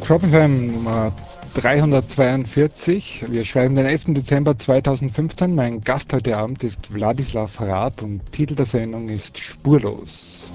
Crop FM Nummer 342. Wir schreiben den 11. Dezember 2015. Mein Gast heute Abend ist Wladislav Raab und Titel der Sendung ist Spurlos.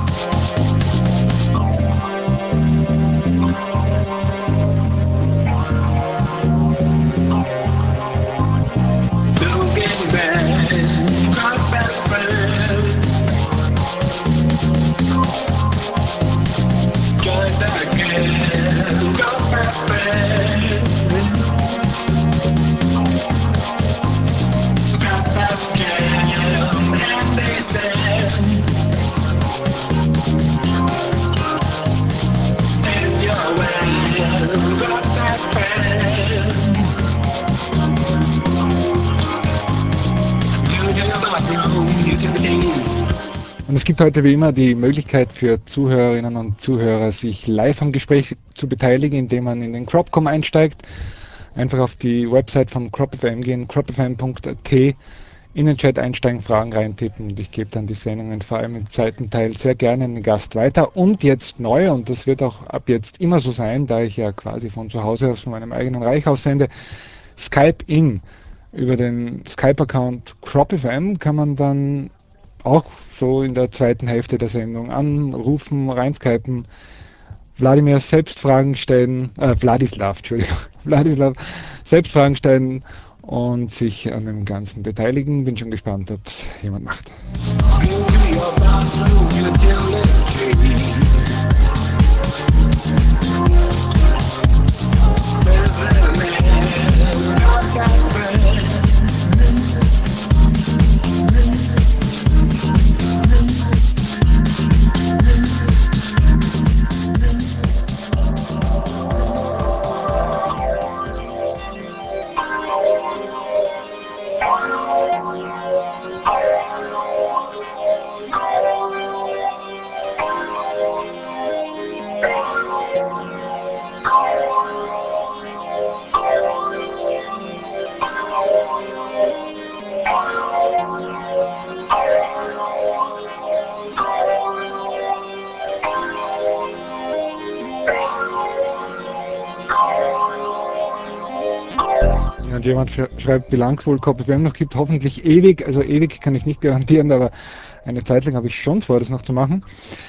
Und es gibt heute wie immer die Möglichkeit für Zuhörerinnen und Zuhörer, sich live am Gespräch zu beteiligen, indem man in den Cropcom einsteigt. Einfach auf die Website von CropFM gehen, cropfm.at, in den Chat einsteigen, Fragen reintippen und ich gebe dann die Sendungen vor allem im zweiten Teil sehr gerne an den Gast weiter. Und jetzt neu, und das wird auch ab jetzt immer so sein, da ich ja quasi von zu Hause aus, von meinem eigenen Reich aus sende, Skype in. Über den Skype-Account CropFM kann man dann auch so in der zweiten Hälfte der Sendung anrufen, reinskypen, Wladimir selbst Fragen stellen, Wladislav, Entschuldigung, Wladislav selbst Fragen stellen und sich an dem Ganzen beteiligen. Bin schon gespannt, ob es jemand macht. Und jemand schreibt, wie lange es wohl CropFM noch gibt, hoffentlich ewig. Also ewig kann ich nicht garantieren, aber eine Zeit lang habe ich schon vor, das noch zu machen.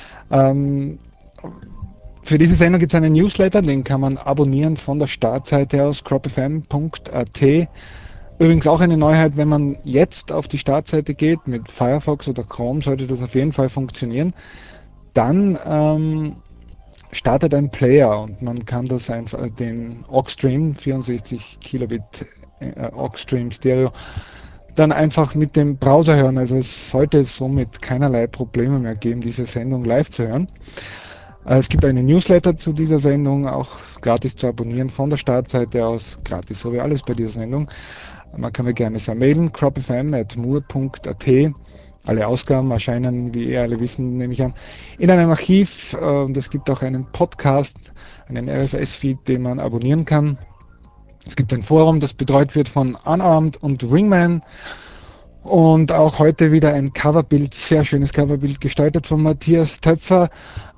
Für diese Sendung gibt es einen Newsletter, den kann man abonnieren von der Startseite aus, cropfm.at. Übrigens auch eine Neuheit, wenn man jetzt auf die Startseite geht, mit Firefox oder Chrome sollte das auf jeden Fall funktionieren. Dann startet ein Player und man kann das einfach, den Aux-Stream, 64 Kilobit Aux-Stream Stereo, dann einfach mit dem Browser hören. Also es sollte somit keinerlei Probleme mehr geben, diese Sendung live zu hören. Es gibt einen Newsletter zu dieser Sendung, auch gratis zu abonnieren von der Startseite aus, gratis, so wie alles bei dieser Sendung. Man kann mir gerne sehr mailen, cropfm@mur.at. Alle Ausgaben erscheinen, wie ihr alle wissen, nehme ich an, in einem Archiv. Und es gibt auch einen Podcast, einen RSS-Feed, den man abonnieren kann. Es gibt ein Forum, das betreut wird von Unarmed und Wingman. Und auch heute wieder ein Coverbild, sehr schönes Coverbild, gestaltet von Matthias Töpfer.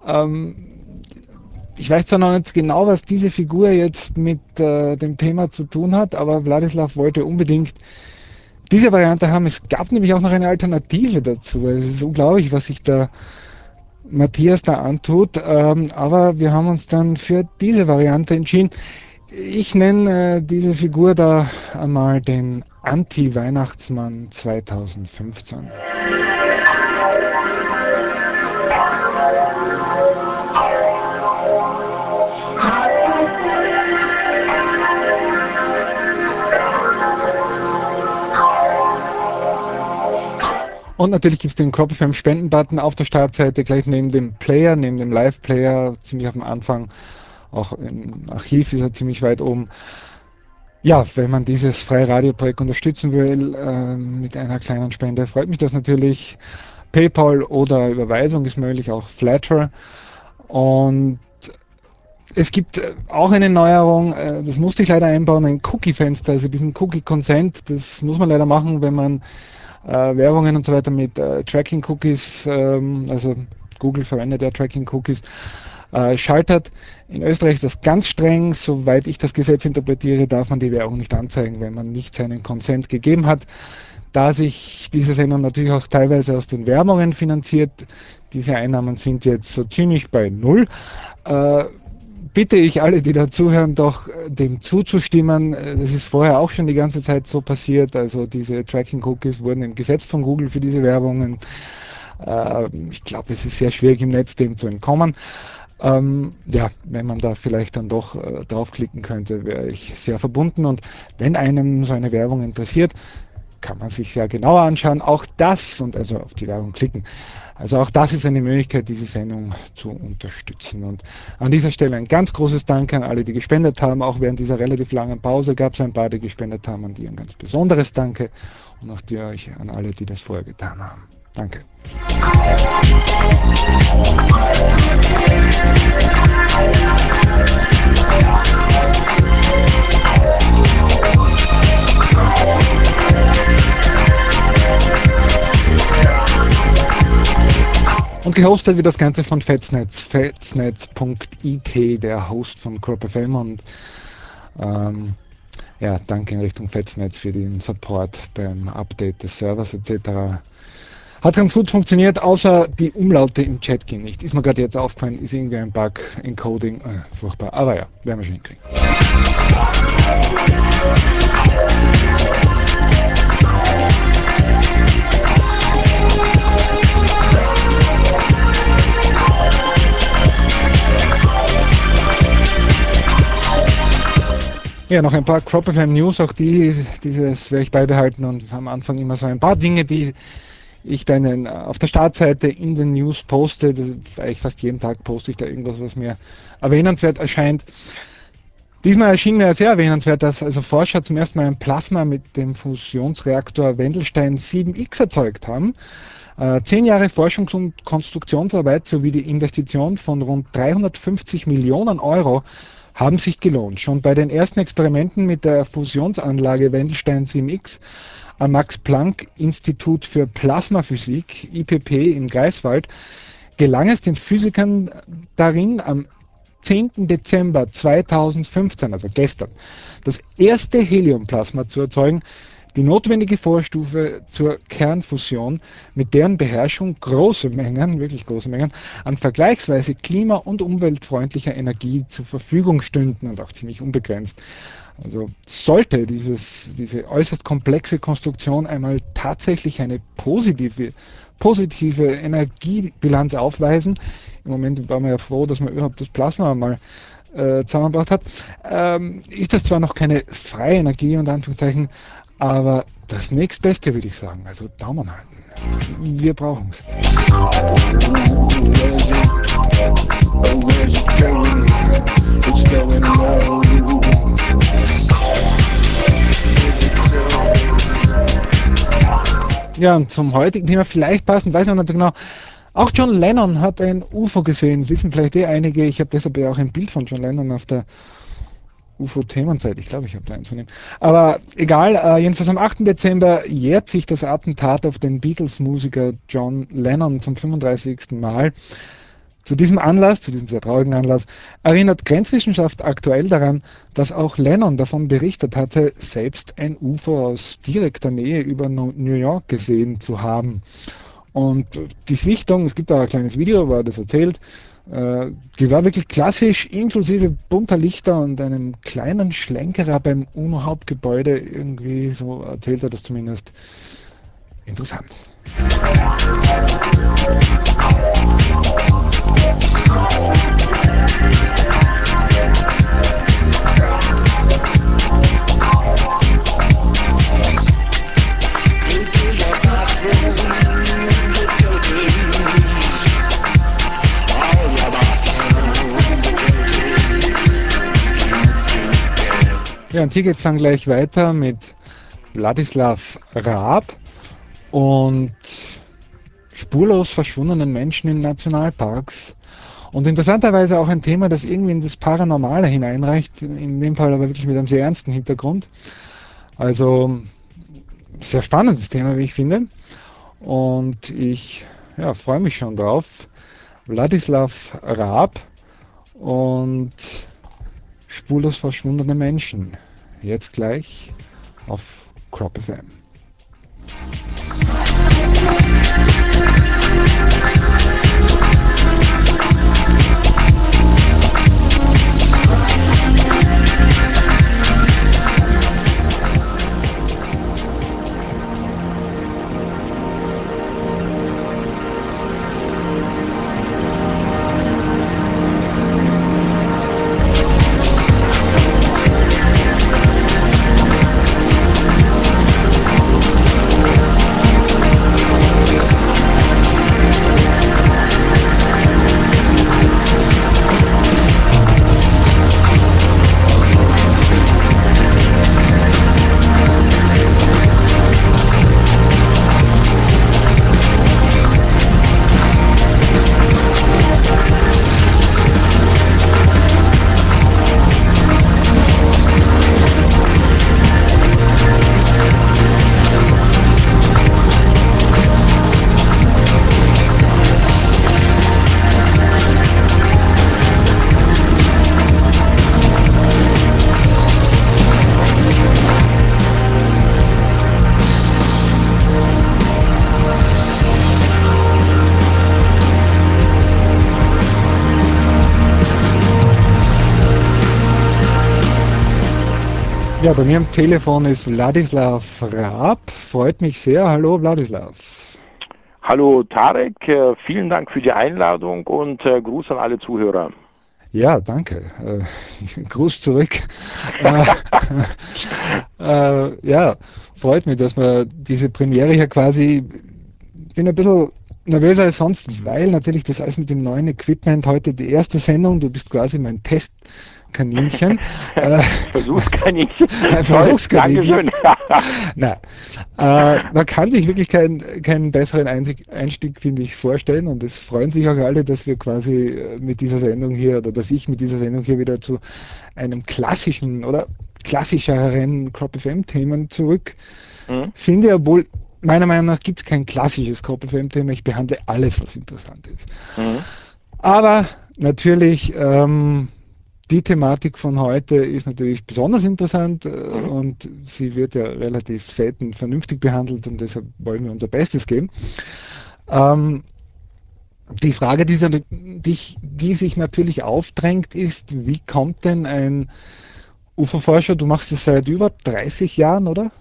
Ich weiß zwar noch nicht genau, was diese Figur jetzt mit dem Thema zu tun hat, aber Wladislav wollte unbedingt diese Variante haben. Es gab nämlich auch noch eine Alternative dazu. Es ist unglaublich, was sich da Matthias da antut, aber wir haben uns dann für diese Variante entschieden. Ich nenne diese Figur da einmal den Anti-Weihnachtsmann 2015. Und natürlich gibt es den CropFM Spenden-Button auf der Startseite, gleich neben dem Player, neben dem Live-Player, ziemlich auf dem Anfang. Auch im Archiv ist er ziemlich weit oben. Ja, wenn man dieses freie Radioprojekt unterstützen will mit einer kleinen Spende, freut mich das natürlich. PayPal oder Überweisung ist möglich, auch Flatter. Und es gibt auch eine Neuerung, das musste ich leider einbauen, ein Cookie-Fenster, also diesen Cookie-Consent, das muss man leider machen, wenn man Werbungen und so weiter mit Tracking-Cookies, also Google verwendet ja Tracking-Cookies, schaltet. In Österreich ist das ganz streng. Soweit ich das Gesetz interpretiere, darf man die Werbung nicht anzeigen, wenn man nicht seinen Consent gegeben hat. Da sich diese Sendung natürlich auch teilweise aus den Werbungen finanziert, diese Einnahmen sind jetzt so ziemlich bei Null, äh, bitte ich alle, die da zuhören, doch dem zuzustimmen. Das ist vorher auch schon die ganze Zeit so passiert. Also diese Tracking-Cookies wurden im Gesetz von Google für diese Werbungen. Ich glaube, es ist sehr schwierig im Netz dem zu entkommen. Ja, wenn man da vielleicht dann doch draufklicken könnte, wäre ich sehr verbunden. Und wenn einem so eine Werbung interessiert, kann man sich sehr genauer anschauen. Auch das und also auf die Werbung klicken. Also auch das ist eine Möglichkeit, diese Sendung zu unterstützen. Und an dieser Stelle ein ganz großes Dank an alle, die gespendet haben. Auch während dieser relativ langen Pause gab es ein paar, die gespendet haben. An die ein ganz besonderes Danke. Und auch dir euch an alle, die das vorher getan haben. Danke. Und gehostet wird das Ganze von Fetsnetz, fetsnetz.it, der Host von CropFM. Und ja, danke in Richtung Fetsnetz für den Support beim Update des Servers etc. Hat ganz gut funktioniert, außer die Umlaute im Chat gehen nicht. Ist mir gerade jetzt aufgefallen, ist irgendwie ein Bug, Encoding, furchtbar. Aber ja, werden wir schon hinkriegen. Ja, noch ein paar CropFM News, auch dieses werde ich beibehalten und am Anfang immer so ein paar Dinge, die ich dann auf der Startseite in den News poste. Eigentlich fast jeden Tag poste ich da irgendwas, was mir erwähnenswert erscheint. Diesmal erschien mir sehr erwähnenswert, dass also Forscher zum ersten Mal ein Plasma mit dem Fusionsreaktor Wendelstein 7X erzeugt haben. 10 Jahre Forschungs- und Konstruktionsarbeit sowie die Investition von rund 350 Millionen Euro haben sich gelohnt. Schon bei den ersten Experimenten mit der Fusionsanlage Wendelstein 7X am Max-Planck-Institut für Plasmaphysik, IPP in Greifswald, gelang es den Physikern darin, am 10. Dezember 2015, also gestern, das erste Heliumplasma zu erzeugen, die notwendige Vorstufe zur Kernfusion, mit deren Beherrschung große Mengen, wirklich große Mengen, an vergleichsweise klima- und umweltfreundlicher Energie zur Verfügung stünden und auch ziemlich unbegrenzt. Also sollte diese äußerst komplexe Konstruktion einmal tatsächlich eine positive Energiebilanz aufweisen, im Moment waren wir ja froh, dass man überhaupt das Plasma mal zusammengebracht hat, ist das zwar noch keine freie Energie, unter Anführungszeichen, aber das nächstbeste, würde ich sagen. Also Daumen halten. Wir brauchen es. Ja, und zum heutigen Thema vielleicht passend, weiß ich noch nicht so genau. Auch John Lennon hat ein UFO gesehen. Das wissen vielleicht einige. Ich habe deshalb ja auch ein Bild von John Lennon auf der UFO-Themenzeit. Ich glaube, ich habe da eins von ihm. Aber egal, jedenfalls am 8. Dezember jährt sich das Attentat auf den Beatles-Musiker John Lennon zum 35. Mal. Zu diesem Anlass, zu diesem sehr traurigen Anlass, erinnert Grenzwissenschaft aktuell daran, dass auch Lennon davon berichtet hatte, selbst ein UFO aus direkter Nähe über New York gesehen zu haben. Und die Sichtung, es gibt auch ein kleines Video, wo er das erzählt, die war wirklich klassisch, inklusive bunter Lichter und einem kleinen Schlenkerer beim UNO-Hauptgebäude. Irgendwie so erzählt er das zumindest. Interessant. Ja, und hier geht es dann gleich weiter mit Wladislaw Raab und spurlos verschwundenen Menschen in Nationalparks. Und interessanterweise auch ein Thema, das irgendwie in das Paranormale hineinreicht, in dem Fall aber wirklich mit einem sehr ernsten Hintergrund. Also sehr spannendes Thema, wie ich finde. Und ich freue mich schon drauf. Wladislaw Raab und spurlos verschwundene Menschen. Jetzt gleich auf Crop FM. Ja, bei mir am Telefon ist Wladislav Raab. Freut mich sehr. Hallo Wladislav. Hallo Tarek, vielen Dank für die Einladung und Gruß an alle Zuhörer. Ja, danke. Gruß zurück. Äh, ja, freut mich, dass wir diese Premiere hier quasi. Bin ein bisschen nervöser als sonst, weil natürlich das alles mit dem neuen Equipment heute die erste Sendung. Du bist quasi mein Testkaninchen. Äh, Versuchskaninchen. ein Toll, Versuchskaninchen. Dankeschön. Nein, man kann sich wirklich keinen besseren Einstieg, finde ich, vorstellen und es freuen sich auch alle, dass wir quasi mit dieser Sendung hier oder dass ich mit dieser Sendung hier wieder zu einem klassischen oder klassischeren Crop FM-Themen zurück Hm? finde, obwohl meiner Meinung nach gibt es kein klassisches Crop FM-Thema. Ich behandle alles, was interessant ist. Hm? Aber natürlich die Thematik von heute ist natürlich besonders interessant Hm? und sie wird ja relativ selten vernünftig behandelt und deshalb wollen wir unser Bestes geben. Ähm, die Frage, die sich natürlich aufdrängt, ist, wie kommt denn ein Uferforscher, du machst es seit über 30 Jahren, oder?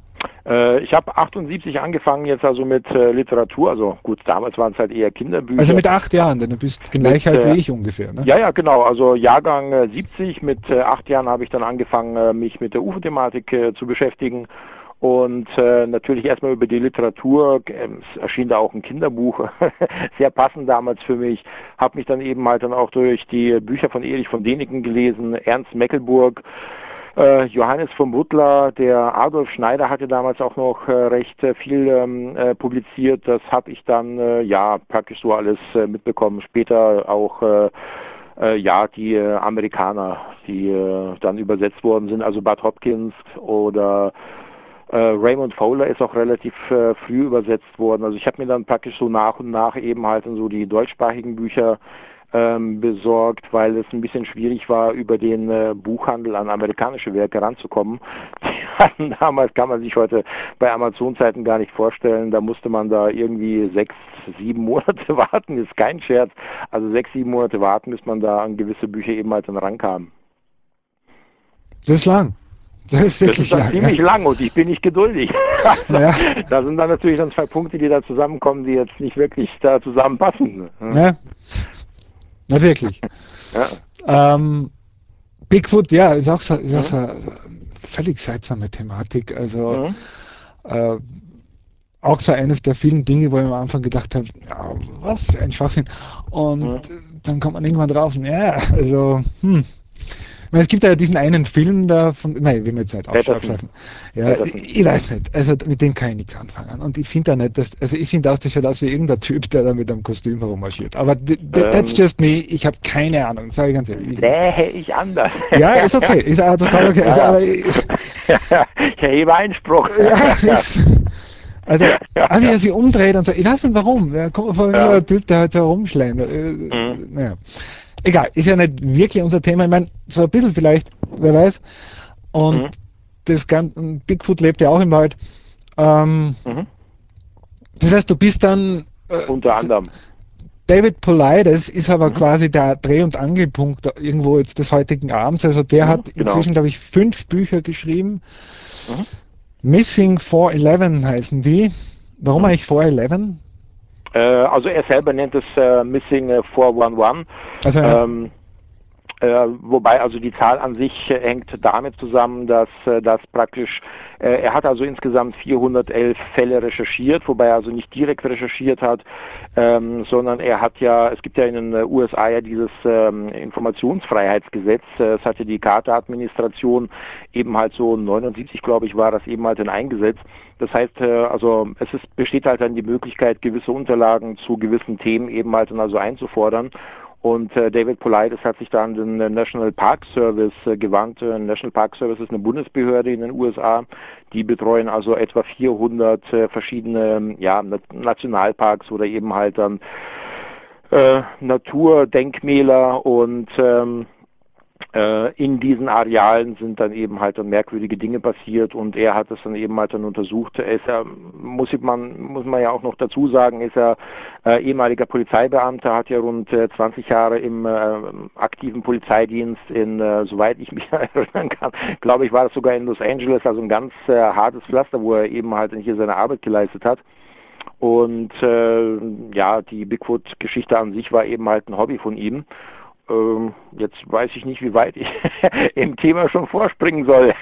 Ich habe 78 angefangen jetzt also mit Literatur, also gut, damals waren es halt eher Also Kinderbücher. mit 8 Jahren, denn du bist Mit gleich alt wie ich ungefähr, ne? Ja, ja, genau. Also Jahrgang 70. Mit 8 Jahren habe ich dann angefangen, mich mit der UFO-Thematik zu beschäftigen. Und natürlich erstmal über die Literatur. Es erschien da auch ein Kinderbuch, sehr passend damals für mich. Habe mich dann eben halt dann auch durch die Bücher von Erich von Däniken gelesen, Ernst Meckelburg, Johannes von Butler, der Adolf Schneider hatte damals auch noch recht viel publiziert. Das habe ich dann ja praktisch so alles mitbekommen. Später auch ja die Amerikaner, die dann übersetzt worden sind, also Bud Hopkins oder Raymond Fowler ist auch relativ früh übersetzt worden. Also ich habe mir dann praktisch so nach und nach eben halt so die deutschsprachigen Bücher besorgt, weil es ein bisschen schwierig war, über den Buchhandel an amerikanische Werke ranzukommen. Die hatten damals, kann man sich heute bei Amazon-Zeiten gar nicht vorstellen, da musste man da irgendwie 6, 7 Monate warten, ist kein Scherz. Also 6, 7 Monate warten, bis man da an gewisse Bücher eben halt dann rankam. Das ist lang. Das ist Das ist wirklich dann lang, ja. ziemlich lang und ich bin nicht geduldig. Also, Ja, da sind dann natürlich dann zwei Punkte, die da zusammenkommen, die jetzt nicht wirklich da zusammenpassen. ja, nicht wirklich. Ja. Ähm, Bigfoot, ja, ist auch Mhm. so eine völlig seltsame Thematik. Also Mhm. äh, auch so eines der vielen Dinge, wo ich am Anfang gedacht habe, ja, was für ein Schwachsinn. Und Mhm. dann kommt man irgendwann drauf, ja, also, ich meine, es gibt ja diesen einen Film da von, nein, will wir jetzt nicht Patterson. abschweifen. Ja, Patterson. ich weiß nicht. Also mit dem kann ich nichts anfangen. Und ich finde da nicht, also ich finde das schaut aus wie irgendein Typ, der da mit einem Kostüm herummarschiert. Aber that's Ähm, just me. Ich habe keine Ahnung, sage ich ganz ehrlich. sähe ich anders. Ja, ist okay. Ist auch total okay. Ja, Also, ja. aber Ich erhebe Einspruch. ja, ist, also, Ja, wie ja. er sich umdreht und so. Ich weiß nicht warum. Ja, kommt mir vor wie so Ja. ein Typ, der halt so rumschleimt. Mhm. Naja. egal, ist ja nicht wirklich unser Thema. Ich meine, so ein bisschen vielleicht, wer weiß. Und Mhm. das ganze Bigfoot lebt ja auch im Wald. Ähm, Mhm. das heißt, du bist dann Unter anderem. David Paulides ist aber Mhm. quasi der Dreh- und Angelpunkt irgendwo jetzt des heutigen Abends. Also der Mhm. hat Genau. inzwischen, glaube ich, 5 Bücher geschrieben. Mhm. Missing 411 heißen die. Warum Mhm. eigentlich 411? Also er selber nennt es Missing 411. Also ja. Ähm, Wobei also die Zahl an sich hängt damit zusammen, dass das praktisch, er hat also insgesamt 411 Fälle recherchiert, wobei er also nicht direkt recherchiert hat, sondern er hat ja, es gibt ja in den USA ja dieses Informationsfreiheitsgesetz, das hatte die Carter-Administration eben halt so 79, glaube ich, war das eben halt dann eingesetzt. Das heißt, also besteht halt dann die Möglichkeit, gewisse Unterlagen zu gewissen Themen eben halt dann also einzufordern. Und David Paulides hat sich da an den National Park Service gewandt. National Park Service ist eine Bundesbehörde in den USA. Die betreuen also etwa 400 verschiedene ja, Nationalparks oder eben halt dann Naturdenkmäler und in diesen Arealen sind dann eben halt dann merkwürdige Dinge passiert und er hat es dann eben halt dann untersucht. Er ist ja, muss man ja auch noch dazu sagen, ist er ehemaliger Polizeibeamter, hat ja rund 20 Jahre im aktiven Polizeidienst soweit ich mich erinnern kann, glaube ich, war das sogar in Los Angeles, also ein ganz hartes Pflaster, wo er eben halt hier seine Arbeit geleistet hat. Und ja, die Bigfoot-Geschichte an sich war eben halt ein Hobby von ihm. Jetzt weiß ich nicht, wie weit ich im Thema schon vorspringen soll.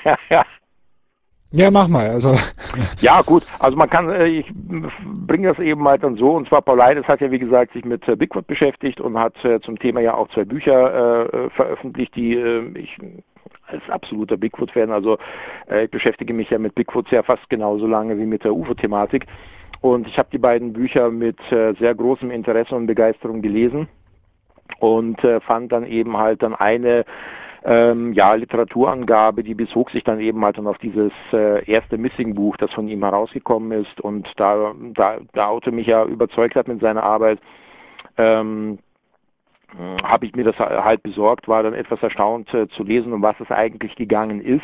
Ja, mach mal. Also, Ja, gut, also man kann, ich bringe das eben halt dann so, und zwar Paulides hat ja wie gesagt sich mit Bigfoot beschäftigt und hat zum Thema ja auch 2 Bücher veröffentlicht, die ich als absoluter Bigfoot-Fan, also ich beschäftige mich ja mit Bigfoot ja fast genauso lange wie mit der UFO-Thematik und ich habe die beiden Bücher mit sehr großem Interesse und Begeisterung gelesen und fand dann eben halt dann eine ja, Literaturangabe, die bezog sich dann eben halt dann auf dieses erste Missing-Buch, das von ihm herausgekommen ist und da der Autor mich ja überzeugt hat mit seiner Arbeit, ähm, habe ich mir das halt besorgt, war dann etwas erstaunt zu lesen, um was es eigentlich gegangen ist.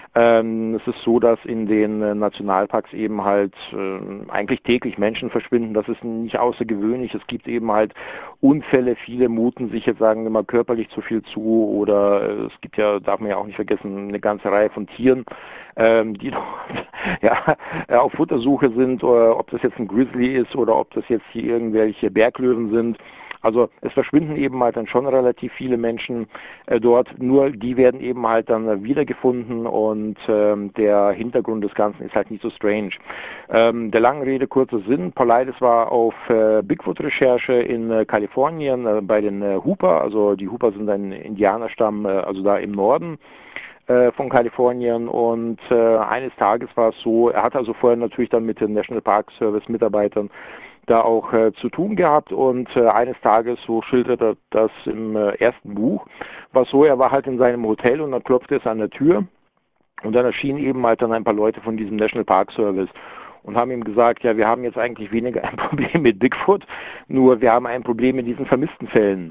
Es ist so, dass in den Nationalparks eben halt eigentlich täglich Menschen verschwinden. Das ist nicht außergewöhnlich. Es gibt eben halt Unfälle. Viele muten sich jetzt, sagen wir mal, körperlich zu viel zu. Oder es gibt ja, darf man ja auch nicht vergessen, eine ganze Reihe von Tieren, die ja, auf Futtersuche sind. Oder ob das jetzt ein Grizzly ist oder ob das jetzt hier irgendwelche Berglöwen sind. Also es verschwinden eben halt dann schon relativ viele Menschen dort, nur die werden eben halt dann wiedergefunden und der Hintergrund des Ganzen ist halt nicht so strange. Der langen Rede kurzer Sinn, Paulides war auf Bigfoot-Recherche in Kalifornien bei den Hooper, also die Hooper sind ein Indianerstamm, also da im Norden von Kalifornien und eines Tages war es so, er hat also vorher natürlich dann mit den National Park Service Mitarbeitern da auch zu tun gehabt und eines Tages, so schildert er das im ersten Buch, war so, er war halt in seinem Hotel und dann klopfte es an der Tür und dann erschienen eben halt dann ein paar Leute von diesem National Park Service und haben ihm gesagt, ja, wir haben jetzt eigentlich weniger ein Problem mit Bigfoot, nur wir haben ein Problem mit diesen vermissten Fällen.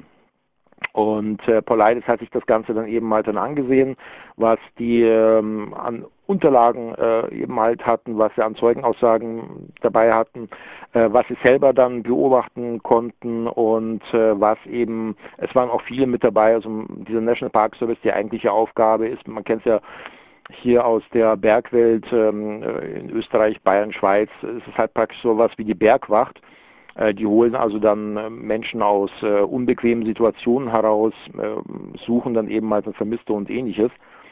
Und Paulides hat sich das Ganze dann eben halt dann angesehen, was die an Unterlagen eben halt hatten, was sie an Zeugenaussagen dabei hatten, was sie selber dann beobachten konnten und was eben, es waren auch viele mit dabei, also dieser National Park Service, die eigentliche Aufgabe ist, man kennt es ja hier aus der Bergwelt in Österreich, Bayern, Schweiz, ist es halt praktisch sowas wie die Bergwacht. Die holen also dann Menschen aus unbequemen Situationen heraus, suchen dann eben halt Vermisste und ähnliches.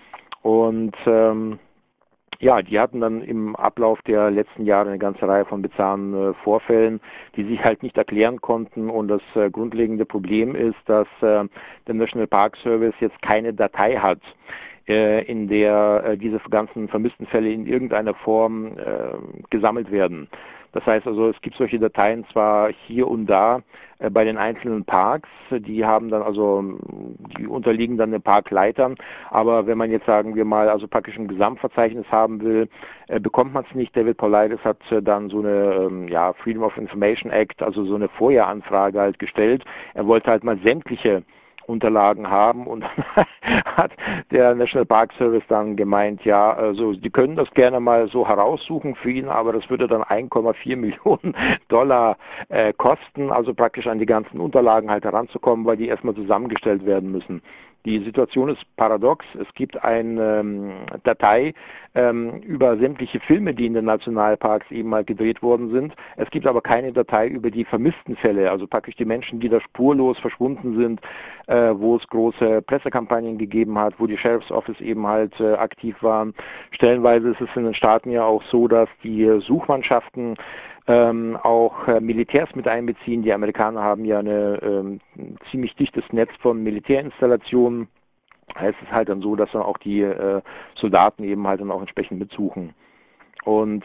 Und ja, die hatten dann im Ablauf der letzten Jahre eine ganze Reihe von bizarren Vorfällen, die sich halt nicht erklären konnten. Und das grundlegende Problem ist, dass der National Park Service jetzt keine Datei hat, in der diese ganzen vermissten Fälle in irgendeiner Form gesammelt werden. Das heißt also, es gibt solche Dateien zwar hier und da bei den einzelnen Parks, die haben dann also, die unterliegen dann den Parkleitern, aber wenn man jetzt sagen wir mal also praktisch ein Gesamtverzeichnis haben will, bekommt man es nicht. David Paulides hat dann so eine ja, Freedom of Information Act, also so eine Vorjahranfrage halt gestellt. Er wollte halt mal sämtliche Unterlagen haben. Und dann hat der National Park Service dann gemeint, ja, also die können das gerne mal so heraussuchen für ihn, aber das würde dann 1,4 Millionen Dollar kosten, also praktisch an die ganzen Unterlagen halt heranzukommen, weil die erstmal zusammengestellt werden müssen. Die Situation ist paradox. Es gibt eine Datei über sämtliche Filme, die in den Nationalparks eben mal gedreht worden sind. Es gibt aber keine Datei über die vermissten Fälle, also praktisch die Menschen, die da spurlos verschwunden sind, wo es große Pressekampagnen gegeben hat, wo die Sheriff's Office eben halt aktiv waren. Stellenweise ist es in den Staaten ja auch so, dass die Suchmannschaften auch Militärs mit einbeziehen. Die Amerikaner haben ja ein ziemlich dichtes Netz von Militärinstallationen. Es ist halt dann so, dass dann auch die Soldaten eben halt dann auch entsprechend mitsuchen. Und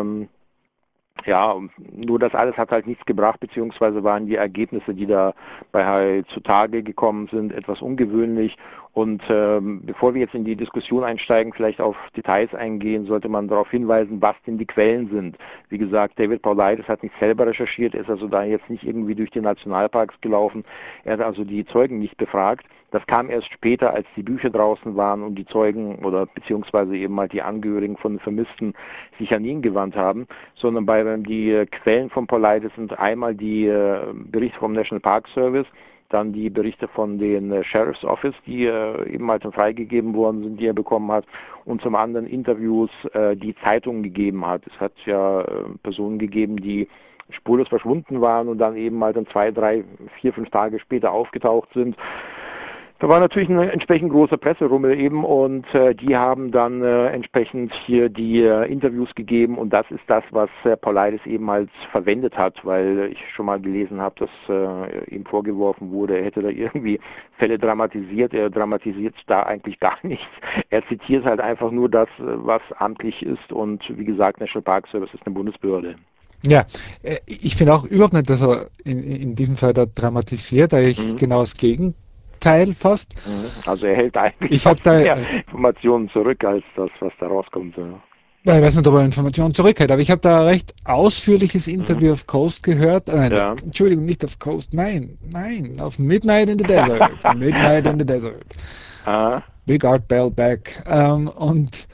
ja, nur das alles hat halt nichts gebracht, beziehungsweise waren die Ergebnisse, die da bei zutage gekommen sind, etwas ungewöhnlich. Und bevor wir jetzt in die Diskussion einsteigen, vielleicht auf Details eingehen, sollte man darauf hinweisen, was denn die Quellen sind. Wie gesagt, David Paulides hat nicht selber recherchiert, er ist also da jetzt nicht irgendwie durch die Nationalparks gelaufen, er hat also die Zeugen nicht befragt. Das kam erst später, als die Bücher draußen waren und die Zeugen oder beziehungsweise eben mal die Angehörigen von Vermissten sich an ihn gewandt haben, sondern die Quellen von Paulides sind einmal die Berichte vom National Park Service, dann die Berichte von den Sheriff's Office, die eben halt dann freigegeben worden sind, die er bekommen hat, und zum anderen Interviews, die Zeitungen gegeben hat. Es hat ja Personen gegeben, die spurlos verschwunden waren und dann eben halt dann 2, 3, 4, 5 Tage später aufgetaucht sind. Da war natürlich ein entsprechend großer Presserummel eben und die haben dann entsprechend hier die Interviews gegeben und das ist das, was Paulides eben halt verwendet hat, weil ich schon mal gelesen habe, dass ihm vorgeworfen wurde, er hätte da irgendwie Fälle dramatisiert. Er dramatisiert da eigentlich gar nichts. Er zitiert halt einfach nur das, was amtlich ist und wie gesagt, National Park Service ist eine Bundesbehörde. Ja, ich finde auch überhaupt nicht, dass er in diesem Fall da dramatisiert, eigentlich Mhm. genau das Gegenteil fast. Also er hält eigentlich Ich habe fast da, mehr Informationen zurück als das, was da rauskommt. Ja. ich weiß nicht, ob er Informationen zurückhält, aber ich habe da ein recht ausführliches Mhm. Interview auf Coast gehört. Nein, Ja. Entschuldigung, nicht auf Coast, nein, auf Midnight in the Desert. Midnight in the Desert. Ah. Big Art Bell back. Und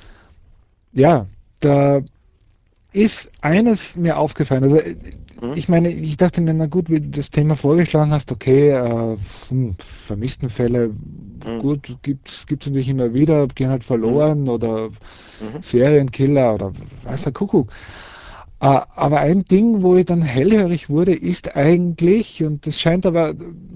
ja, da ist eines mir aufgefallen. Also Mhm. ich meine, ich dachte mir, na gut, wie du das Thema vorgeschlagen hast, okay, Vermisstenfälle, Mhm. gut, gibt's natürlich immer wieder, gehen halt Mhm. verloren oder Mhm. Serienkiller oder weiß Mhm. der Kuckuck. Aber ein Ding, wo ich dann hellhörig wurde, ist eigentlich, und das scheint aber,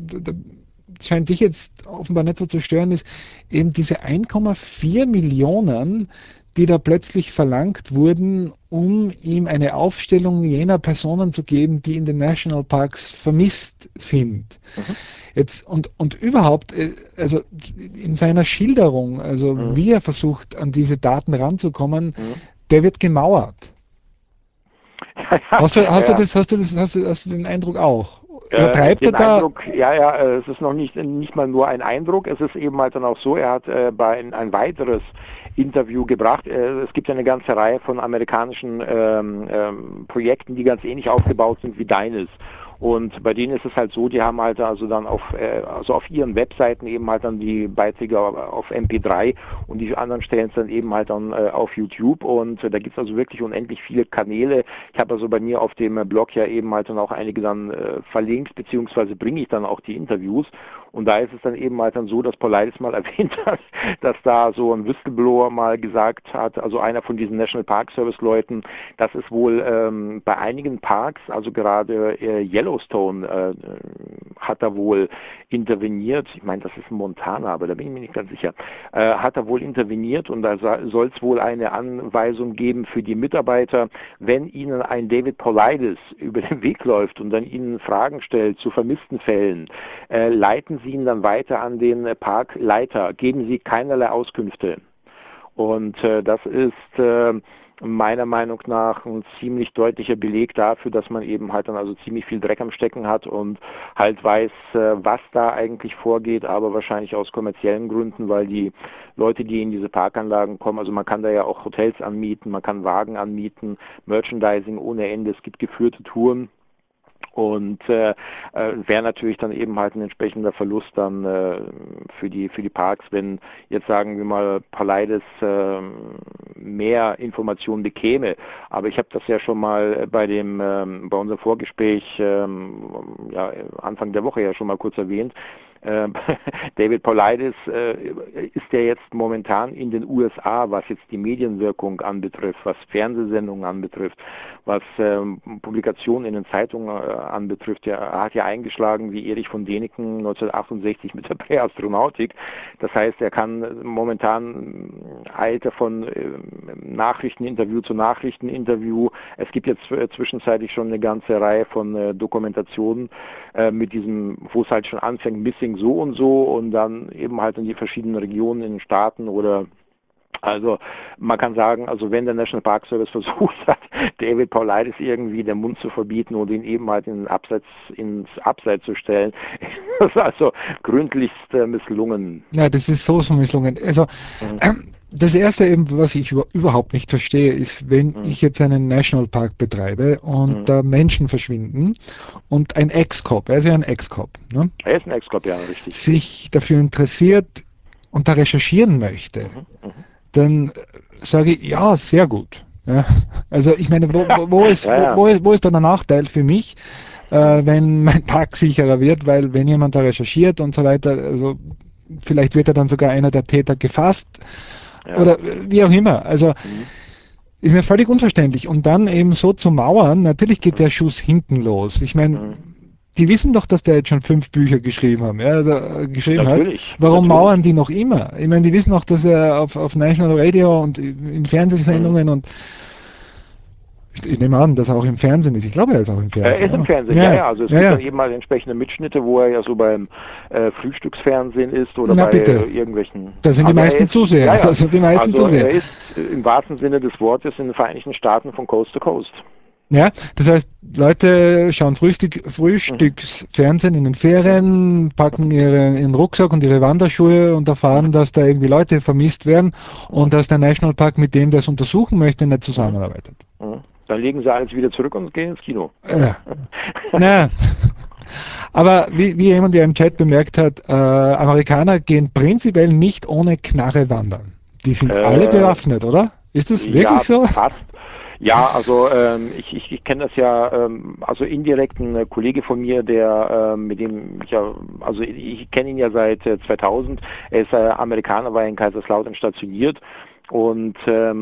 scheint dich jetzt offenbar nicht so zu stören, ist eben diese 1,4 Millionen, die da plötzlich verlangt wurden, um ihm eine Aufstellung jener Personen zu geben, die in den Nationalparks vermisst sind. Mhm. Jetzt und überhaupt, also in seiner Schilderung, also Mhm. wie er versucht, an diese Daten ranzukommen, Mhm. der wird gemauert. Ja, ja. Hast du den Eindruck auch? Übertreibt er Den da? Eindruck, ja, es ist noch nicht mal nur ein Eindruck, es ist eben halt dann auch so, er hat bei ein weiteres Interview gebracht. Es gibt ja eine ganze Reihe von amerikanischen Projekten, die ganz ähnlich aufgebaut sind wie deines. Und bei denen ist es halt so, die haben halt also dann also auf ihren Webseiten eben halt dann die Beiträge auf MP3 und die anderen stellen es dann eben halt dann auf YouTube und da gibt es also wirklich unendlich viele Kanäle. Ich habe also bei mir auf dem Blog ja eben halt dann auch einige dann verlinkt, beziehungsweise bringe ich dann auch die Interviews und da ist es dann eben halt dann so, dass Paulides mal erwähnt hat, dass da so ein Whistleblower mal gesagt hat, also einer von diesen National Park Service Leuten, dass es wohl bei einigen Parks, also gerade Yellowstone hat er wohl interveniert, ich meine, das ist in Montana, aber da bin ich mir nicht ganz sicher, hat er wohl interveniert und da soll es wohl eine Anweisung geben für die Mitarbeiter, wenn ihnen ein David Paulides über den Weg läuft und dann ihnen Fragen stellt zu vermissten Fällen, leiten Sie ihn dann weiter an den Parkleiter, geben Sie keinerlei Auskünfte. Und das ist meiner Meinung nach ein ziemlich deutlicher Beleg dafür, dass man eben halt dann also ziemlich viel Dreck am Stecken hat und halt weiß, was da eigentlich vorgeht, aber wahrscheinlich aus kommerziellen Gründen, weil die Leute, die in diese Parkanlagen kommen, also man kann da ja auch Hotels anmieten, man kann Wagen anmieten, Merchandising ohne Ende, es gibt geführte Touren. Und wäre natürlich dann eben halt ein entsprechender Verlust dann für die Parks, wenn jetzt sagen wir mal Paulides mehr Informationen bekäme. Aber ich habe das ja schon mal bei unserem Vorgespräch ja, Anfang der Woche ja schon mal kurz erwähnt. David Paulides ist ja jetzt momentan in den USA, was jetzt die Medienwirkung anbetrifft, was Fernsehsendungen anbetrifft, was Publikationen in den Zeitungen anbetrifft. Er hat ja eingeschlagen wie Erich von Däniken 1968 mit der Präastronautik. Das heißt, er kann momentan eilt er von Nachrichteninterview zu Nachrichteninterview. Es gibt jetzt zwischenzeitlich schon eine ganze Reihe von Dokumentationen mit diesem, wo es halt schon anfängt, Missing so und dann eben halt in die verschiedenen Regionen in den Staaten oder also man kann sagen, also wenn der National Park Service versucht hat, David Paulides irgendwie den Mund zu verbieten und ihn eben halt ins Abseits zu stellen, das ist also gründlichst misslungen. Ja, das ist so misslungen. Also Mhm. das Erste eben, was ich überhaupt nicht verstehe, ist, wenn Mhm. ich jetzt einen Nationalpark betreibe und Mhm. da Menschen verschwinden und ein Ex-Cop, er ist ja ein Ex-Cop, ne, Er ist ein Ex-Cop, ja, richtig. sich dafür interessiert und da recherchieren möchte, Mhm. Mhm. dann sage ich, ja, sehr gut. Ja. Also ich meine, Ja, ja. wo ist dann der Nachteil für mich, Mhm. wenn mein Park sicherer wird, weil wenn jemand da recherchiert und so weiter, also vielleicht wird er dann sogar einer der Täter gefasst Ja. oder wie auch immer. Also Mhm. ist mir völlig unverständlich. Und dann eben so zu mauern, natürlich geht Mhm. der Schuss hinten los. Ich meine, Mhm. die wissen doch, dass der jetzt schon 5 Bücher geschrieben haben, ja, also, geschrieben hat. Natürlich, Warum natürlich. mauern die noch immer? Ich meine, die wissen auch, dass er auf National Radio und in Mhm. Fernsehsendungen und ich nehme an, dass er auch im Fernsehen ist. Ich glaube, er ist auch im Er Fernsehen, ist im oder? Fernsehen, ja, Ja, ja. Also es ja, gibt ja. dann eben mal entsprechende Mitschnitte, wo er ja so beim Frühstücksfernsehen ist oder Na bei bitte, irgendwelchen. da sind die Also er meisten ist, ja, Zuseher. Da ja. sind die meisten Also Zuseher. er ist im wahrsten Sinne des Wortes in den Vereinigten Staaten von Coast to Coast. Ja, das heißt, Leute schauen Mhm. Frühstücksfernsehen in den Mhm. Ferien, packen ihren Rucksack und ihre Wanderschuhe und Mhm. erfahren, dass da irgendwie Leute vermisst werden Mhm. und dass der Nationalpark mit dem, der es untersuchen möchte, nicht Mhm. zusammenarbeitet. Mhm. Dann legen sie alles wieder zurück und gehen ins Kino. Ja. Naja, aber wie jemand ja im Chat bemerkt hat, Amerikaner gehen prinzipiell nicht ohne Knarre wandern. Die sind alle äh, bewaffnet, oder? Ist das wirklich Ja, so? fast. Ja, also ich kenne das ja, also indirekt ein Kollege von mir, der mit dem ich ja, also ich kenne ihn ja seit 2000. Er ist Amerikaner, war in Kaiserslautern stationiert und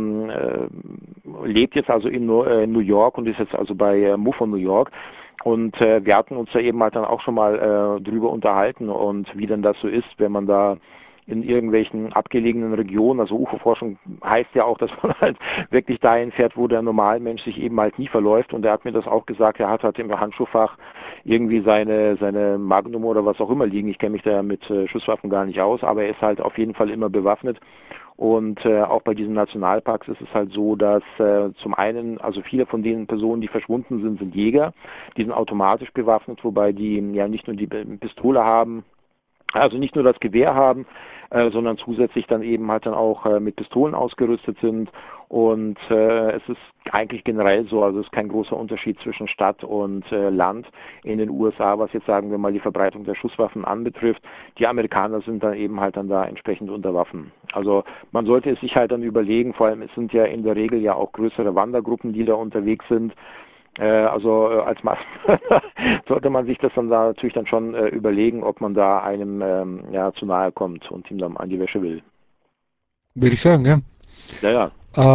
lebt jetzt also in New York und ist jetzt also bei MUFON New York. Und wir hatten uns da eben halt dann auch schon mal drüber unterhalten und wie denn das so ist, wenn man da in irgendwelchen abgelegenen Regionen, also UFO-Forschung heißt ja auch, dass man halt wirklich dahin fährt, wo der Normalmensch sich eben halt nie verläuft. Und er hat mir das auch gesagt, er hat halt im Handschuhfach irgendwie seine Magnum oder was auch immer liegen. Ich kenne mich da mit Schusswaffen gar nicht aus, aber er ist halt auf jeden Fall immer bewaffnet. Und auch bei diesen Nationalparks ist es halt so, dass zum einen, also viele von den Personen, die verschwunden sind, sind Jäger. Die sind automatisch bewaffnet, wobei die ja nicht nur die Pistole haben, also nicht nur das Gewehr haben, sondern zusätzlich dann eben halt dann auch mit Pistolen ausgerüstet sind. Und es ist eigentlich generell so, also es ist kein großer Unterschied zwischen Stadt und Land in den USA, was jetzt sagen wir mal die Verbreitung der Schusswaffen anbetrifft. Die Amerikaner sind dann eben halt dann da entsprechend unter Waffen. Also man sollte es sich halt dann überlegen, vor allem es sind ja in der Regel ja auch größere Wandergruppen, die da unterwegs sind. Also als Massen sollte man sich das dann da natürlich dann schon überlegen, ob man da einem ja, zu nahe kommt und ihm dann an die Wäsche will. Würde ich sagen, ja. Ja, ja.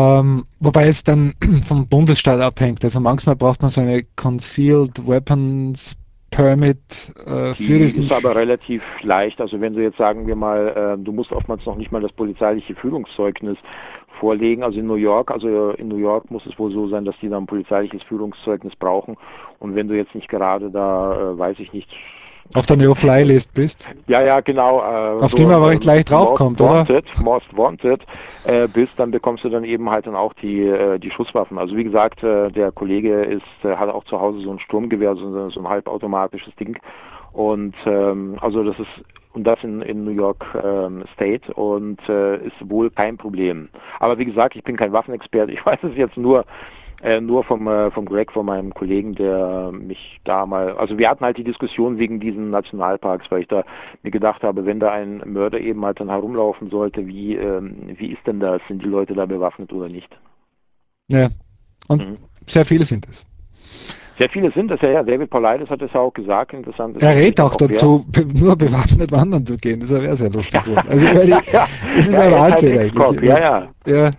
Wobei es dann vom Bundesstaat abhängt. Also manchmal braucht man so eine Concealed Weapons Permit für Die diesen. ist aber relativ leicht. Also wenn du jetzt sagen wir mal, du musst oftmals noch nicht mal das polizeiliche Führungszeugnis vorlegen. Also in New York muss es wohl so sein, dass die dann ein polizeiliches Führungszeugnis brauchen. Und wenn du jetzt nicht gerade da, weiß ich nicht, Auf der No-Fly-List bist, ja, ja, genau, auf die so man aber recht leicht draufkommt, oder? Most Wanted bist, dann bekommst du dann eben halt dann auch die Schusswaffen. Also wie gesagt, der Kollege hat auch zu Hause so ein Sturmgewehr, so ein halbautomatisches Ding. Und also das ist und das in New York State und ist wohl kein Problem. Aber wie gesagt, ich bin kein Waffenexperte. Ich weiß es jetzt nur Nur vom Greg, von meinem Kollegen, der mich da mal, also wir hatten halt die Diskussion wegen diesen Nationalparks, weil ich da mir gedacht habe, wenn da ein Mörder eben halt dann herumlaufen sollte, wie ist denn das? Sind die Leute da bewaffnet oder nicht? Ja, und Mhm. sehr viele sind es. Sehr viele sind das ja, ja. David Paulides hat es ja auch gesagt. Interessant ist Er natürlich rät dann auch auch wer. dazu, nur Mhm. bewaffnet wandern zu gehen. Das wäre sehr lustig Ja, geworden. Also, weil ja, ich, ja, das ist ja, ein er ist halt Wahnsinn eigentlich. Ex-Cop, ja, ja. Ja,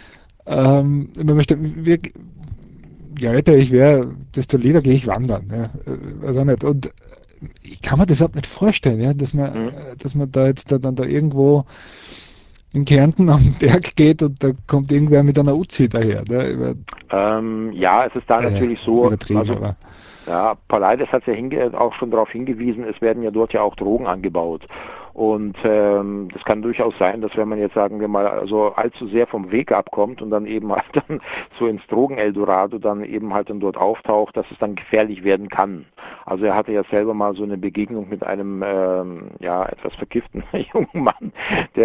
wenn man je älter ich wäre, desto lieber gehe ich wandern. Ja. Weiß auch nicht. Und ich kann mir das überhaupt nicht vorstellen, ja, Mhm. dass man da jetzt dann da irgendwo in Kärnten am Berg geht und da kommt irgendwer mit einer Uzi daher. Ne? Ja, es ist da natürlich so, Übertrieben, also aber ja, Paulides hat ja auch schon darauf hingewiesen, es werden ja dort ja auch Drogen angebaut. Und das kann durchaus sein, dass wenn man jetzt, sagen wir mal, also allzu sehr vom Weg abkommt und dann eben halt dann so ins Drogen-Eldorado dann eben halt dann dort auftaucht, dass es dann gefährlich werden kann. Also er hatte ja selber mal so eine Begegnung mit einem ja etwas verkifften jungen Mann, der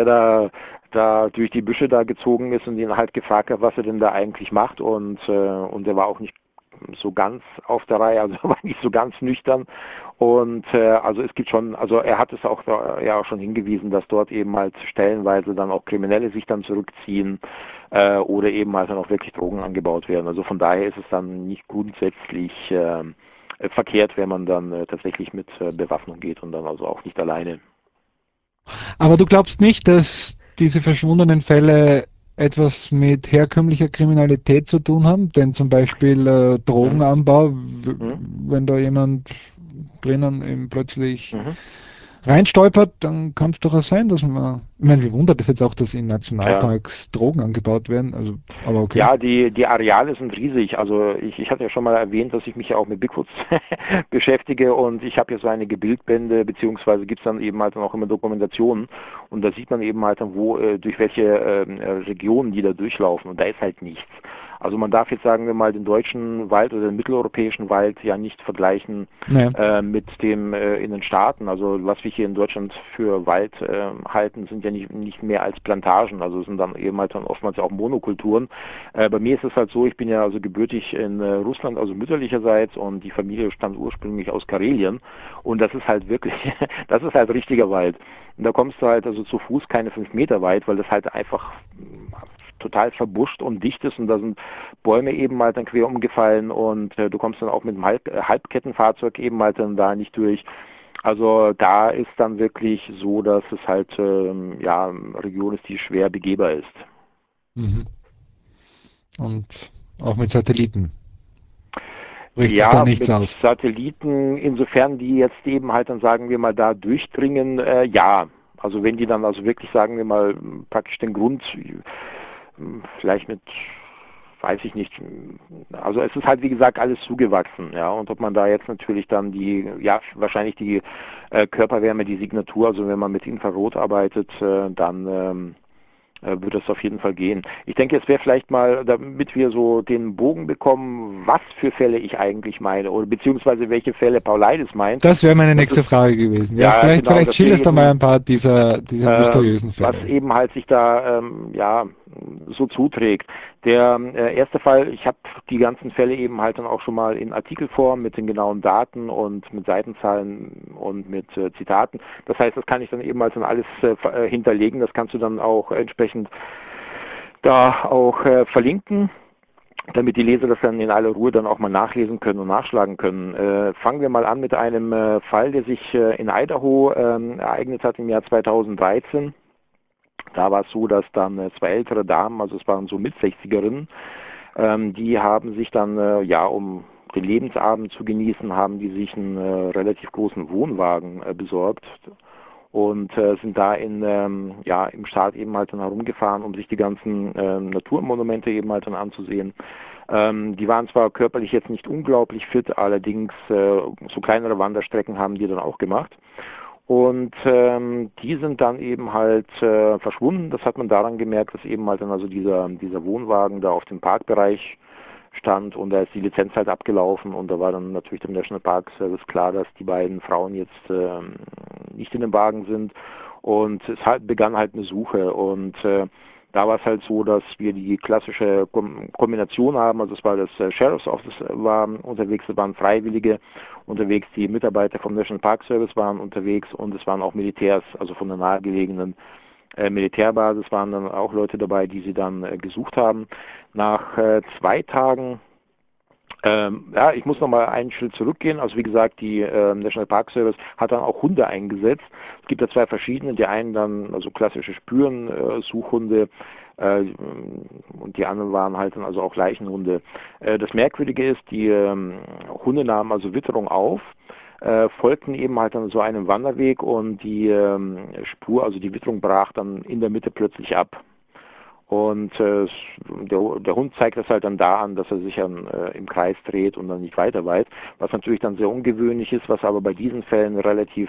da durch die Büsche da gezogen ist und ihn halt gefragt hat, was er denn da eigentlich macht und er war auch nicht so ganz auf der Reihe, also war nicht so ganz nüchtern. Und also es gibt schon, also er hat es auch ja auch schon hingewiesen, dass dort eben halt stellenweise dann auch Kriminelle sich dann zurückziehen oder eben halt dann auch wirklich Drogen angebaut werden. Also von daher ist es dann nicht grundsätzlich verkehrt, wenn man dann tatsächlich mit Bewaffnung geht und dann also auch nicht alleine. Aber du glaubst nicht, dass diese verschwundenen Fälle etwas mit herkömmlicher Kriminalität zu tun haben? Denn zum Beispiel Mhm. Drogenanbau, Mhm. wenn da jemand drinnen eben plötzlich Mhm. reinstolpert, dann kann es durchaus sein, dass man, ich meine, wie wundert es jetzt auch, dass in Ja. Nationalparks Drogen angebaut werden, also, aber okay. Ja, die Areale sind riesig. Also ich hatte ja schon mal erwähnt, dass ich mich ja auch mit Bigfoots beschäftige und ich habe ja so einige Bildbände, beziehungsweise gibt es dann eben halt dann auch immer Dokumentationen und da sieht man eben halt dann, wo, durch welche Regionen die da durchlaufen und da ist halt nichts. Also man darf jetzt, sagen wir mal, den deutschen Wald oder den mitteleuropäischen Wald ja nicht vergleichen Naja. mit dem in den Staaten. Also was wir hier in Deutschland für Wald halten, sind ja nicht mehr als Plantagen. Also es sind dann eben halt dann oftmals auch Monokulturen. Bei mir ist es halt so, ich bin ja also gebürtig in Russland, also mütterlicherseits und die Familie stammt ursprünglich aus Karelien und das ist halt wirklich, das ist halt richtiger Wald. Und da kommst du halt also zu Fuß keine 5 Meter weit, weil das halt einfach total verbuscht und dicht ist und da sind Bäume eben halt dann quer umgefallen und du kommst dann auch mit einem Halbkettenfahrzeug eben halt dann da nicht durch. Also da ist dann wirklich so, dass es halt ja eine Region ist, die schwer begehbar ist. Mhm. Und auch mit Satelliten richtet da Ja, nichts mit aus. Satelliten, insofern die jetzt eben halt dann, sagen wir mal, da durchdringen, ja. Also wenn die dann also wirklich, sagen wir mal, praktisch den Grund, vielleicht mit, weiß ich nicht, also es ist halt wie gesagt alles zugewachsen, ja. Und ob man da jetzt natürlich dann die, ja, wahrscheinlich die Körperwärme, die Signatur, also wenn man mit Infrarot arbeitet, dann wird das auf jeden Fall gehen. Ich denke, es wäre vielleicht mal, damit wir so den Bogen bekommen, was für Fälle ich eigentlich meine oder beziehungsweise welche Fälle Paulides meint. Das wäre meine Das ist nächste Frage gewesen. Ja, ja genau, vielleicht dass wir schilderst du mal eben ein paar dieser mysteriösen was Fälle. eben halt sich da ja so zuträgt. Der erste Fall, ich habe die ganzen Fälle eben halt dann auch schon mal in Artikelform mit den genauen Daten und mit Seitenzahlen und mit Zitaten. Das heißt, das kann ich dann eben halt dann alles hinterlegen. Das kannst du dann auch entsprechend da auch verlinken, damit die Leser das dann in aller Ruhe dann auch mal nachlesen können und nachschlagen können. Fangen wir mal an mit einem Fall, der sich in Idaho ereignet hat im Jahr 2013. Da war es so, dass dann zwei ältere Damen, also es waren so Mit-60erinnen, die haben sich dann, ja, um den Lebensabend zu genießen, haben die sich einen relativ großen Wohnwagen besorgt und sind da ja, im Staat eben halt dann herumgefahren, um sich die ganzen Naturmonumente eben halt dann anzusehen. Die waren zwar körperlich jetzt nicht unglaublich fit, allerdings so kleinere Wanderstrecken haben die dann auch gemacht. Und die sind dann eben halt verschwunden. Das hat man daran gemerkt, dass eben halt dann also dieser Wohnwagen da auf dem Parkbereich stand und da ist die Lizenz halt abgelaufen und da war dann natürlich dem National Park Service klar, dass die beiden Frauen jetzt nicht in dem Wagen sind und es halt, begann halt eine Suche und Da war es halt so, dass wir die klassische Kombination haben, also es war das Sheriff's Office war unterwegs, es waren Freiwillige unterwegs, die Mitarbeiter vom National Park Service waren unterwegs und es waren auch Militärs, also von der nahegelegenen Militärbasis waren dann auch Leute dabei, die sie dann gesucht haben. Nach 2 Tagen ja, ich muss nochmal einen Schritt zurückgehen. Also wie gesagt, die National Park Service hat dann auch Hunde eingesetzt. Es gibt da 2 verschiedene. Die einen dann, also klassische Spüren-Suchhunde und die anderen waren halt dann also auch Leichenhunde. Das Merkwürdige ist, die Hunde nahmen also Witterung auf, folgten eben halt dann so einem Wanderweg und die Spur, also die Witterung brach dann in der Mitte plötzlich ab. Und der Hund zeigt das halt dann da an, dass er sich dann im Kreis dreht und dann nicht weiter weiß, was natürlich dann sehr ungewöhnlich ist, was aber bei diesen Fällen relativ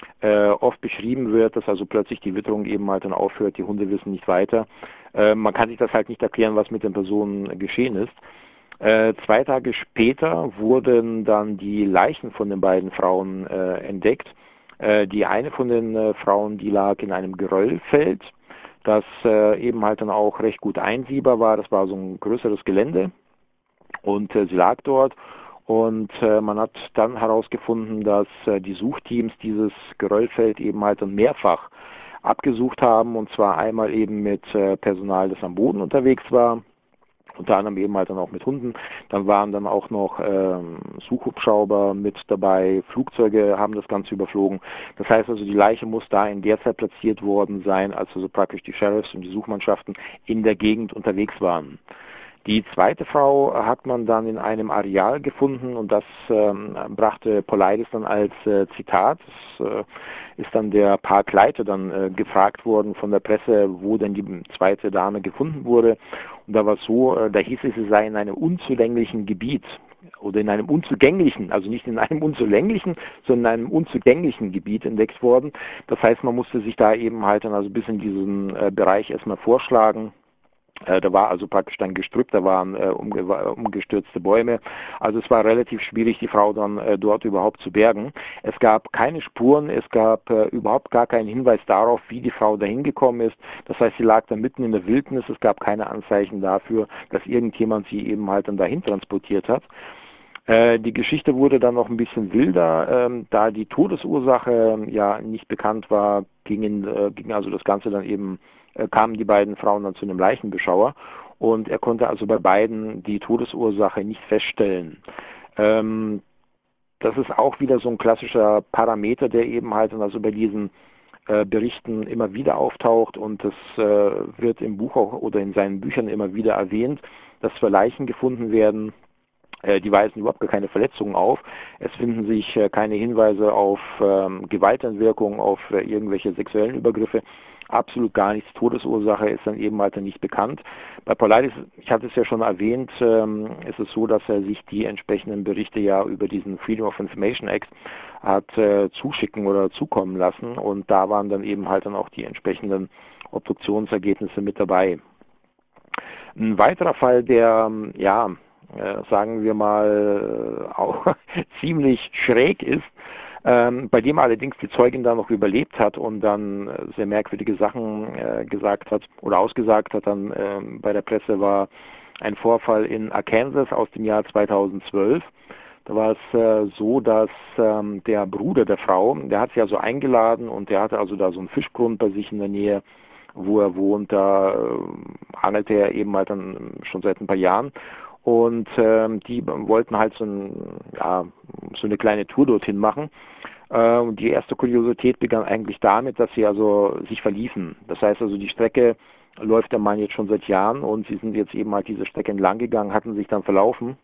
oft beschrieben wird, dass also plötzlich die Witterung eben halt dann aufhört, die Hunde wissen nicht weiter. Man kann sich das halt nicht erklären, was mit den Personen geschehen ist. 2 Tage später wurden dann die Leichen von den beiden Frauen entdeckt. Die eine von den Frauen, die lag in einem Geröllfeld, das eben halt dann auch recht gut einsehbar war. Das war so ein größeres Gelände und sie lag dort und man hat dann herausgefunden, dass die Suchteams dieses Geröllfeld eben halt dann mehrfach abgesucht haben und zwar einmal eben mit Personal, das am Boden unterwegs war, unter anderem eben halt dann auch mit Hunden. Dann waren dann auch noch Suchhubschrauber mit dabei, Flugzeuge haben das Ganze überflogen. Das heißt also, die Leiche muss da in der Zeit platziert worden sein, als also praktisch die Sheriffs und die Suchmannschaften in der Gegend unterwegs waren. Die zweite Frau hat man dann in einem Areal gefunden und das brachte Paulides dann als Zitat. Das ist dann der Parkleiter dann gefragt worden von der Presse, wo denn die zweite Dame gefunden wurde. Und da war es so, da hieß es, sie sei in einem unzugänglichen Gebiet oder in einem unzugänglichen, also nicht in einem unzulänglichen, sondern in einem unzugänglichen Gebiet entdeckt worden. Das heißt, man musste sich da eben halt dann also bis in diesen Bereich erstmal vorschlagen. Da war also praktisch dann Gestrüpp, da waren umgestürzte Bäume. Also es war relativ schwierig, die Frau dann dort überhaupt zu bergen. Es gab keine Spuren, es gab überhaupt gar keinen Hinweis darauf, wie die Frau dahin gekommen ist. Das heißt, sie lag dann mitten in der Wildnis. Es gab keine Anzeichen dafür, dass irgendjemand sie eben halt dann dahin transportiert hat. Die Geschichte wurde dann noch ein bisschen wilder, da die Todesursache ja nicht bekannt war, ging also das Ganze dann eben, kamen die beiden Frauen dann zu einem Leichenbeschauer und er konnte also bei beiden die Todesursache nicht feststellen. Das ist auch wieder so ein klassischer Parameter, der eben halt dann also bei diesen Berichten immer wieder auftaucht und das wird im Buch auch oder in seinen Büchern immer wieder erwähnt, dass für Leichen gefunden werden. Die weisen überhaupt gar keine Verletzungen auf. Es finden sich keine Hinweise auf Gewaltentwirkung, auf irgendwelche sexuellen Übergriffe. Absolut gar nichts. Todesursache ist dann eben halt nicht bekannt. Bei Paulides, ich hatte es ja schon erwähnt, ist es so, dass er sich die entsprechenden Berichte ja über diesen Freedom of Information Act hat zuschicken oder zukommen lassen. Und da waren dann eben halt dann auch die entsprechenden Obduktionsergebnisse mit dabei. Ein weiterer Fall, der ja sagen wir mal, auch ziemlich schräg ist, bei dem allerdings die Zeugin dann noch überlebt hat und dann sehr merkwürdige Sachen gesagt hat oder ausgesagt hat dann bei der Presse, war ein Vorfall in Arkansas aus dem Jahr 2012. Da war es so, dass der Bruder der Frau, der hat sie also eingeladen und der hatte also da so einen Fischgrund bei sich in der Nähe, wo er wohnt. Da angelte er eben halt dann schon seit ein paar Jahren. Und die wollten halt ja, so eine kleine Tour dorthin machen. Und die erste Kuriosität begann eigentlich damit, dass sie also sich verliefen. Das heißt also, die Strecke läuft der Mann jetzt schon seit Jahren und sie sind jetzt eben halt diese Strecke entlang gegangen, hatten sich dann verlaufen.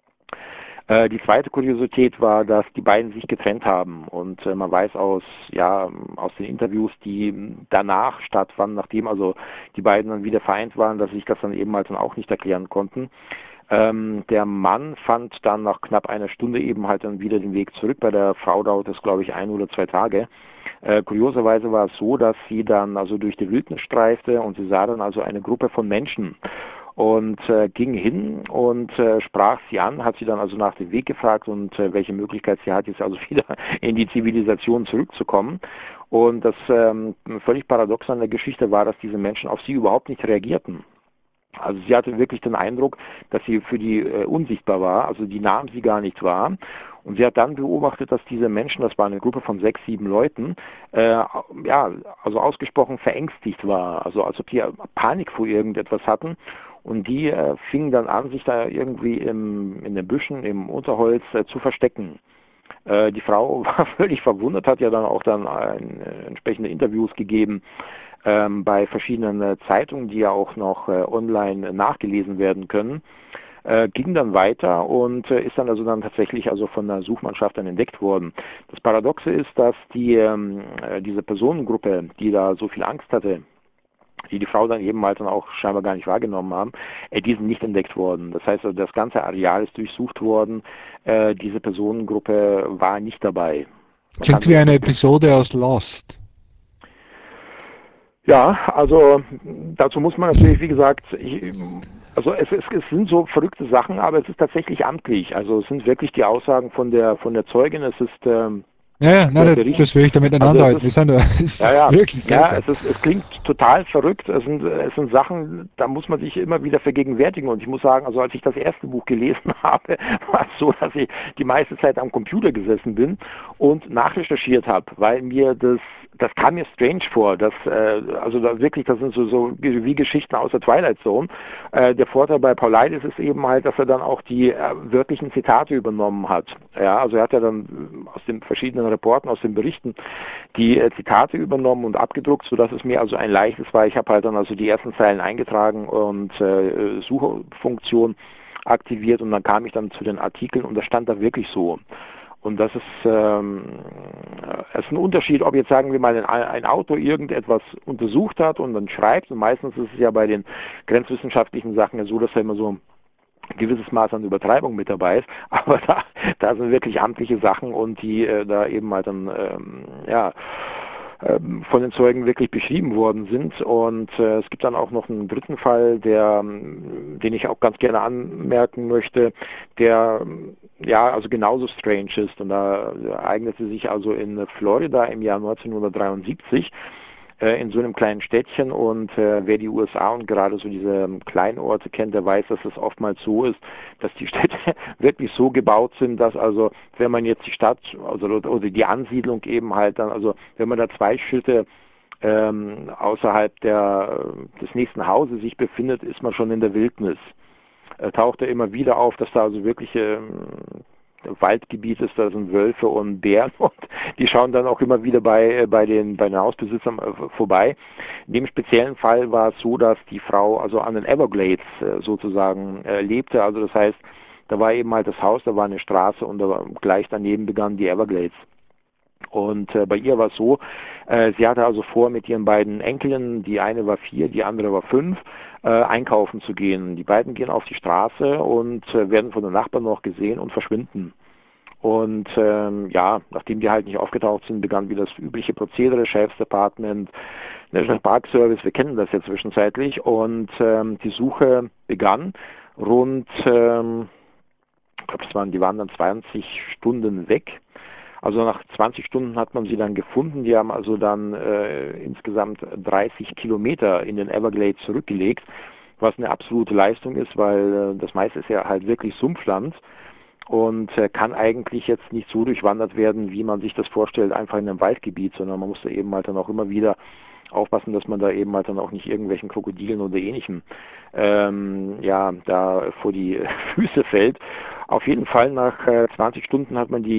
Die zweite Kuriosität war, dass die beiden sich getrennt haben und man weiß aus den Interviews, die danach stattfanden, nachdem also die beiden dann wieder vereint waren, dass sich das dann eben halt dann auch nicht erklären konnten. Der Mann fand dann nach knapp einer Stunde eben halt dann wieder den Weg zurück. Bei der Frau dauert es, glaube ich, 1 oder 2 Tage. Kurioserweise war es so, dass sie dann also durch die Wildnis streifte und sie sah dann also eine Gruppe von Menschen und ging hin und sprach sie an, hat sie dann also nach dem Weg gefragt und welche Möglichkeit sie hat, jetzt also wieder in die Zivilisation zurückzukommen. Und das völlig paradox an der Geschichte war, dass diese Menschen auf sie überhaupt nicht reagierten. Also sie hatte wirklich den Eindruck, dass sie für die unsichtbar war, also die nahm sie gar nicht wahr. Und sie hat dann beobachtet, dass diese Menschen, das war eine Gruppe von 6, 7 Leuten, ja, also ausgesprochen verängstigt war, also als ob die Panik vor irgendetwas hatten. Und die fingen dann an, sich da irgendwie in den Büschen, im Unterholz zu verstecken. Die Frau war völlig verwundert, hat ja dann auch dann entsprechende Interviews gegeben bei verschiedenen Zeitungen, die ja auch noch online nachgelesen werden können. Ging dann weiter und ist dann also dann tatsächlich also von der Suchmannschaft dann entdeckt worden. Das Paradoxe ist, dass diese Personengruppe, die da so viel Angst hatte, die Frau dann eben halt dann auch scheinbar gar nicht wahrgenommen haben, die sind nicht entdeckt worden. Das heißt, also das ganze Areal ist durchsucht worden, diese Personengruppe war nicht dabei. Man kann Klingt sich wie eine also Episode aus Lost. ja, also dazu muss man natürlich, wie gesagt, also es sind so verrückte Sachen, aber es ist tatsächlich amtlich. Also es sind wirklich die Aussagen von der Zeugin, es ist Ja, ja, der nein, Bericht, das will ich damit nicht also es andeuten. ist Es ja, ist ja, wirklich ja, seltsam. es klingt total verrückt. Es sind Sachen, da muss man sich immer wieder vergegenwärtigen. Und ich muss sagen, also als ich das erste Buch gelesen habe, war es so, dass ich die meiste Zeit am Computer gesessen bin und nachrecherchiert habe, weil mir das kam mir strange vor, dass also da wirklich, das sind so wie Geschichten aus der Twilight Zone. Der Vorteil bei Paulides ist eben halt, dass er dann auch die wörtlichen Zitate übernommen hat. Ja, also er hat ja dann aus den verschiedenen Reporten, aus den Berichten die Zitate übernommen und abgedruckt, sodass es mir also ein leichtes war. Ich habe halt dann also die ersten Zeilen eingetragen und Suchfunktion aktiviert und dann kam ich dann zu den Artikeln und das stand da wirklich so. Und das ist ein Unterschied, ob jetzt sagen wir mal ein Autor irgendetwas untersucht hat und dann schreibt. Und meistens ist es ja bei den grenzwissenschaftlichen Sachen ja so, dass er immer so ein gewisses Maß an Übertreibung mit dabei ist, aber da sind wirklich amtliche Sachen und die da eben halt dann ja von den Zeugen wirklich beschrieben worden sind. Und es gibt dann auch noch einen dritten Fall, den ich auch ganz gerne anmerken möchte, der ja also genauso strange ist. Und da ereignete sich also in Florida im Jahr 1973 in so einem kleinen Städtchen und wer die USA und gerade so diese kleinen Orte kennt, der weiß, dass es oftmals so ist, dass die Städte wirklich so gebaut sind, dass also, wenn man jetzt die Stadt also, oder die Ansiedlung eben halt dann, also wenn man da 2 Schritte außerhalb des nächsten Hauses sich befindet, ist man schon in der Wildnis. Taucht er immer wieder auf, dass da also wirklich Waldgebiet ist, da sind Wölfe und Bären und die schauen dann auch immer wieder bei den Hausbesitzern vorbei. In dem speziellen Fall war es so, dass die Frau also an den Everglades sozusagen lebte. Also das heißt, da war eben halt das Haus, da war eine Straße und gleich daneben begannen die Everglades. Und bei ihr war es so, sie hatte also vor, mit ihren beiden Enkelinnen, die eine war 4, die andere war 5, einkaufen zu gehen. Die beiden gehen auf die Straße und werden von den Nachbarn noch gesehen und verschwinden. Und ja, nachdem die halt nicht aufgetaucht sind, begann wieder das übliche Prozedere, Sheriff's Department, National Park Service, wir kennen das ja zwischenzeitlich. Und die Suche begann rund, ich glaube, die waren dann 20 Stunden weg. Also nach 20 Stunden hat man sie dann gefunden. Die haben also dann insgesamt 30 Kilometer in den Everglades zurückgelegt, was eine absolute Leistung ist, weil das meiste ist ja halt wirklich Sumpfland und kann eigentlich jetzt nicht so durchwandert werden, wie man sich das vorstellt, einfach in einem Waldgebiet, sondern man muss da eben halt dann auch immer wieder aufpassen, dass man da eben halt dann auch nicht irgendwelchen Krokodilen oder ähnlichem ja, da vor die Füße fällt. Auf jeden Fall nach 20 Stunden hat man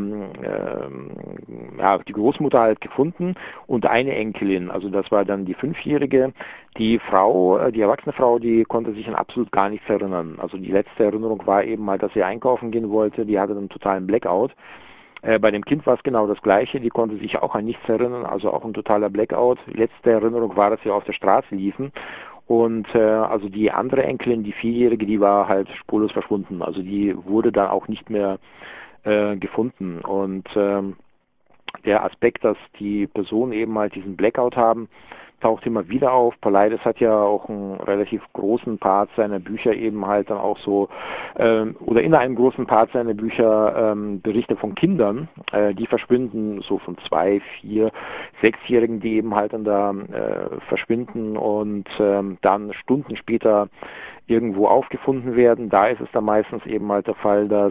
ja, die Großmutter halt gefunden und eine Enkelin, also das war dann die 5-Jährige. Die Frau, die erwachsene Frau, die konnte sich an absolut gar nichts erinnern. Also die letzte Erinnerung war eben mal, dass sie einkaufen gehen wollte, die hatte einen totalen Blackout. Bei dem Kind war es genau das Gleiche, die konnte sich auch an nichts erinnern, also auch ein totaler Blackout. Die letzte Erinnerung war, dass sie auf der Straße liefen. Und also die andere Enkelin, die 4-Jährige, die war halt spurlos verschwunden. Also die wurde dann auch nicht mehr gefunden. Und der Aspekt, dass die Personen eben halt diesen Blackout haben, taucht immer wieder auf. Paulides hat ja auch einen relativ großen Part seiner Bücher eben halt dann auch so, oder in einem großen Part seiner Bücher Berichte von Kindern, die verschwinden, so von 2, 4, 6-Jährigen, die eben halt dann da verschwinden und dann Stunden später irgendwo aufgefunden werden. Da ist es dann meistens eben halt der Fall, dass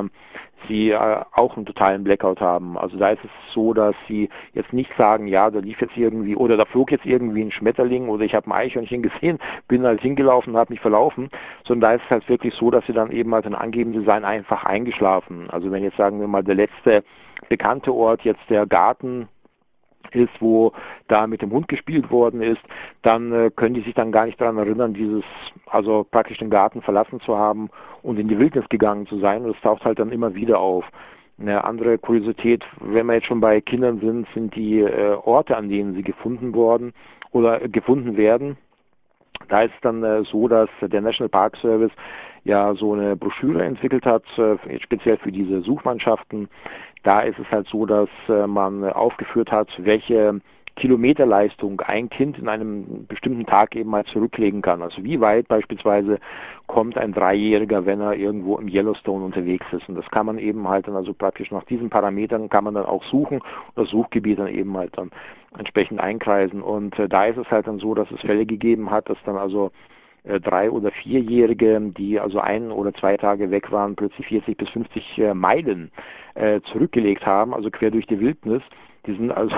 sie auch einen totalen Blackout haben. Also da ist es so, dass sie jetzt nicht sagen, ja, da lief jetzt irgendwie oder da flog jetzt irgendwie ein Schmetterling oder ich habe ein Eichhörnchen gesehen, bin halt hingelaufen und habe mich verlaufen, sondern da ist es halt wirklich so, dass sie dann eben halt dann angeben, sie seien einfach eingeschlafen. Also wenn jetzt sagen wir mal der letzte bekannte Ort jetzt der Garten ist, wo da mit dem Hund gespielt worden ist, dann können die sich dann gar nicht daran erinnern, also praktisch den Garten verlassen zu haben und in die Wildnis gegangen zu sein. Und das taucht halt dann immer wieder auf. Eine andere Kuriosität, wenn wir jetzt schon bei Kindern sind die Orte, an denen sie gefunden worden oder gefunden werden. Da ist es dann so, dass der National Park Service ja so eine Broschüre entwickelt hat, speziell für diese Suchmannschaften. Da ist es halt so, dass man aufgeführt hat, welche Kilometerleistung ein Kind in einem bestimmten Tag eben mal zurücklegen kann. Also wie weit beispielsweise kommt ein Dreijähriger, wenn er irgendwo im Yellowstone unterwegs ist. Und das kann man eben halt dann also praktisch nach diesen Parametern kann man dann auch suchen und das Suchgebiet dann eben halt dann entsprechend einkreisen. Und da ist es halt dann so, dass es Fälle gegeben hat, dass dann also 3- oder 4-Jährige, die also 1 oder 2 Tage weg waren, plötzlich 40 bis 50 Meilen zurückgelegt haben, also quer durch die Wildnis. Die sind also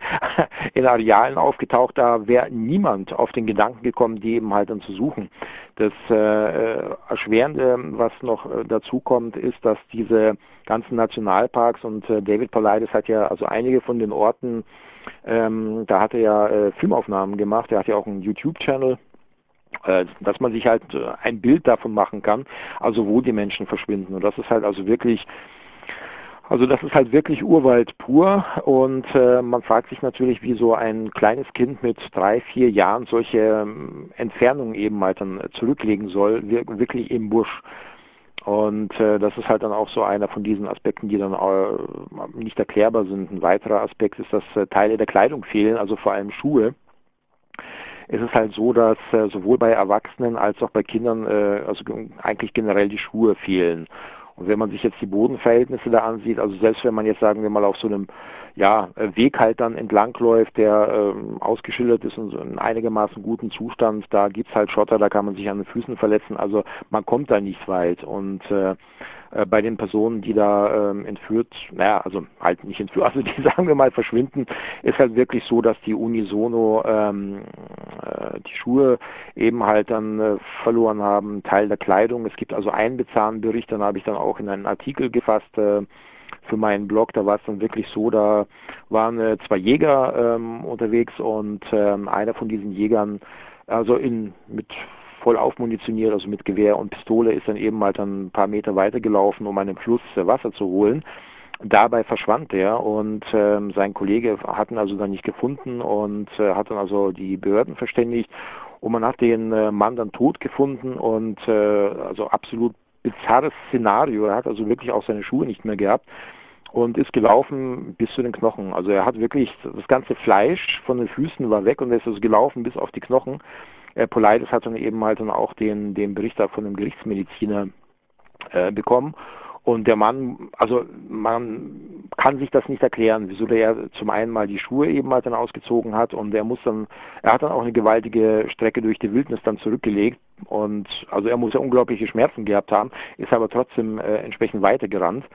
in Arealen aufgetaucht, da wäre niemand auf den Gedanken gekommen, die eben halt dann zu suchen. Das Erschwerende, was noch dazu kommt, ist, dass diese ganzen Nationalparks und David Paulides hat ja also einige von den Orten, da hat er ja Filmaufnahmen gemacht, er hat ja auch einen YouTube-Channel, dass man sich halt ein Bild davon machen kann, also wo die Menschen verschwinden. Und das ist halt also wirklich, also das ist halt wirklich Urwald pur und man fragt sich natürlich, wie so ein kleines Kind mit 3, 4 Jahren solche Entfernungen eben halt dann zurücklegen soll, wirklich im Busch. Und das ist halt dann auch so einer von diesen Aspekten, die dann nicht erklärbar sind. Ein weiterer Aspekt ist, dass Teile der Kleidung fehlen, also vor allem Schuhe. Es ist halt so, dass sowohl bei Erwachsenen als auch bei Kindern also eigentlich generell die Schuhe fehlen. Und wenn man sich jetzt die Bodenverhältnisse da ansieht, also selbst wenn man jetzt sagen wir mal auf so einem Weg halt dann entlangläuft, der ausgeschildert ist und so in einigermaßen guten Zustand, da gibt's halt Schotter, da kann man sich an den Füßen verletzen, also man kommt da nicht weit. Und bei den Personen, die da entführt, also halt nicht entführt, also die sagen wir mal verschwinden, ist halt wirklich so, dass die unisono die Schuhe eben halt dann verloren haben, Teil der Kleidung. Es gibt also einen bizarren Bericht, dann habe ich dann auch in einen Artikel gefasst für meinen Blog, da war es dann wirklich so, da waren 2 Jäger unterwegs und einer von diesen Jägern, also mit voll aufmunitioniert, also mit Gewehr und Pistole, ist dann eben halt dann ein paar Meter weitergelaufen, um einen Fluss Wasser zu holen. Dabei verschwand er und sein Kollege hat ihn also dann nicht gefunden und hat dann also die Behörden verständigt und man hat den Mann dann tot gefunden und also absolut bizarres Szenario. Er hat also wirklich auch seine Schuhe nicht mehr gehabt und ist gelaufen bis zu den Knochen. Also er hat wirklich, das ganze Fleisch von den Füßen war weg und er ist also gelaufen bis auf die Knochen. Paulides hat dann eben halt dann auch den Bericht von dem Gerichtsmediziner bekommen. Und der Mann, also man kann sich das nicht erklären, wieso der zum einen mal die Schuhe eben halt dann ausgezogen hat und er hat dann auch eine gewaltige Strecke durch die Wildnis dann zurückgelegt und also er muss ja unglaubliche Schmerzen gehabt haben, ist aber trotzdem entsprechend weitergerannt.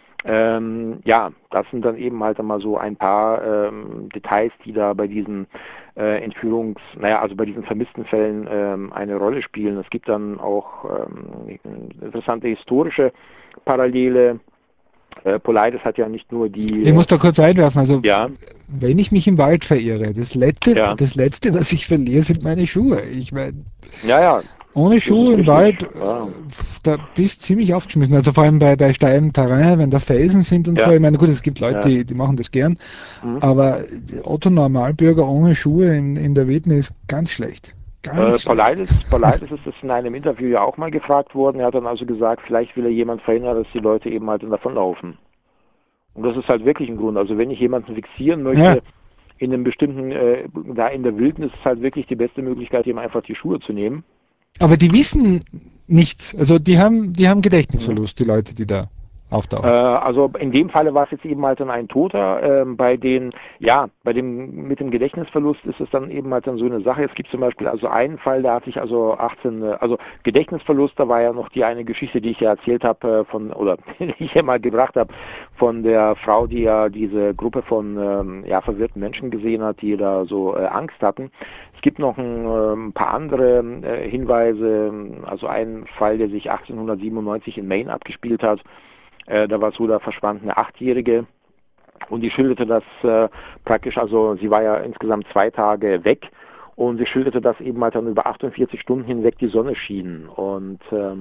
Das sind dann eben halt einmal so ein paar Details, die da bei diesen also bei diesen vermissten Fällen eine Rolle spielen. Es gibt dann auch interessante historische Parallele. Paulides hat ja nicht nur Ich muss da kurz einwerfen, also ja, wenn ich mich im Wald verirre, ja, das Letzte, was ich verliere, sind meine Schuhe. Ich meine, ja, ohne das ist Schuhe im richtig. Wald, Ja, da bist du ziemlich aufgeschmissen. Also vor allem bei steilem Terrain, wenn da Felsen sind und so. ja, Ich meine, gut, es gibt Leute, ja. die machen das gern, Mhm. aber Otto Normalbürger ohne Schuhe in der Wildnis ganz schlecht. Ganz schlecht. Paulides ist das in einem Interview ja auch mal gefragt worden. Er hat dann also gesagt, vielleicht will er jemand verhindern, dass die Leute eben halt davonlaufen. Und das ist halt wirklich ein Grund. Also wenn ich jemanden fixieren Ja, möchte, in einem bestimmten, da in der Wildnis ist halt wirklich die beste Möglichkeit, eben einfach die Schuhe zu nehmen. Aber die wissen nichts. Also die haben Mhm. Gedächtnisverlust, die Leute, die da auftauchen. Also in dem Falle war es jetzt eben halt dann ein Toter. Bei dem mit dem Gedächtnisverlust ist es dann eben halt dann so eine Sache. Es gibt zum Beispiel also einen Fall, da hatte ich also 18, also Gedächtnisverlust, da war ja noch die eine Geschichte, die ich ja erzählt habe die ich ja mal gebracht habe, von der Frau, die ja diese Gruppe von verwirrten Menschen gesehen hat, die da so Angst hatten. Es gibt noch ein paar andere Hinweise, also ein Fall, der sich 1897 in Maine abgespielt hat. Da war es so, da verschwand eine Achtjährige und die schilderte das praktisch, also sie war ja insgesamt 2 Tage weg und sie schilderte, dass eben halt dann über 48 Stunden hinweg die Sonne schien und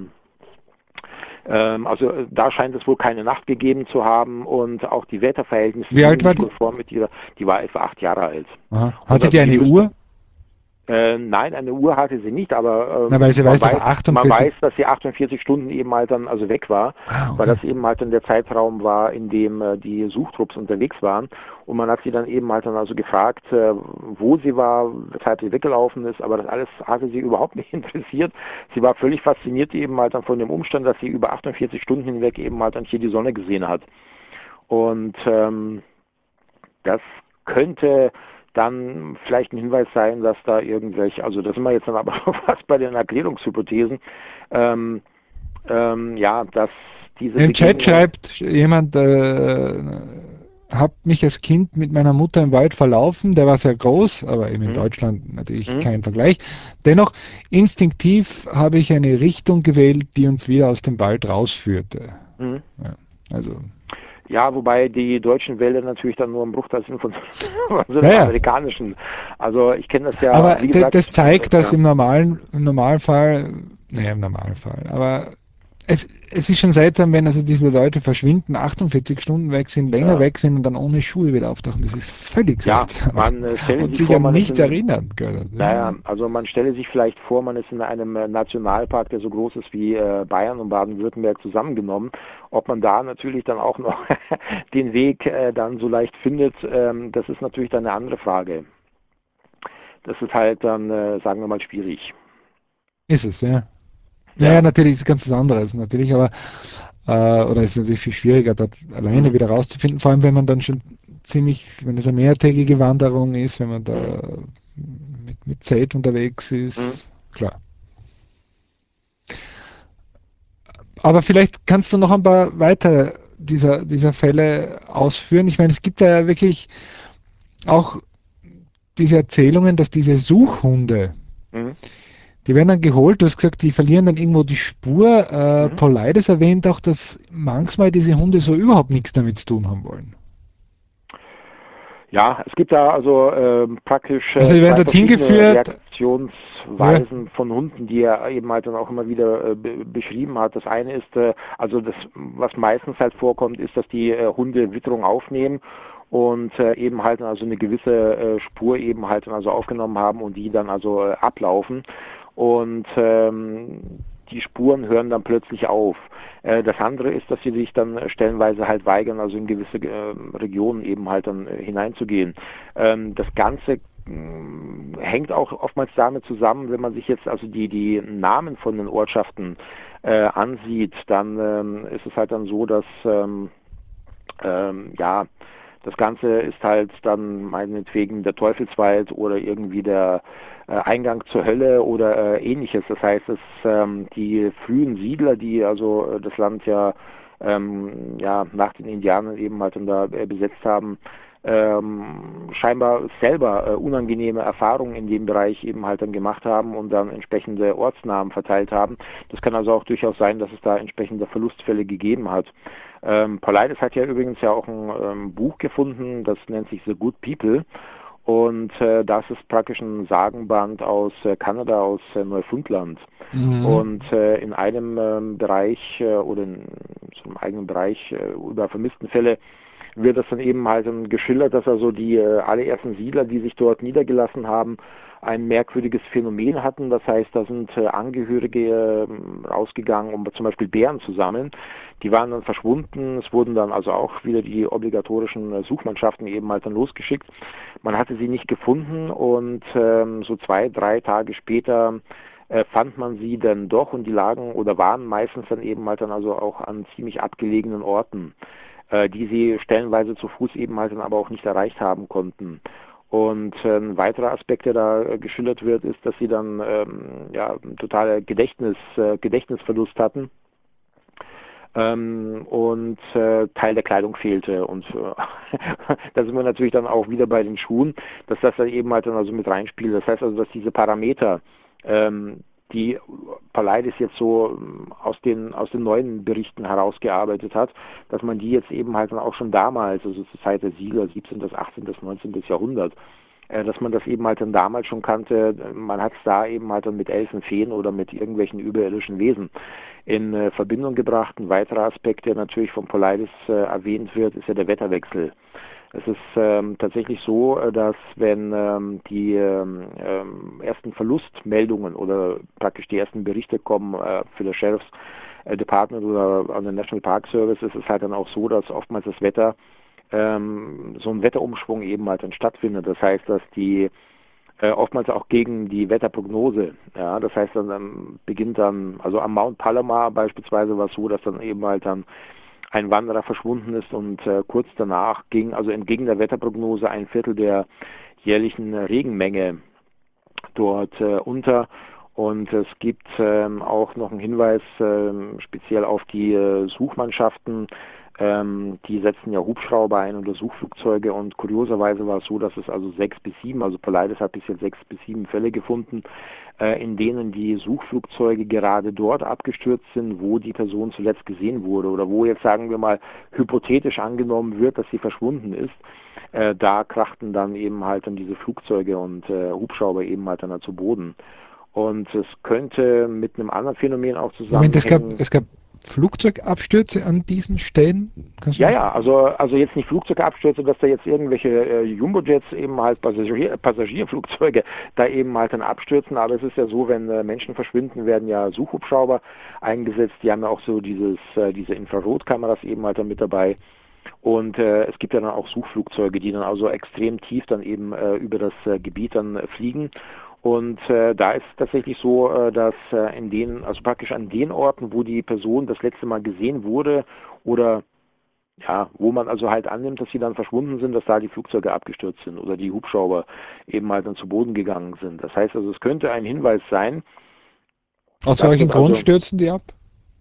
also da scheint es wohl keine Nacht gegeben zu haben und auch die Wetterverhältnisse Wie alt gingen war nicht die? konform mit ihrer, die war etwa 8 Jahre alt. Aha. Und Hatte also die die eine müsste, Uhr? Nein, eine Uhr hatte sie nicht, aber Na, weil sie weiß, dass man 48. weiß, dass sie 48 Stunden eben halt dann also weg war, Ah, weil okay. das eben halt dann der Zeitraum war, in dem die Suchtrupps unterwegs waren. Und man hat sie dann eben halt dann also gefragt, wo sie war, weshalb sie weggelaufen ist, aber das alles hatte sie überhaupt nicht interessiert. Sie war völlig fasziniert eben halt dann von dem Umstand, dass sie über 48 Stunden hinweg eben halt dann hier die Sonne gesehen hat. Und das könnte dann vielleicht ein Hinweis sein, dass da irgendwelche, also da sind wir jetzt dann aber schon fast bei den Erklärungshypothesen, ähm, dass diese Im Chat Begegnung, schreibt jemand, hab mich als Kind mit meiner Mutter im Wald verlaufen. Der war sehr groß, aber eben in hm, Deutschland natürlich hm, kein Vergleich. Dennoch, instinktiv habe ich eine Richtung gewählt, die uns wieder aus dem Wald rausführte. hm. Ja, also, Ja, wobei die deutschen Wälder natürlich dann nur ein Bruchteil sind von, von so einem naja, amerikanischen. Also ich kenne das ja, aber wie gesagt, das zeigt, dass ja. im Normalfall, naja, im Normalfall, aber es ist schon seltsam, wenn also diese Leute verschwinden, 48 Stunden weg sind, länger Ja. weg sind und dann ohne Schuhe wieder auftauchen. Das ist völlig Ja, seltsam. man stelle Und sich sich vor, an man ist nichts in, erinnern können. naja, also man stelle sich vielleicht vor, man ist in einem Nationalpark, der so groß ist wie Bayern und Baden-Württemberg zusammengenommen. Ob man da natürlich dann auch noch den Weg dann so leicht findet, das ist natürlich dann eine andere Frage. Das ist halt dann, sagen wir mal, schwierig. Ist es, ja. Naja, Ja. natürlich ist es ganz was anderes, natürlich, aber oder ist es natürlich viel schwieriger, dort alleine Mhm. wieder rauszufinden, vor allem wenn man dann schon ziemlich, wenn es eine mehrtägige Wanderung ist, wenn man Mhm. da mit Zelt unterwegs Mhm. ist, klar. Aber vielleicht kannst du noch ein paar weitere dieser Fälle ausführen. Ich meine, es gibt ja wirklich auch diese Erzählungen, dass diese Suchhunde, Mhm. die werden dann geholt, du hast gesagt, die verlieren dann irgendwo die Spur. Mhm. Paul Leides erwähnt auch, dass manchmal diese Hunde so überhaupt nichts damit zu tun haben wollen. Ja, es gibt da also praktisch Also die werden zwei dorthin verschiedene geführt, ja, Reaktionsweisen von Hunden, die er eben halt dann auch immer wieder beschrieben hat. Das eine ist, also das, was meistens halt vorkommt, ist, dass die Hunde Witterung aufnehmen und eben halt also eine gewisse Spur eben halt dann also aufgenommen haben und die dann also ablaufen. Und die Spuren hören dann plötzlich auf. Das andere ist, dass sie sich dann stellenweise halt weigern, also in gewisse Regionen eben halt dann hineinzugehen. Das Ganze hängt auch oftmals damit zusammen, wenn man sich jetzt also die Namen von den Ortschaften ansieht, dann ist es halt dann so, dass ja, das Ganze ist halt dann meinetwegen der Teufelswald oder irgendwie der Eingang zur Hölle oder ähnliches. Das heißt, die frühen Siedler, die also das Land ja nach den Indianern eben halt dann da besetzt haben, scheinbar selber unangenehme Erfahrungen in dem Bereich eben halt dann gemacht haben und dann entsprechende Ortsnamen verteilt haben. Das kann also auch durchaus sein, dass es da entsprechende Verlustfälle gegeben hat. Paulides hat ja übrigens ja auch ein Buch gefunden, das nennt sich The Good People. Und das ist praktisch ein Sagenband aus Kanada, aus Neufundland. mhm. Und in einem Bereich oder in so einem eigenen Bereich über vermissten Fälle wird das dann eben halt geschildert, dass also die allerersten Siedler, die sich dort niedergelassen haben, ein merkwürdiges Phänomen hatten. Das heißt, da sind Angehörige rausgegangen, um zum Beispiel Bären zu sammeln. Die waren dann verschwunden. Es wurden dann also auch wieder die obligatorischen Suchmannschaften eben halt dann losgeschickt. Man hatte sie nicht gefunden und so 2, 3 Tage später fand man sie dann doch, und die lagen oder waren meistens dann eben halt dann also auch an ziemlich abgelegenen Orten, die sie stellenweise zu Fuß eben halt dann aber auch nicht erreicht haben konnten. Und ein weiterer Aspekt, der da geschildert wird, ist, dass sie dann ja, totale Gedächtnisverlust hatten, und Teil der Kleidung fehlte. Und da sind wir natürlich dann auch wieder bei den Schuhen, dass das dann eben halt dann also mit reinspielt. Das heißt also, dass diese Parameter, die Paulides jetzt so aus den neuen Berichten herausgearbeitet hat, dass man die jetzt eben halt dann auch schon damals, also zur Zeit der Siedler, 17., 18., 19. Jahrhundert, dass man das eben halt dann damals schon kannte. Man hat es da eben halt dann mit Elfen, Feen oder mit irgendwelchen überirdischen Wesen in Verbindung gebracht. Ein weiterer Aspekt, der natürlich von Paulides erwähnt wird, ist ja der Wetterwechsel. Es ist tatsächlich so, dass wenn die ersten Verlustmeldungen oder praktisch die ersten Berichte kommen für das Sheriff's Department oder an den National Park Service, ist es halt dann auch so, dass oftmals das Wetter so ein Wetterumschwung eben halt dann stattfindet. Das heißt, dass die oftmals auch gegen die Wetterprognose, ja, das heißt dann beginnt dann, also am Mount Palomar beispielsweise war es so, dass dann eben halt dann ein Wanderer verschwunden ist und kurz danach ging, also entgegen der Wetterprognose, ein Viertel der jährlichen Regenmenge dort unter. Und es gibt auch noch einen Hinweis speziell auf die Suchmannschaften. Die setzen ja Hubschrauber ein oder Suchflugzeuge, und kurioserweise war es so, dass es also 6 bis 7, also Paulides hat bis jetzt 6 bis 7 Fälle gefunden, in denen die Suchflugzeuge gerade dort abgestürzt sind, wo die Person zuletzt gesehen wurde oder wo jetzt, sagen wir mal, hypothetisch angenommen wird, dass sie verschwunden ist. Da krachten dann eben halt dann diese Flugzeuge und Hubschrauber eben halt dann zu Boden. Und es könnte mit einem anderen Phänomen auch Moment, zusammenhängen. es gab Flugzeugabstürze an diesen Stellen? Kannst du Ja, das? ja, also jetzt nicht Flugzeugabstürze, dass da jetzt irgendwelche Jumbo-Jets eben halt Passagierflugzeuge da eben halt dann abstürzen, aber es ist ja so, wenn Menschen verschwinden, werden ja Suchhubschrauber eingesetzt, die haben ja auch so diese Infrarotkameras eben halt dann mit dabei. Und es gibt ja dann auch Suchflugzeuge, die dann also extrem tief dann eben über das Gebiet dann fliegen. Und da ist es tatsächlich so, dass also praktisch an den Orten, wo die Person das letzte Mal gesehen wurde oder ja, wo man also halt annimmt, dass sie dann verschwunden sind, dass da die Flugzeuge abgestürzt sind oder die Hubschrauber eben halt dann zu Boden gegangen sind. Das heißt also, es könnte ein Hinweis sein, Aus dass welchem das Grund also stürzen die ab?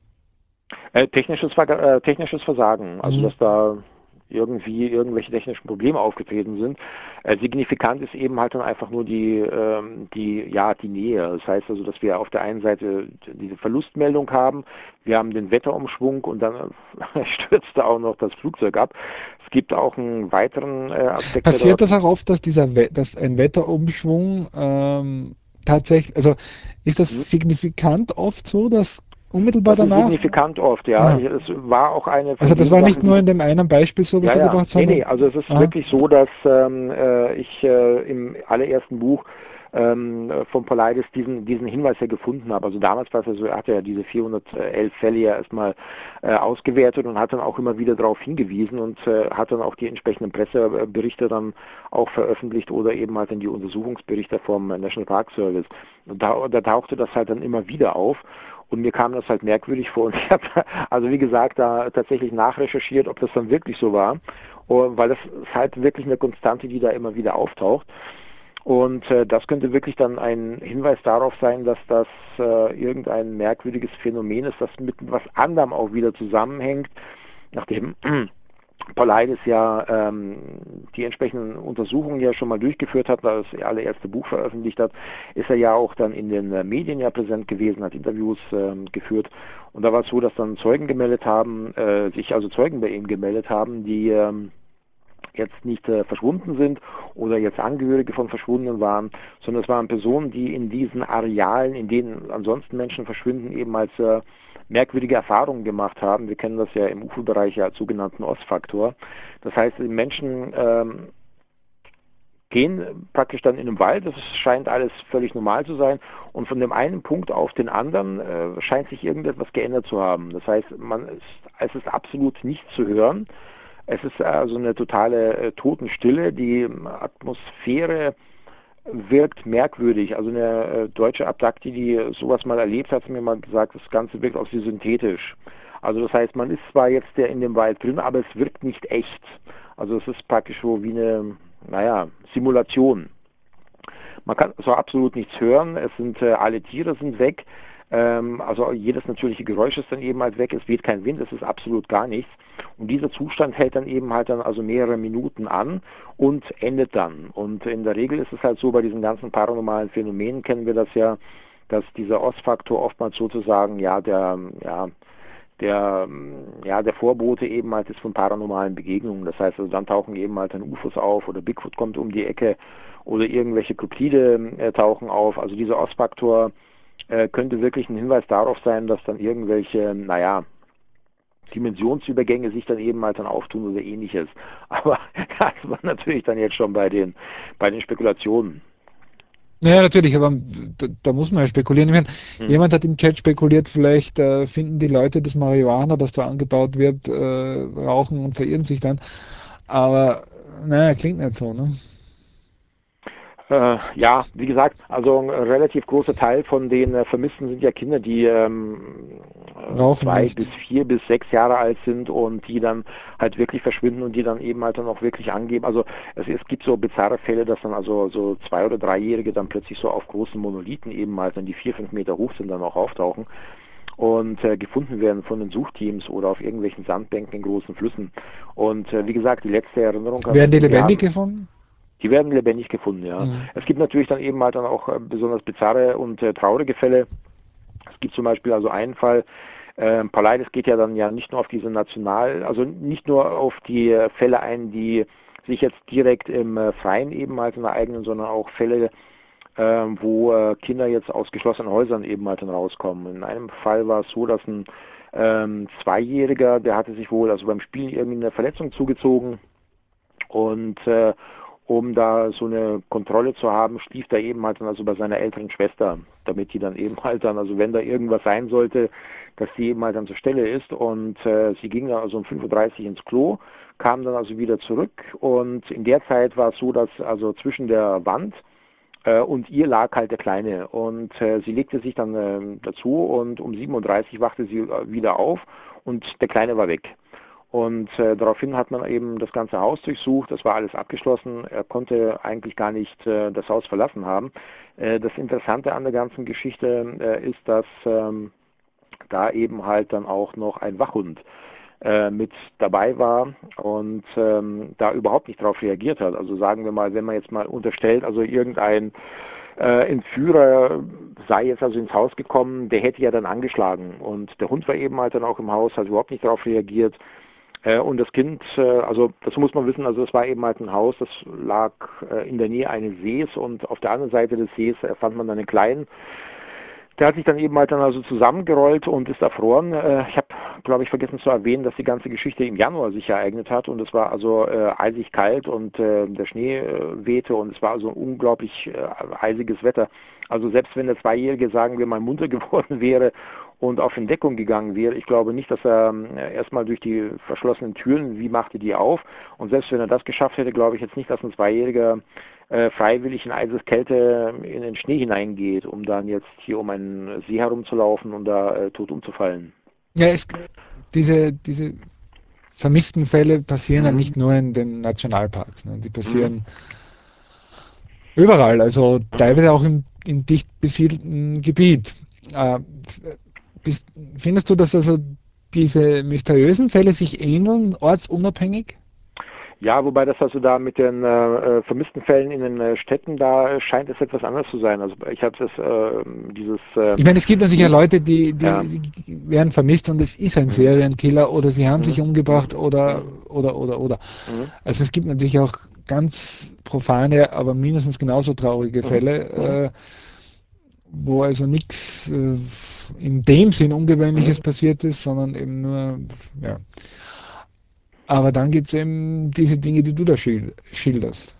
technisches Versagen, also Mhm. dass da irgendwie irgendwelche technischen Probleme aufgetreten sind. Signifikant ist eben halt dann einfach nur die Nähe. Das heißt also, dass wir auf der einen Seite diese Verlustmeldung haben, wir haben den Wetterumschwung und dann stürzte auch noch das Flugzeug ab. Es gibt auch einen weiteren Aspekt, der Passiert dort. das auch oft, dass dass ein Wetterumschwung tatsächlich, also ist Hm? das signifikant oft so, dass unmittelbar Das ist danach? signifikant oft, ja. Ah, Es war auch eine also von das den war nicht Sachen, nur die. in dem einen Beispiel so, was Ja, du ja. gebracht hast, Nee, sondern also es ist aha, wirklich so, dass ich im allerersten Buch von Paulides diesen Hinweis ja gefunden habe. Also damals war es ja so, er hat ja diese 411 Fälle ja erstmal ausgewertet und hat dann auch immer wieder darauf hingewiesen und hat dann auch die entsprechenden Presseberichte dann auch veröffentlicht oder eben halt in die Untersuchungsberichte vom National Park Service. Und da tauchte das halt dann immer wieder auf. Und mir kam das halt merkwürdig vor. Und ich habe, also wie gesagt, da tatsächlich nachrecherchiert, ob das dann wirklich so war. Und weil das ist halt wirklich eine Konstante, die da immer wieder auftaucht. Und das könnte wirklich dann ein Hinweis darauf sein, dass das irgendein merkwürdiges Phänomen ist, das mit was anderem auch wieder zusammenhängt, nachdem Paulides ja die entsprechenden Untersuchungen ja schon mal durchgeführt hat, da das allererste Buch veröffentlicht hat, ist er ja auch dann in den Medien ja präsent gewesen, hat Interviews geführt. Und da war es so, dass dann Zeugen gemeldet haben, sich also Zeugen bei ihm gemeldet haben, die jetzt nicht verschwunden sind oder jetzt Angehörige von Verschwundenen waren, sondern es waren Personen, die in diesen Arealen, in denen ansonsten Menschen verschwinden, eben als merkwürdige Erfahrungen gemacht haben. Wir kennen das ja im UFO-Bereich ja als sogenannten Ostfaktor. Das heißt, die Menschen gehen praktisch dann in den Wald, das scheint alles völlig normal zu sein und von dem einen Punkt auf den anderen scheint sich irgendetwas geändert zu haben. Das heißt, es ist absolut nichts zu hören. Es ist also eine totale Totenstille. Die Atmosphäre wirkt merkwürdig. Also eine deutsche Abdakti, die sowas mal erlebt hat, hat mir mal gesagt, das Ganze wirkt auch wie synthetisch. Also das heißt, man ist zwar jetzt in dem Wald drin, aber es wirkt nicht echt. Also es ist praktisch so wie eine, naja, Simulation. Man kann so absolut nichts hören. Es sind alle Tiere sind weg. Also jedes natürliche Geräusch ist dann eben halt weg. Es weht kein Wind. Es ist absolut gar nichts. Und dieser Zustand hält dann eben halt dann also mehrere Minuten an und endet dann. Und in der Regel ist es halt so, bei diesen ganzen paranormalen Phänomenen kennen wir das ja, dass dieser Ostfaktor oftmals sozusagen der Vorbote eben halt ist von paranormalen Begegnungen. Das heißt, also dann tauchen eben halt dann UFOs auf oder Bigfoot kommt um die Ecke oder irgendwelche Kryptide tauchen auf. Also dieser Ostfaktor könnte wirklich ein Hinweis darauf sein, dass dann irgendwelche, Dimensionsübergänge sich dann eben halt dann auftun oder ähnliches. Aber das war natürlich dann jetzt schon bei den Spekulationen. Ja, natürlich, aber da muss man ja spekulieren. Ich meine, Hm. jemand hat im Chat spekuliert, vielleicht finden die Leute das Marihuana, das da angebaut wird, rauchen und verirren sich dann. Aber naja, klingt nicht so, ne? Ja, wie gesagt, also ein relativ großer Teil von den Vermissten sind ja Kinder, die Rauchen 2 bis 4 bis 6 Jahre alt sind und die dann halt wirklich verschwinden und die dann eben halt dann auch wirklich angeben. Also es gibt so bizarre Fälle, dass dann also so 2- oder 3-Jährige dann plötzlich so auf großen Monolithen eben halt dann die 4, 5 Meter hoch sind, dann auch auftauchen und gefunden werden von den Suchteams oder auf irgendwelchen Sandbänken in großen Flüssen. Und wie gesagt, die letzte Erinnerung, also Werden die wir lebendig haben gefunden? die werden lebendig gefunden, ja. Mhm. Es gibt natürlich dann eben halt dann auch besonders bizarre und traurige Fälle. Es gibt zum Beispiel also einen Fall, Paulides geht ja dann ja nicht nur auf diese also nicht nur auf die Fälle ein, die sich jetzt direkt im Freien eben halt ereignen, sondern auch Fälle, wo Kinder jetzt aus geschlossenen Häusern eben halt dann rauskommen. In einem Fall war es so, dass ein Zweijähriger, der hatte sich wohl also beim Spielen irgendwie eine Verletzung zugezogen und um da so eine Kontrolle zu haben, schlief er eben halt dann also bei seiner älteren Schwester, damit die dann eben halt dann, also wenn da irgendwas sein sollte, dass sie eben halt dann zur Stelle ist und sie ging dann also um 5:30 Uhr ins Klo, kam dann also wieder zurück und in der Zeit war es so, dass also zwischen der Wand und ihr lag halt der Kleine und sie legte sich dann dazu und um 7:30 Uhr wachte sie wieder auf und der Kleine war weg. Und daraufhin hat man eben das ganze Haus durchsucht, das war alles abgeschlossen. Er konnte eigentlich gar nicht das Haus verlassen haben. Das Interessante an der ganzen Geschichte ist, dass da eben halt dann auch noch ein Wachhund mit dabei war und da überhaupt nicht darauf reagiert hat. Also sagen wir mal, wenn man jetzt mal unterstellt, also irgendein Entführer sei jetzt also ins Haus gekommen, der hätte ja dann angeschlagen und der Hund war eben halt dann auch im Haus, hat überhaupt nicht darauf reagiert. Und das Kind, also das muss man wissen, also es war eben halt ein Haus, das lag in der Nähe eines Sees und auf der anderen Seite des Sees fand man dann einen kleinen. Der hat sich dann eben halt dann also zusammengerollt und ist erfroren. Ich habe, glaube ich, vergessen zu erwähnen, dass die ganze Geschichte im Januar sich ereignet hat und es war also eisig kalt und der Schnee wehte und es war also unglaublich eisiges Wetter. Also selbst wenn der Zweijährige, sagen wir mal, munter geworden wäre und auf Entdeckung gegangen wäre, ich glaube nicht, dass er erstmal durch die verschlossenen Türen, wie machte die auf? Und selbst wenn er das geschafft hätte, glaube ich jetzt nicht, dass ein Zweijähriger freiwillig in Eiseskälte in den Schnee hineingeht, um dann jetzt hier um einen See herumzulaufen und da tot umzufallen. Ja, diese vermissten Fälle passieren ja Mhm. nicht nur in den Nationalparks, ne? Die Mhm. passieren überall, also Mhm. teilweise auch in dicht besiedeltem Gebiet. Äh, bist, findest du, dass also diese mysteriösen Fälle sich ähneln, ortsunabhängig? Ja, wobei das also da mit den vermissten Fällen in den Städten, da scheint es etwas anders zu sein. Also ich habe das, dieses, Ich meine, es gibt natürlich ja die, Leute, ja, die werden vermisst und es ist ein mhm. Serienkiller oder sie haben sich Mhm. umgebracht Mhm. oder. Mhm. Also es gibt natürlich auch ganz profane, aber mindestens genauso traurige Mhm. Mhm. Fälle. wo also nichts in dem Sinn Ungewöhnliches Mhm. passiert ist, sondern eben nur, ja. Aber dann gibt es eben diese Dinge, die du da schilderst.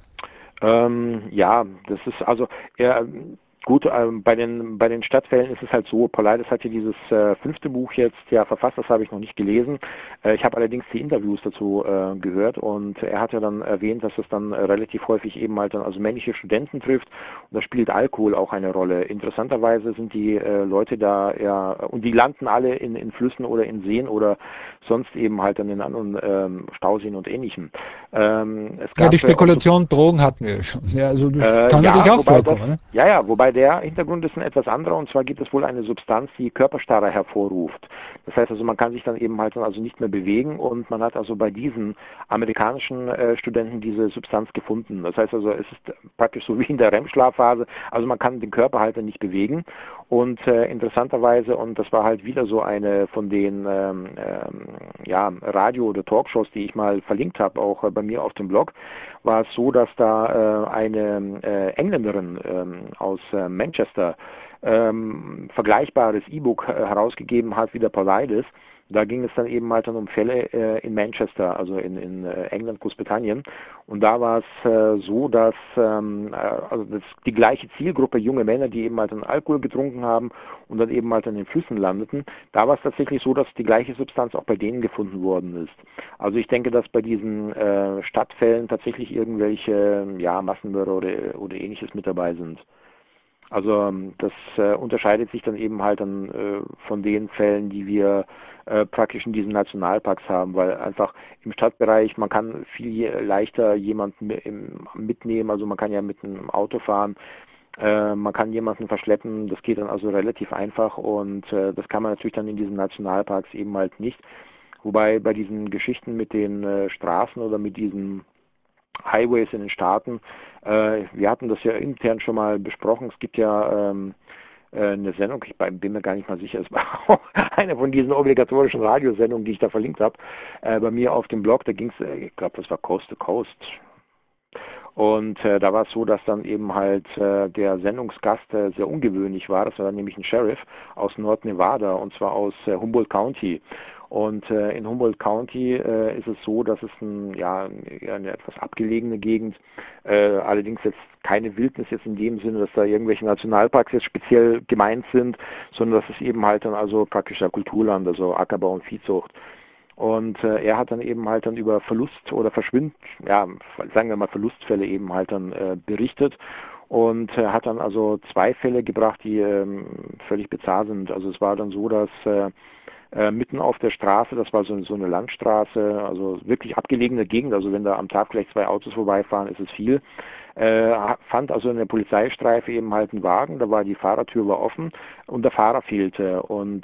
Ja, das ist also eher gut, bei den Stadtfällen ist es halt so, Paulides hat ja dieses 5. Buch jetzt ja verfasst, das habe ich noch nicht gelesen. Ich habe allerdings die Interviews dazu gehört und er hat ja dann erwähnt, dass es dann relativ häufig eben halt dann also männliche Studenten trifft und da spielt Alkohol auch eine Rolle. Interessanterweise sind die Leute da ja, und die landen alle in Flüssen oder in Seen oder sonst eben halt dann in anderen Stauseen und Ähnlichem. Es Ja, die gab auch so Spekulation, Drogen hatten wir ja schon. Ja, also das kann natürlich ja, auch vorkommen. Ne? wobei der Hintergrund ist ein etwas anderer und zwar gibt es wohl eine Substanz, die Körperstarre hervorruft. Das heißt also, man kann sich dann eben halt dann also nicht mehr bewegen und man hat also bei diesen amerikanischen Studenten diese Substanz gefunden. Das heißt also, es ist praktisch so wie in der REM-Schlafphase, also man kann den Körper halt dann nicht bewegen und interessanterweise, und das war halt wieder so eine von den ja, Radio- oder Talkshows, die ich mal verlinkt habe, auch bei mir auf dem Blog, war es so, dass da eine Engländerin aus Manchester vergleichbares E-Book herausgegeben hat wie der Paulides. Da ging es dann eben halt dann um Fälle in Manchester, also in England, Großbritannien. Und da war es so, dass also das die gleiche Zielgruppe, junge Männer, die eben halt dann Alkohol getrunken haben und dann eben halt an den Flüssen landeten, da war es tatsächlich so, dass die gleiche Substanz auch bei denen gefunden worden ist. Also ich denke, dass bei diesen Stadtfällen tatsächlich irgendwelche ja, Massenmörder oder ähnliches mit dabei sind. Also das unterscheidet sich dann eben halt dann von den Fällen, die wir praktisch in diesen Nationalparks haben, weil einfach im Stadtbereich, man kann viel leichter jemanden mitnehmen, also man kann ja mit einem Auto fahren, man kann jemanden verschleppen, das geht dann also relativ einfach und das kann man natürlich dann in diesen Nationalparks eben halt nicht. Wobei bei diesen Geschichten mit den Straßen oder mit diesen Highways in den Staaten, wir hatten das ja intern schon mal besprochen, es gibt ja eine Sendung, ich bin mir gar nicht mal sicher, es war auch eine von diesen obligatorischen Radiosendungen, die ich da verlinkt habe, bei mir auf dem Blog, da ging es, ich glaube, das war Coast to Coast, und da war es so, dass dann eben halt der Sendungsgast sehr ungewöhnlich war. Das war nämlich ein Sheriff aus Nord-Nevada und zwar aus Humboldt County. Und in Humboldt County ist es so, dass es eine etwas abgelegene Gegend, allerdings jetzt keine Wildnis jetzt in dem Sinne, dass da irgendwelche Nationalparks jetzt speziell gemeint sind, sondern das ist eben halt dann also praktisch ein Kulturland, also Ackerbau und Viehzucht. Und er hat dann eben halt dann über Verlust oder ja, sagen wir mal Verlustfälle eben halt dann berichtet und hat dann also zwei Fälle gebracht, die völlig bizarr sind. Also es war dann so, dass mitten auf der Straße, das war so eine Landstraße, also wirklich abgelegene Gegend, also wenn da am Tag vielleicht zwei Autos vorbeifahren, ist es viel, fand also eine Polizeistreife eben halt einen Wagen, da war die Fahrertür war offen und der Fahrer fehlte und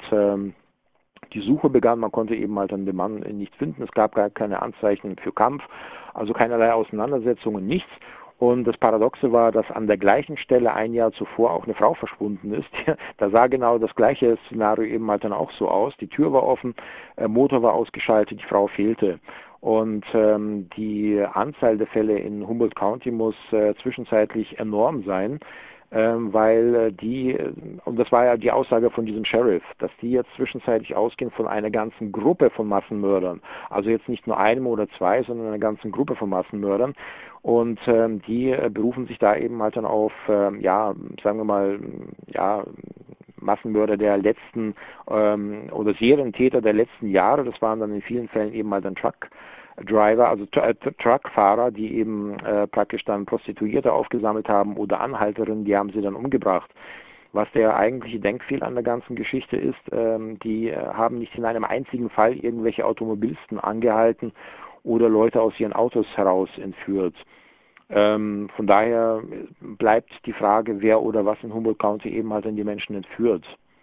die Suche begann, man konnte eben halt dann den Mann nicht finden, es gab gar keine Anzeichen für Kampf, also keinerlei Auseinandersetzungen, nichts. Und das Paradoxe war, dass an der gleichen Stelle ein Jahr zuvor auch eine Frau verschwunden ist. Da sah genau das gleiche Szenario eben halt dann auch so aus. Die Tür war offen, Motor war ausgeschaltet, die Frau fehlte. Und die Anzahl der Fälle in Humboldt County muss zwischenzeitlich enorm sein, weil und das war ja die Aussage von diesem Sheriff, dass die jetzt zwischenzeitlich ausgehen von einer ganzen Gruppe von Massenmördern. Also jetzt nicht nur einem oder zwei, sondern einer ganzen Gruppe von Massenmördern. Und die berufen sich da eben halt dann auf, ja, sagen wir mal, ja, Massenmörder der letzten oder Serientäter der letzten Jahre. Das waren dann in vielen Fällen eben mal dann Truckfahrer, also Truckfahrer, die eben praktisch dann Prostituierte aufgesammelt haben oder Anhalterinnen, die haben sie dann umgebracht. Was der eigentliche Denkfehler an der ganzen Geschichte ist, die haben nicht in einem einzigen Fall irgendwelche Automobilisten angehalten oder Leute aus ihren Autos heraus entführt. Von daher bleibt die Frage, wer oder was in Humboldt County eben halt dann die Menschen entführt.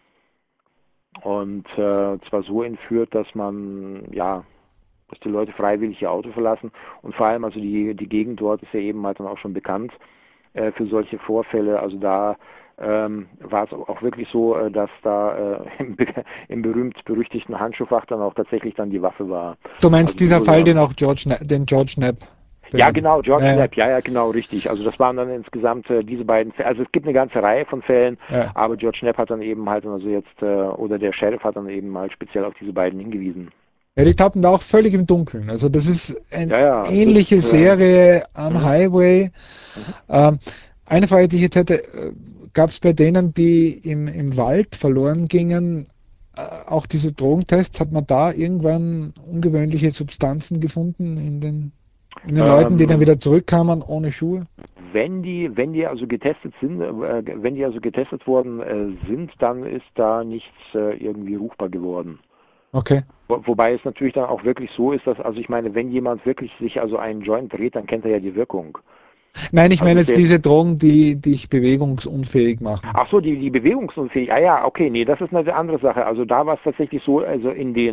Und zwar so entführt, dass man, ja, dass die Leute freiwillig ihr Auto verlassen und vor allem also die Gegend dort ist ja eben halt dann auch schon bekannt für solche Vorfälle. Also da war es auch wirklich so, dass da im berühmt-berüchtigten Handschuhfach dann auch tatsächlich dann die Waffe war. Du meinst Also die dieser Fall, wurde den auch den George Knapp Ja, genau, George Ja, Knapp, ja, genau, richtig. Also das waren dann insgesamt diese beiden Fälle. Also es gibt eine ganze Reihe von Fällen, ja. aber George Knapp hat dann eben halt, also jetzt, oder der Sheriff hat dann eben mal speziell auf diese beiden hingewiesen. Ja, die tappen da auch völlig im Dunkeln. Also das ist eine Ja, ja, es ähnliche ist, Serie am mhm, Highway. mhm. Ähm, eine Frage, die ich jetzt hätte, gab es bei denen, die im Wald verloren gingen, auch diese Drogentests? Hat man da irgendwann ungewöhnliche Substanzen gefunden in den Leuten, die dann Ähm, wieder zurückkamen ohne Schuhe? wenn die also getestet sind, wenn die also getestet worden sind, dann ist da nichts irgendwie ruchbar geworden. Okay. Wobei es natürlich dann auch wirklich so ist, dass, also ich meine, wenn jemand wirklich sich also einen Joint dreht, dann kennt er ja die Wirkung. Nein, ich Also meine ist jetzt der jetzt, diese Drogen, die dich bewegungsunfähig machen. ach so, die Bewegungsunfähigkeit, ah ja, okay, nee, das ist eine andere Sache. Also da war es tatsächlich so, also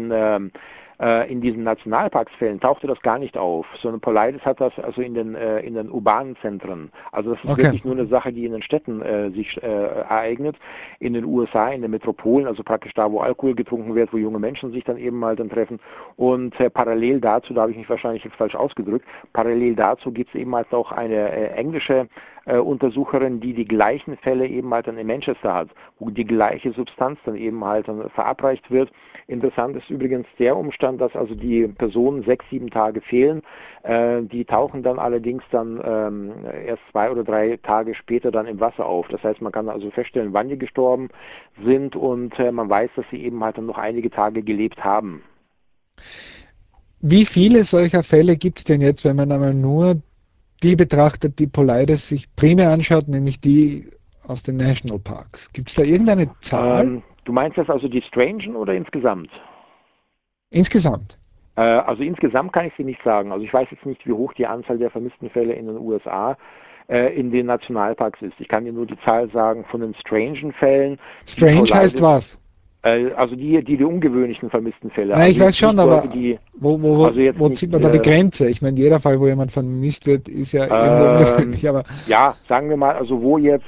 in diesen Nationalparksfällen tauchte das gar nicht auf, sondern Paulides hat das also in den urbanen Zentren. Also das ist Okay. wirklich nur eine Sache, die in den Städten sich ereignet, in den USA, in den Metropolen, also praktisch da, wo Alkohol getrunken wird, wo junge Menschen sich dann eben mal dann treffen. Und parallel dazu, da habe ich mich wahrscheinlich jetzt falsch ausgedrückt, parallel dazu gibt es eben halt auch eine englische Untersucherin, die die gleichen Fälle eben halt dann in Manchester hat, wo die gleiche Substanz dann eben halt dann verabreicht wird. Interessant ist übrigens der Umstand, dass also die Personen 6, 7 Tage fehlen. Die tauchen dann allerdings dann erst 2 oder 3 Tage später dann im Wasser auf. Das heißt, man kann also feststellen, wann die gestorben sind und man weiß, dass sie eben halt dann noch einige Tage gelebt haben. Wie viele solcher Fälle gibt es denn jetzt, wenn man einmal nur die betrachtet, die Paulides sich primär anschaut, nämlich die aus den Nationalparks? Gibt es da irgendeine Zahl Du meinst das also die Strangen oder insgesamt? insgesamt? Also insgesamt kann ich sie nicht sagen. Also ich weiß jetzt nicht, wie hoch die Anzahl der vermissten Fälle in den USA in den Nationalparks ist. Ich kann dir nur die Zahl sagen von den strangen Fällen, die Strange heißt Paulides, was? also die ungewöhnlichen vermissten Fälle. Na, Also ich weiß jetzt schon, nicht Leute, aber die, wo, also jetzt wo nicht zieht man da die Grenze? Ich meine, jeder Fall, wo jemand vermisst wird, ist ja irgendwo Ähm, ungewöhnlich, aber ja, sagen wir mal, also wo jetzt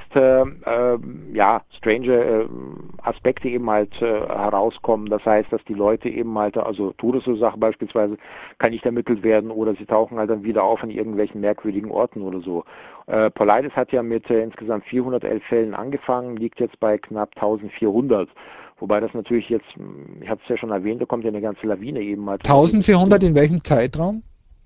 ja strange Aspekte eben halt herauskommen. Das heißt, dass die Leute eben halt, also Todesursache beispielsweise, kann nicht ermittelt werden oder sie tauchen halt dann wieder auf in irgendwelchen merkwürdigen Orten oder so. Paulides hat ja mit insgesamt 411 Fällen angefangen, liegt jetzt bei knapp 1400. Wobei das natürlich jetzt, ich habe es ja schon erwähnt, da kommt ja eine ganze Lawine eben halt dann auf uns zu. 1400 in welchem Zeitraum?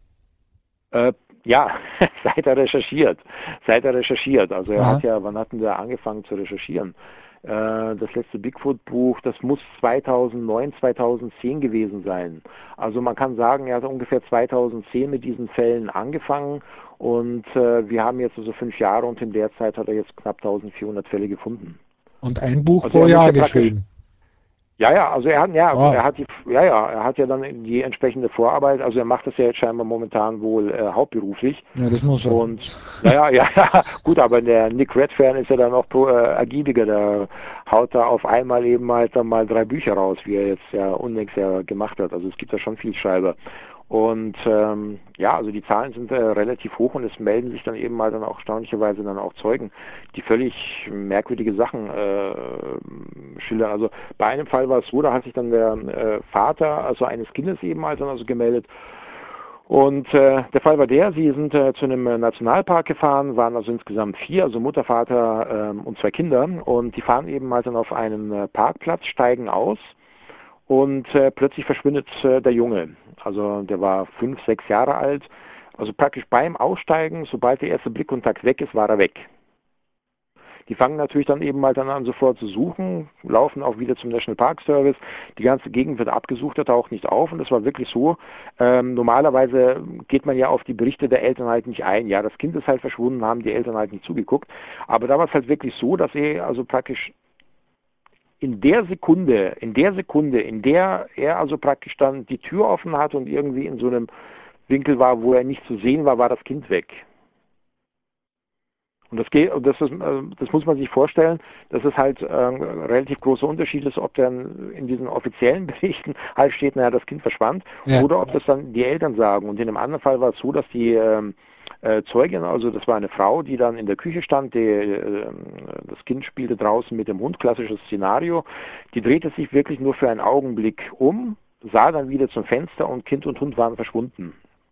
Äh, ja, seit er recherchiert. Seit er recherchiert. Also er hat Aha. ja, wann hat denn der angefangen zu recherchieren? Das letzte Bigfoot-Buch, das muss 2009, 2010 gewesen sein. Also man kann sagen, er hat ungefähr 2010 mit diesen Fällen angefangen und wir haben jetzt also 5 Jahre und in der Zeit hat er jetzt knapp 1400 Fälle gefunden. Und ein Buch Also pro er muss Jahr ja praktisch, geschrieben. also er hat, Wow. er hat ja dann die entsprechende Vorarbeit, also er macht das ja jetzt scheinbar momentan wohl hauptberuflich. Ja, das muss er. Und ja, gut, aber der Nick Redfern ist ja dann auch ergiebiger, der haut da auf einmal eben halt dann mal 3 Bücher raus, wie er jetzt ja unlängst ja gemacht hat. Also es gibt da schon viel Schreiber. Und ja, also die Zahlen sind relativ hoch und es melden sich dann eben mal dann auch erstaunlicherweise dann auch Zeugen, die völlig merkwürdige Sachen schildern. Also bei einem Fall war es so, da hat sich dann der Vater, also eines Kindes eben halt dann also gemeldet. Und der Fall war der, sie sind zu einem Nationalpark gefahren, waren also insgesamt 4, also Mutter, Vater und 2 Kinder. Und die fahren eben halt dann auf einen Parkplatz, steigen aus und plötzlich verschwindet der Junge. Also der war 5, 6 Jahre alt. Also praktisch beim Aussteigen, sobald der erste Blickkontakt weg ist, war er weg. Die fangen natürlich dann eben mal dann an, sofort zu suchen, laufen auch wieder zum National Park Service. Die ganze Gegend wird abgesucht, er taucht nicht auf. Und es war wirklich so, normalerweise geht man ja auf die Berichte der Eltern halt nicht ein. Ja, das Kind ist halt verschwunden, haben die Eltern halt nicht zugeguckt. Aber da war es halt wirklich so, dass er also praktisch in der er also praktisch dann die Tür offen hat und irgendwie in so einem Winkel war, wo er nicht zu sehen war, war das Kind weg. Und das muss man sich vorstellen, dass es halt relativ großer Unterschied ist, ob dann in diesen offiziellen Berichten halt steht, naja, das Kind verschwand, Ja. oder ob das dann die Eltern sagen. Und in einem anderen Fall war es so, dass die Zeugin, also das war eine Frau, die dann in der Küche stand, das Kind spielte draußen mit dem Hund, klassisches Szenario, die drehte sich wirklich nur für einen Augenblick um, sah dann wieder zum Fenster und Kind und Hund waren verschwunden.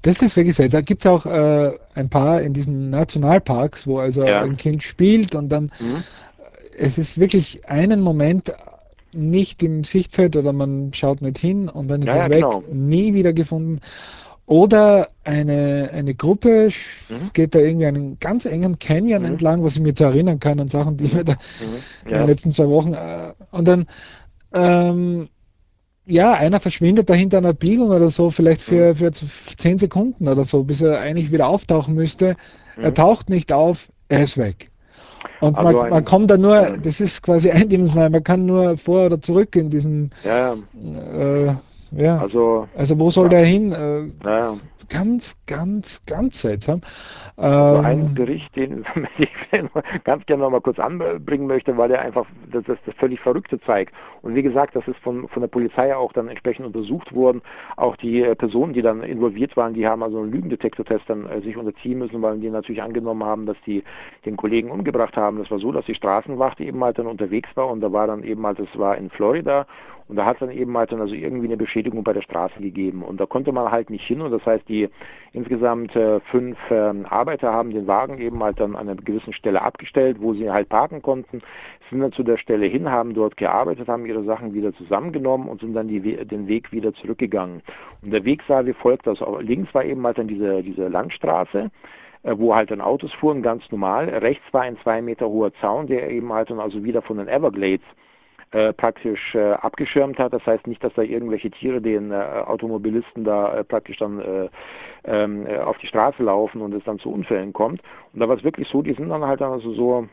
Das ist wirklich seltsam. Da gibt es auch ein paar in diesen Nationalparks, wo also Ja. ein Kind spielt und dann, Mhm. es ist wirklich einen Moment nicht im Sichtfeld oder man schaut nicht hin und dann ist Ja, es ja, weg, genau. nie wieder gefunden. Oder eine Gruppe Mhm. geht da irgendwie einen ganz engen Canyon Mhm. entlang, was ich mir zu erinnern kann an Sachen, die wir Mhm. da Mhm. in den Ja. letzten 2 Wochen und dann ähm, ja, einer verschwindet da hinter einer Biegung oder so, vielleicht Mhm. für 10 Sekunden oder so, bis er eigentlich wieder auftauchen müsste. Er Mhm. taucht nicht auf, er ist weg. Und Also man kommt da nur, ja, das ist quasi eindimensional, man kann nur vor oder zurück in diesem, ja, ja, also, also wo soll der hin? ja, Ganz, ganz, ganz seltsam. also ein Ähm, Bericht, den ich ganz gerne noch mal kurz anbringen möchte, weil er einfach das völlig Verrückte zeigt. Und wie gesagt, das ist von der Polizei auch dann entsprechend untersucht worden. Auch die Personen, die dann involviert waren, die haben also einen Lügendetektortest dann sich unterziehen müssen, weil die natürlich angenommen haben, dass die den Kollegen umgebracht haben. Das war so, dass die Straßenwacht eben halt dann unterwegs war und da war dann eben halt, das war in Florida und da hat es dann eben halt dann also irgendwie eine Beschädigung bei der Straße gegeben und da konnte man halt nicht hin und das heißt, die insgesamt 5 Arbeiter haben den Wagen eben halt dann an einer gewissen Stelle abgestellt, wo sie halt parken konnten, sind dann zu der Stelle hin, haben dort gearbeitet, haben ihre Sachen wieder zusammengenommen und sind dann den Weg wieder zurückgegangen. Und der Weg sah wie folgt aus. Links war eben halt dann diese Landstraße, wo halt dann Autos fuhren, ganz normal. Rechts war ein 2 Meter hoher Zaun, der eben halt dann also wieder von den Everglades praktisch abgeschirmt hat. Das heißt nicht, dass da irgendwelche Tiere den Automobilisten da praktisch dann auf die Straße laufen und es dann zu Unfällen kommt. Und da war es wirklich so, die sind dann halt dann also so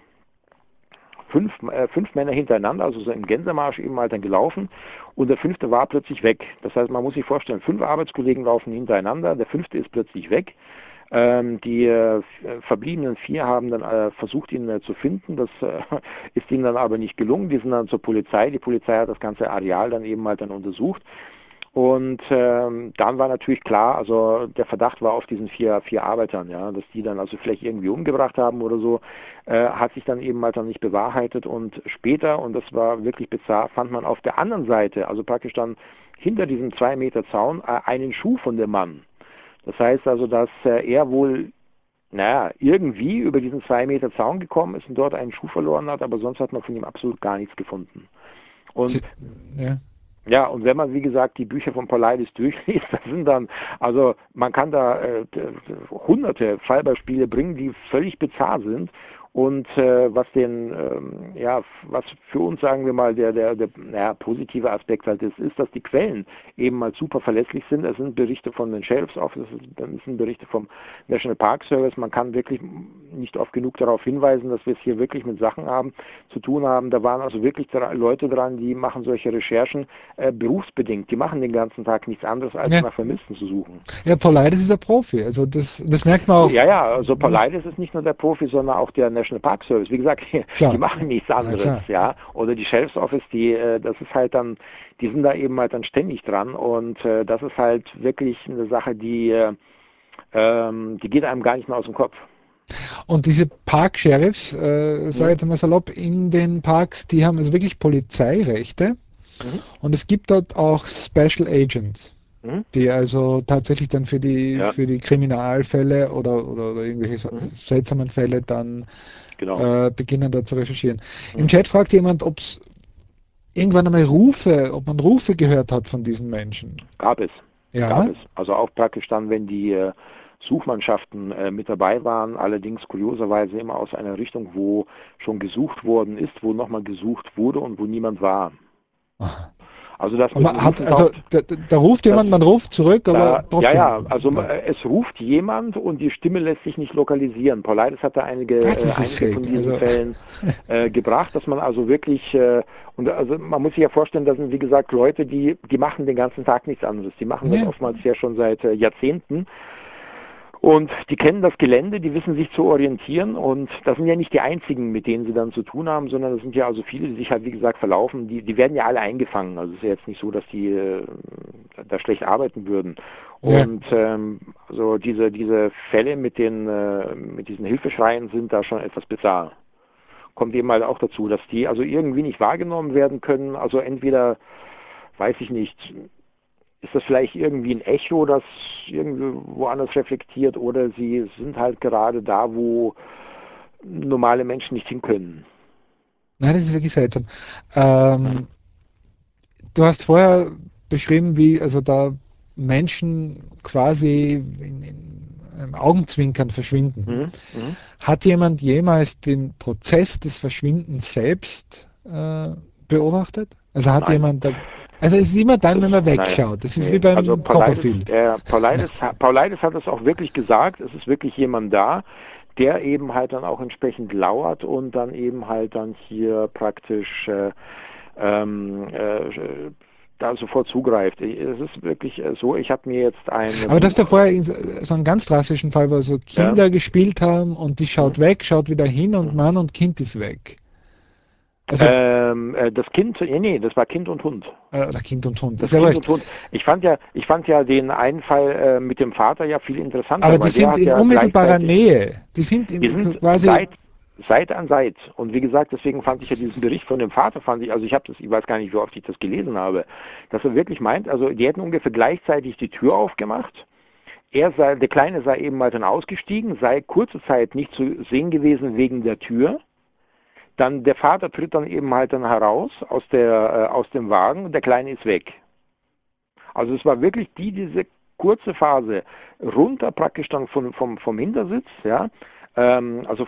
5 Männer hintereinander, also so im Gänsemarsch eben halt dann gelaufen und der 5. war plötzlich weg. Das heißt, man muss sich vorstellen, 5 Arbeitskollegen laufen hintereinander, der 5. ist plötzlich weg. Die verbliebenen 4 haben dann versucht, ihn zu finden. Das ist ihnen dann aber nicht gelungen. Die sind dann zur Polizei. Die Polizei hat das ganze Areal dann eben halt dann untersucht. Und dann war natürlich klar, also der Verdacht war auf diesen vier Arbeitern, ja, dass die dann also vielleicht irgendwie umgebracht haben oder so, hat sich dann eben halt dann nicht bewahrheitet und später, und das war wirklich bizarr, fand man auf der anderen Seite, also praktisch dann hinter diesem 2 Meter Zaun, einen Schuh von dem Mann. Das heißt also, dass er wohl, naja, irgendwie über diesen 2 Meter Zaun gekommen ist und dort einen Schuh verloren hat, aber sonst hat man von ihm absolut gar nichts gefunden. Und ja. ja, und wenn man, wie gesagt, die Bücher von Paulides durchliest, das sind dann, also man kann da hunderte Fallbeispiele bringen, die völlig bizarr sind. Und was was für uns, sagen wir mal, der positive Aspekt halt ist, dass die Quellen eben mal super verlässlich sind. Es sind Berichte von den Sheriff's Office, es sind Berichte vom National Park Service. Man kann wirklich nicht oft genug darauf hinweisen, dass wir es hier wirklich mit Sachen zu tun haben. Da waren also wirklich Leute dran, die machen solche Recherchen berufsbedingt. Die machen den ganzen Tag nichts anderes, als Ja. nach Vermissten zu suchen. Ja, Paulides ist ein Profi. Also das merkt man auch. Ja, ja, also Ja, Paulides ist nicht nur der Profi, sondern auch der National Park Service. Wie gesagt, die klar. machen nichts Na anderes, klar. ja. Oder die Sheriff's Office, das ist halt dann, die sind da eben halt dann ständig dran und das ist halt wirklich eine Sache, die geht einem gar nicht mehr aus dem Kopf. Und diese Park-Sheriffs, sage Mhm. ich jetzt mal salopp, in den Parks, die haben also wirklich Polizeirechte Mhm. und es gibt dort auch Special Agents, Mhm. die also tatsächlich dann Ja. für die Kriminalfälle oder irgendwelche Mhm. seltsamen Fälle dann Genau. beginnen da zu recherchieren. Im Mhm. Chat fragt jemand, ob es irgendwann einmal ob man Rufe gehört hat von diesen Menschen. Gab es. Gab Ja. es. Also auch praktisch dann, wenn die Suchmannschaften mit dabei waren, allerdings kurioserweise immer aus einer Richtung, wo schon gesucht worden ist, wo nochmal gesucht wurde und wo niemand war. Aha. Also das Und mit man den hat, Rufen also taucht, da ruft das jemand, man ruft zurück, aber ja, trotzdem. also es ruft jemand und die Stimme lässt sich nicht lokalisieren. Paulides hat da Das ist einige von schräg. diesen Also, Fällen gebracht, dass man also wirklich, und also man muss sich ja vorstellen, das sind wie gesagt Leute, die machen den ganzen Tag nichts anderes. Die machen das ja, oftmals ja schon seit Jahrzehnten. Und die kennen das Gelände, die wissen sich zu orientieren und das sind ja nicht die einzigen, mit denen sie dann zu tun haben, sondern das sind ja also viele, die sich halt wie gesagt verlaufen, die werden ja alle eingefangen. Also es ist ja jetzt nicht so, dass die da schlecht arbeiten würden. ja. Und also diese Fälle mit diesen Hilfeschreien sind da schon etwas bizarr. Kommt eben halt auch dazu, dass die also irgendwie nicht wahrgenommen werden können. Also entweder, weiß ich nicht, ist das vielleicht irgendwie ein Echo, das irgendwie woanders reflektiert, oder sie sind halt gerade da, wo normale Menschen nicht hin können. Nein, das ist wirklich seltsam. Mhm. Ähm, Du hast vorher beschrieben, wie also da Menschen quasi in einem Augenzwinkern verschwinden. Mhm. Mhm. Hat jemand jemals den Prozess des Verschwindens selbst beobachtet? Also hat Nein. jemand da, also es ist immer dann, wenn man Nein. wegschaut. Das ist wie Nee. Also beim Copperfield. Paulides hat es auch wirklich gesagt, es ist wirklich jemand da, der eben halt dann auch entsprechend lauert und dann eben halt dann hier praktisch ähm, äh, da sofort zugreift. Es ist wirklich so, ich habe mir jetzt ein Aber das ist Buch, ja vorher so einen ganz drastischen Fall, wo so ja, Kinder gespielt haben und die mhm, schaut weg, schaut wieder hin und mhm. Mann und Kind ist weg. Also, Das Kind, nee, das war Kind und Hund. oder Kind und Hund, ist Das ja Kind wurscht. und Hund. Ich fand ja den einen Fall mit dem Vater ja viel Aber interessanter, die weil der sind hat in ja unmittelbarer gleichzeitig, Nähe. Die sind die sind quasi, Seit an Seit. Und wie gesagt, deswegen fand ich ja diesen Bericht von dem Vater, also ich weiß gar nicht, wie oft ich das gelesen habe, dass er wirklich meint, also die hätten ungefähr gleichzeitig die Tür aufgemacht. Der Kleine sei eben mal dann ausgestiegen, sei kurze Zeit nicht zu sehen gewesen wegen der Tür. Dann der Vater tritt dann eben halt dann heraus aus dem Wagen und der Kleine ist weg. Also es war wirklich diese kurze Phase runter praktisch dann vom Hintersitz, ja, also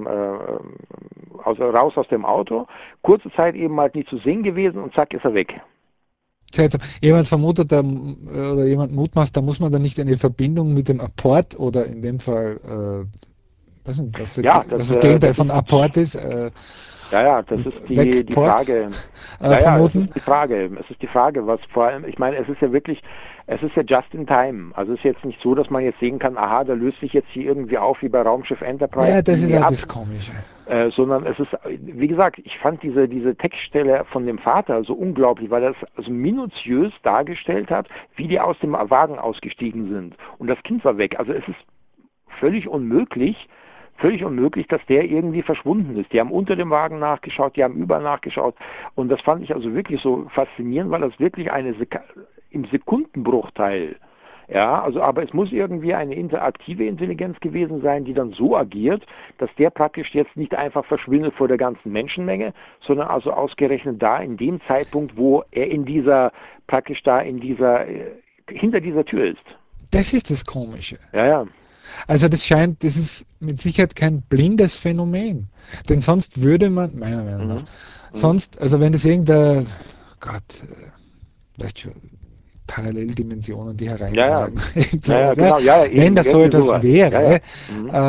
raus aus dem Auto, kurze Zeit eben halt nicht zu sehen gewesen und zack ist er weg. seltsam. Jemand vermutet da, oder jemand mutmaßt, da muss man dann nicht eine Verbindung mit dem Apport oder in dem Fall, weiß nicht, Ja, was das Gegenteil das von ist Apport ist, Ja, das ist die Wegport, Frage. Ja, ja, es vermuten. ist die Frage. Es ist die Frage, was vor allem, ich meine, es ist ja just in time. Also es ist jetzt nicht so, dass man jetzt sehen kann, aha, da löst sich jetzt hier irgendwie auf wie bei Raumschiff Enterprise, Ja, das ist Linie ja ab, das Komische. sondern es ist, wie gesagt, ich fand diese Textstelle von dem Vater so unglaublich, weil er es also minutiös dargestellt hat, wie die aus dem Wagen ausgestiegen sind. Und das Kind war weg. Also es ist völlig unmöglich, völlig unmöglich, dass der irgendwie verschwunden ist. Die haben unter dem Wagen nachgeschaut, die haben überall nachgeschaut. Und das fand ich also wirklich so faszinierend, weil das wirklich im Sekundenbruchteil, ja, also aber es muss irgendwie eine interaktive Intelligenz gewesen sein, die dann so agiert, dass der praktisch jetzt nicht einfach verschwindet vor der ganzen Menschenmenge, sondern also ausgerechnet da in dem Zeitpunkt, wo er praktisch da hinter dieser Tür ist. Das ist das Komische. Ja, ja. Also das ist mit Sicherheit kein blindes Phänomen. Denn sonst würde man, meiner Meinung nach, Mhm. Mhm. sonst, also wenn das irgendein, Gott, weißt schon, Paralleldimensionen, die Ja, ja. hereinragen, irgend Ja, ja, sowas, ja? genau, ja, ja, Wenn eben, das so irgendwie etwas sowas. Ja, wäre, ja. Mhm.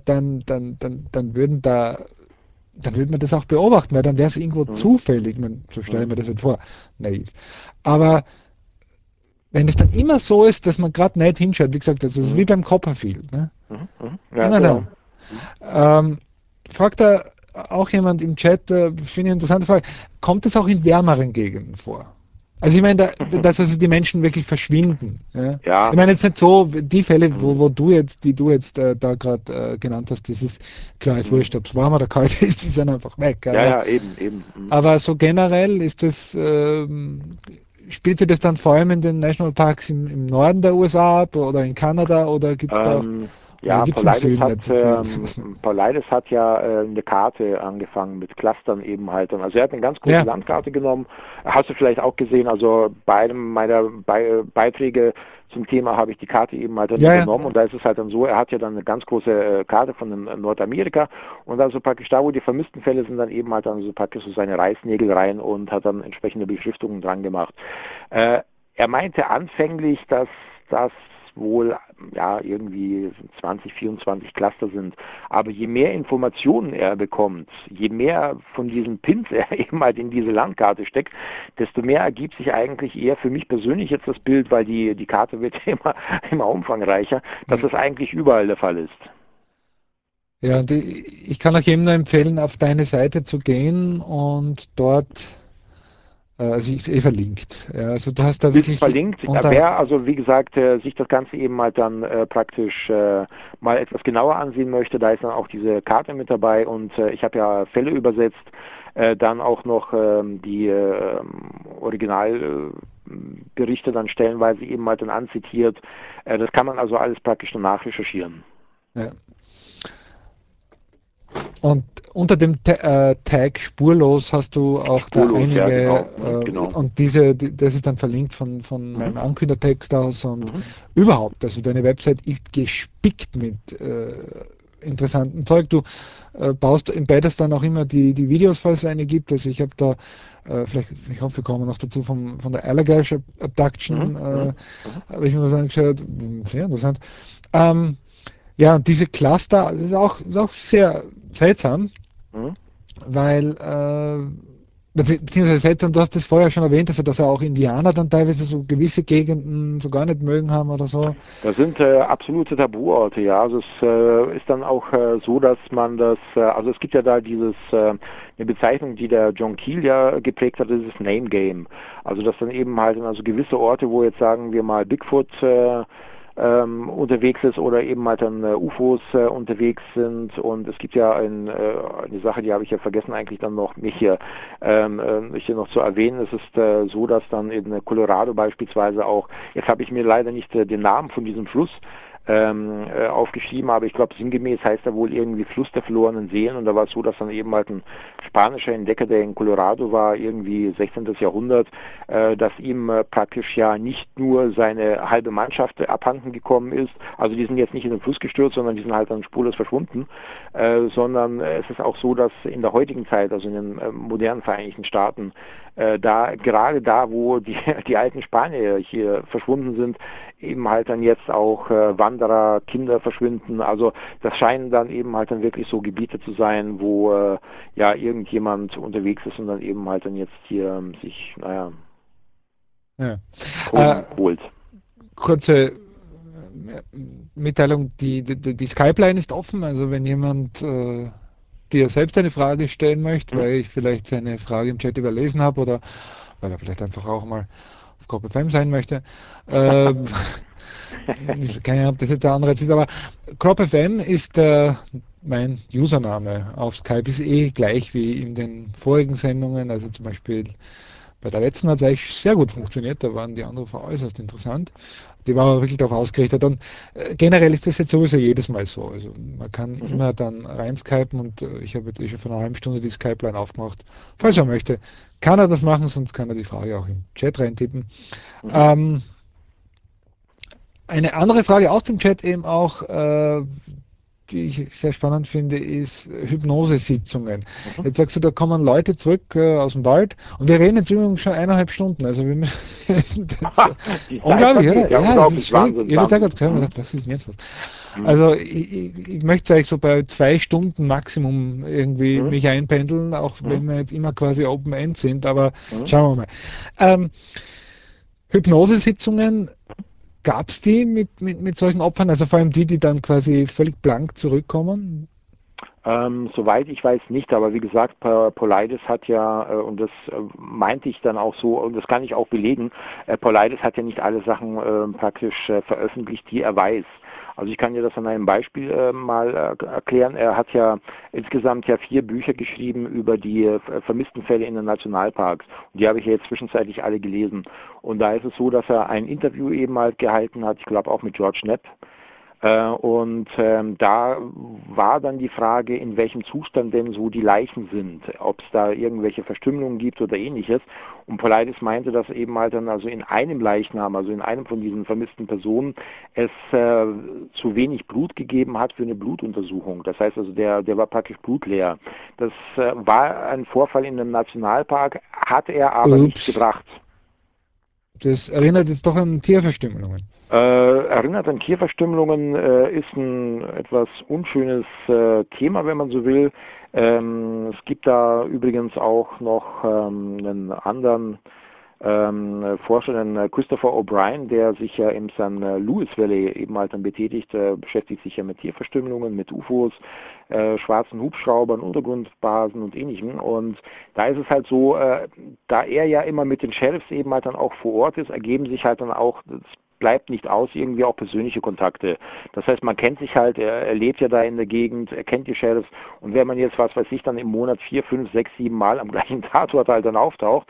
dann würde man das auch beobachten, weil dann wäre es irgendwo Mhm. zufällig. Man, so stelle ich Mhm. mir das halt vor, naiv. Aber wenn es dann immer so ist, dass man gerade nicht hinschaut, wie gesagt, das ist wie Mhm. beim Copperfield, ne? Mhm. Mhm. Ja, Immer genau. dann. Mhm. Ähm, fragt da auch jemand im Chat, finde ich eine interessante Frage, kommt es auch in wärmeren Gegenden vor? Also ich meine, dass also die Menschen wirklich verschwinden. Ja? Ja. Ich meine jetzt nicht so, die Fälle, Mhm. die du jetzt da gerade genannt hast, das ist klar, ist Mhm. wurscht, ob es warm oder kalt ist, die sind einfach weg. Ja, ja, eben, eben. Mhm. Aber so generell ist das, spielt sich das dann vor allem in den Nationalparks im Norden der USA ab oder in Kanada oder gibt es da auch, oder Ja, gibt es im Süden nicht so viel? Paulides hat ja eine Karte angefangen mit Clustern eben halt. Und also er hat eine ganz große Ja, Landkarte genommen. Hast du vielleicht auch gesehen, also bei einem meiner Beiträge zum Thema habe ich die Karte eben halt dann ja, ja. übernommen und da ist es halt dann so, er hat ja dann eine ganz große Karte von Nordamerika und also praktisch da, wo die vermissten Fälle sind, dann eben halt dann so praktisch so seine Reißnägel rein und hat dann entsprechende Beschriftungen dran gemacht. Äh, Er meinte anfänglich, dass das wohl ja irgendwie 20, 24 Cluster sind. Aber je mehr Informationen er bekommt, je mehr von diesen Pins er eben halt in diese Landkarte steckt, desto mehr ergibt sich eigentlich eher für mich persönlich jetzt das Bild, weil die Karte wird ja immer umfangreicher, dass Ja. das eigentlich überall der Fall ist. Ja, und ich kann auch jedem nur empfehlen, auf deine Seite zu gehen und dort, also ich ist eh verlinkt. Ja, also du hast da Ist wirklich verlinkt. unter, Wer also, wie gesagt, sich das Ganze eben mal dann praktisch mal etwas genauer ansehen möchte, da ist dann auch diese Karte mit dabei und ich habe ja Fälle übersetzt, dann auch noch die Original Berichte dann stellenweise eben halt dann anzitiert. Das kann man also alles praktisch dann nachrecherchieren. Ja. Und unter dem Tag spurlos hast du auch da Spurlos, ja, einige, genau. Genau. und das ist dann verlinkt von Mhm. meinem Ankündertext aus und Mhm. überhaupt, also deine Website ist gespickt mit interessanten Zeug. Du embeddest dann auch immer die Videos, falls es eine gibt. Also ich habe da, ich hoffe, wir kommen noch dazu von der Allagash Mhm. Abduction, Mhm. Mhm. habe ich mir das angeschaut. Sehr interessant. Ähm, ja, und diese Cluster, ist auch sehr seltsam, Mhm. weil, beziehungsweise seltsam, du hast es vorher schon erwähnt, also dass ja auch Indianer dann teilweise so gewisse Gegenden so gar nicht mögen haben oder so. Das sind absolute Tabuorte, ja. Also es ist dann auch so, dass man das, also es gibt ja da eine Bezeichnung, die der John Keel ja geprägt hat, das ist Name Game. Also dass dann eben halt also gewisse Orte, wo jetzt sagen wir mal Bigfoot unterwegs ist oder eben halt dann UFOs unterwegs sind. Und es gibt ja eine Sache, die habe ich ja vergessen eigentlich dann noch mich hier noch zu erwähnen. Es ist so, dass dann in Colorado beispielsweise auch, jetzt habe ich mir leider nicht den Namen von diesem Fluss aufgeschrieben, aber ich glaube sinngemäß heißt er wohl irgendwie Fluss der verlorenen Seelen und da war es so, dass dann eben halt ein spanischer Entdecker, der in Colorado war, irgendwie 16. Jahrhundert, dass ihm praktisch ja nicht nur seine halbe Mannschaft abhanden gekommen ist, also die sind jetzt nicht in den Fluss gestürzt, sondern die sind halt dann spurlos verschwunden, sondern es ist auch so, dass in der heutigen Zeit, also in den modernen Vereinigten Staaten, gerade da, wo die alten Spanier hier verschwunden sind, eben halt dann jetzt auch Wanderer, Kinder verschwinden. Also das scheinen dann eben halt dann wirklich so Gebiete zu sein, wo ja irgendjemand unterwegs ist und dann eben halt dann jetzt hier sich, naja, Ja. Proben holt. Kurze Mitteilung, die Skype-Line ist offen, also wenn jemand dir selbst eine Frage stellen möchte, Hm? weil ich vielleicht seine Frage im Chat überlesen habe oder weil er vielleicht einfach auch mal auf CropFM sein möchte. Äh, keine Ahnung, ob das jetzt ein Anreiz ist, aber CropFM ist mein Username auf Skype, ist eh gleich wie in den vorigen Sendungen, also zum Beispiel bei der letzten hat es eigentlich sehr gut funktioniert, da waren die Anrufer äußerst interessant. Die waren aber wirklich darauf ausgerichtet. Und generell ist das jetzt sowieso jedes Mal so. Also man kann Mhm. immer dann reinskypen und ich habe jetzt schon vor einer halben Stunde die Skype-Line aufgemacht. Falls Mhm. er möchte, kann er das machen, sonst kann er die Frage auch im Chat reintippen. Mhm. Ähm, eine andere Frage aus dem Chat eben auch, die ich sehr spannend finde, ist Hypnosesitzungen. Mhm. Jetzt sagst du, da kommen Leute zurück aus dem Wald und wir reden jetzt übrigens schon 1,5 Stunden. Also wir müssen jetzt schon, Die Zeit unglaublich, vergeht, oder? ja, Ja, das ist unglaublich, völlig. Wahnsinn, Ich habe jetzt auch Wahnsinn. gerade gehört und Mhm. gedacht, was ist denn jetzt los? Mhm. Also ich möchte eigentlich so bei 2 Stunden Maximum irgendwie Mhm. mich einpendeln, auch Mhm. wenn wir jetzt immer quasi Open End sind, aber Mhm. schauen wir mal. Ähm, Hypnosesitzungen, gab es die mit solchen Opfern, also vor allem die dann quasi völlig blank zurückkommen? Soweit ich weiß nicht, aber wie gesagt, Paulides hat ja, und das meinte ich dann auch so, und das kann ich auch belegen, Paulides hat ja nicht alle Sachen praktisch veröffentlicht, die er weiß. Also ich kann dir das an einem Beispiel mal erklären. Er hat ja insgesamt ja 4 Bücher geschrieben über die vermissten Fälle in den Nationalparks. Und die habe ich ja jetzt zwischenzeitlich alle gelesen. Und da ist es so, dass er ein Interview eben halt gehalten hat, ich glaube auch mit George Knapp. Da war dann die Frage, in welchem Zustand denn so die Leichen sind, ob es da irgendwelche Verstümmelungen gibt oder ähnliches. Und Paulides meinte, dass eben halt dann also in einem Leichnam, also in einem von diesen vermissten Personen, es zu wenig Blut gegeben hat für eine Blutuntersuchung. Das heißt also, der war praktisch blutleer. Das war ein Vorfall in einem Nationalpark, hat er aber nicht Ups, gebracht. das erinnert jetzt doch an Tierverstümmelungen. Erinnert an Tierverstümmelungen, ist ein etwas unschönes Thema, wenn man so will. Es gibt da übrigens auch noch einen anderen Forscher, den Christopher O'Brien, der sich ja im San Luis Valley eben halt dann betätigt, beschäftigt sich ja mit Tierverstümmelungen, mit UFOs, schwarzen Hubschraubern, Untergrundbasen und ähnlichem. Und da ist es halt so, da er ja immer mit den Sheriffs eben halt dann auch vor Ort ist, ergeben sich halt dann auch, das bleibt nicht aus, irgendwie auch persönliche Kontakte. Das heißt, man kennt sich halt, er lebt ja da in der Gegend, er kennt die Sheriffs und wenn man jetzt, was weiß ich, dann im Monat 4, 5, 6, 7 Mal am gleichen Tatort halt dann auftaucht,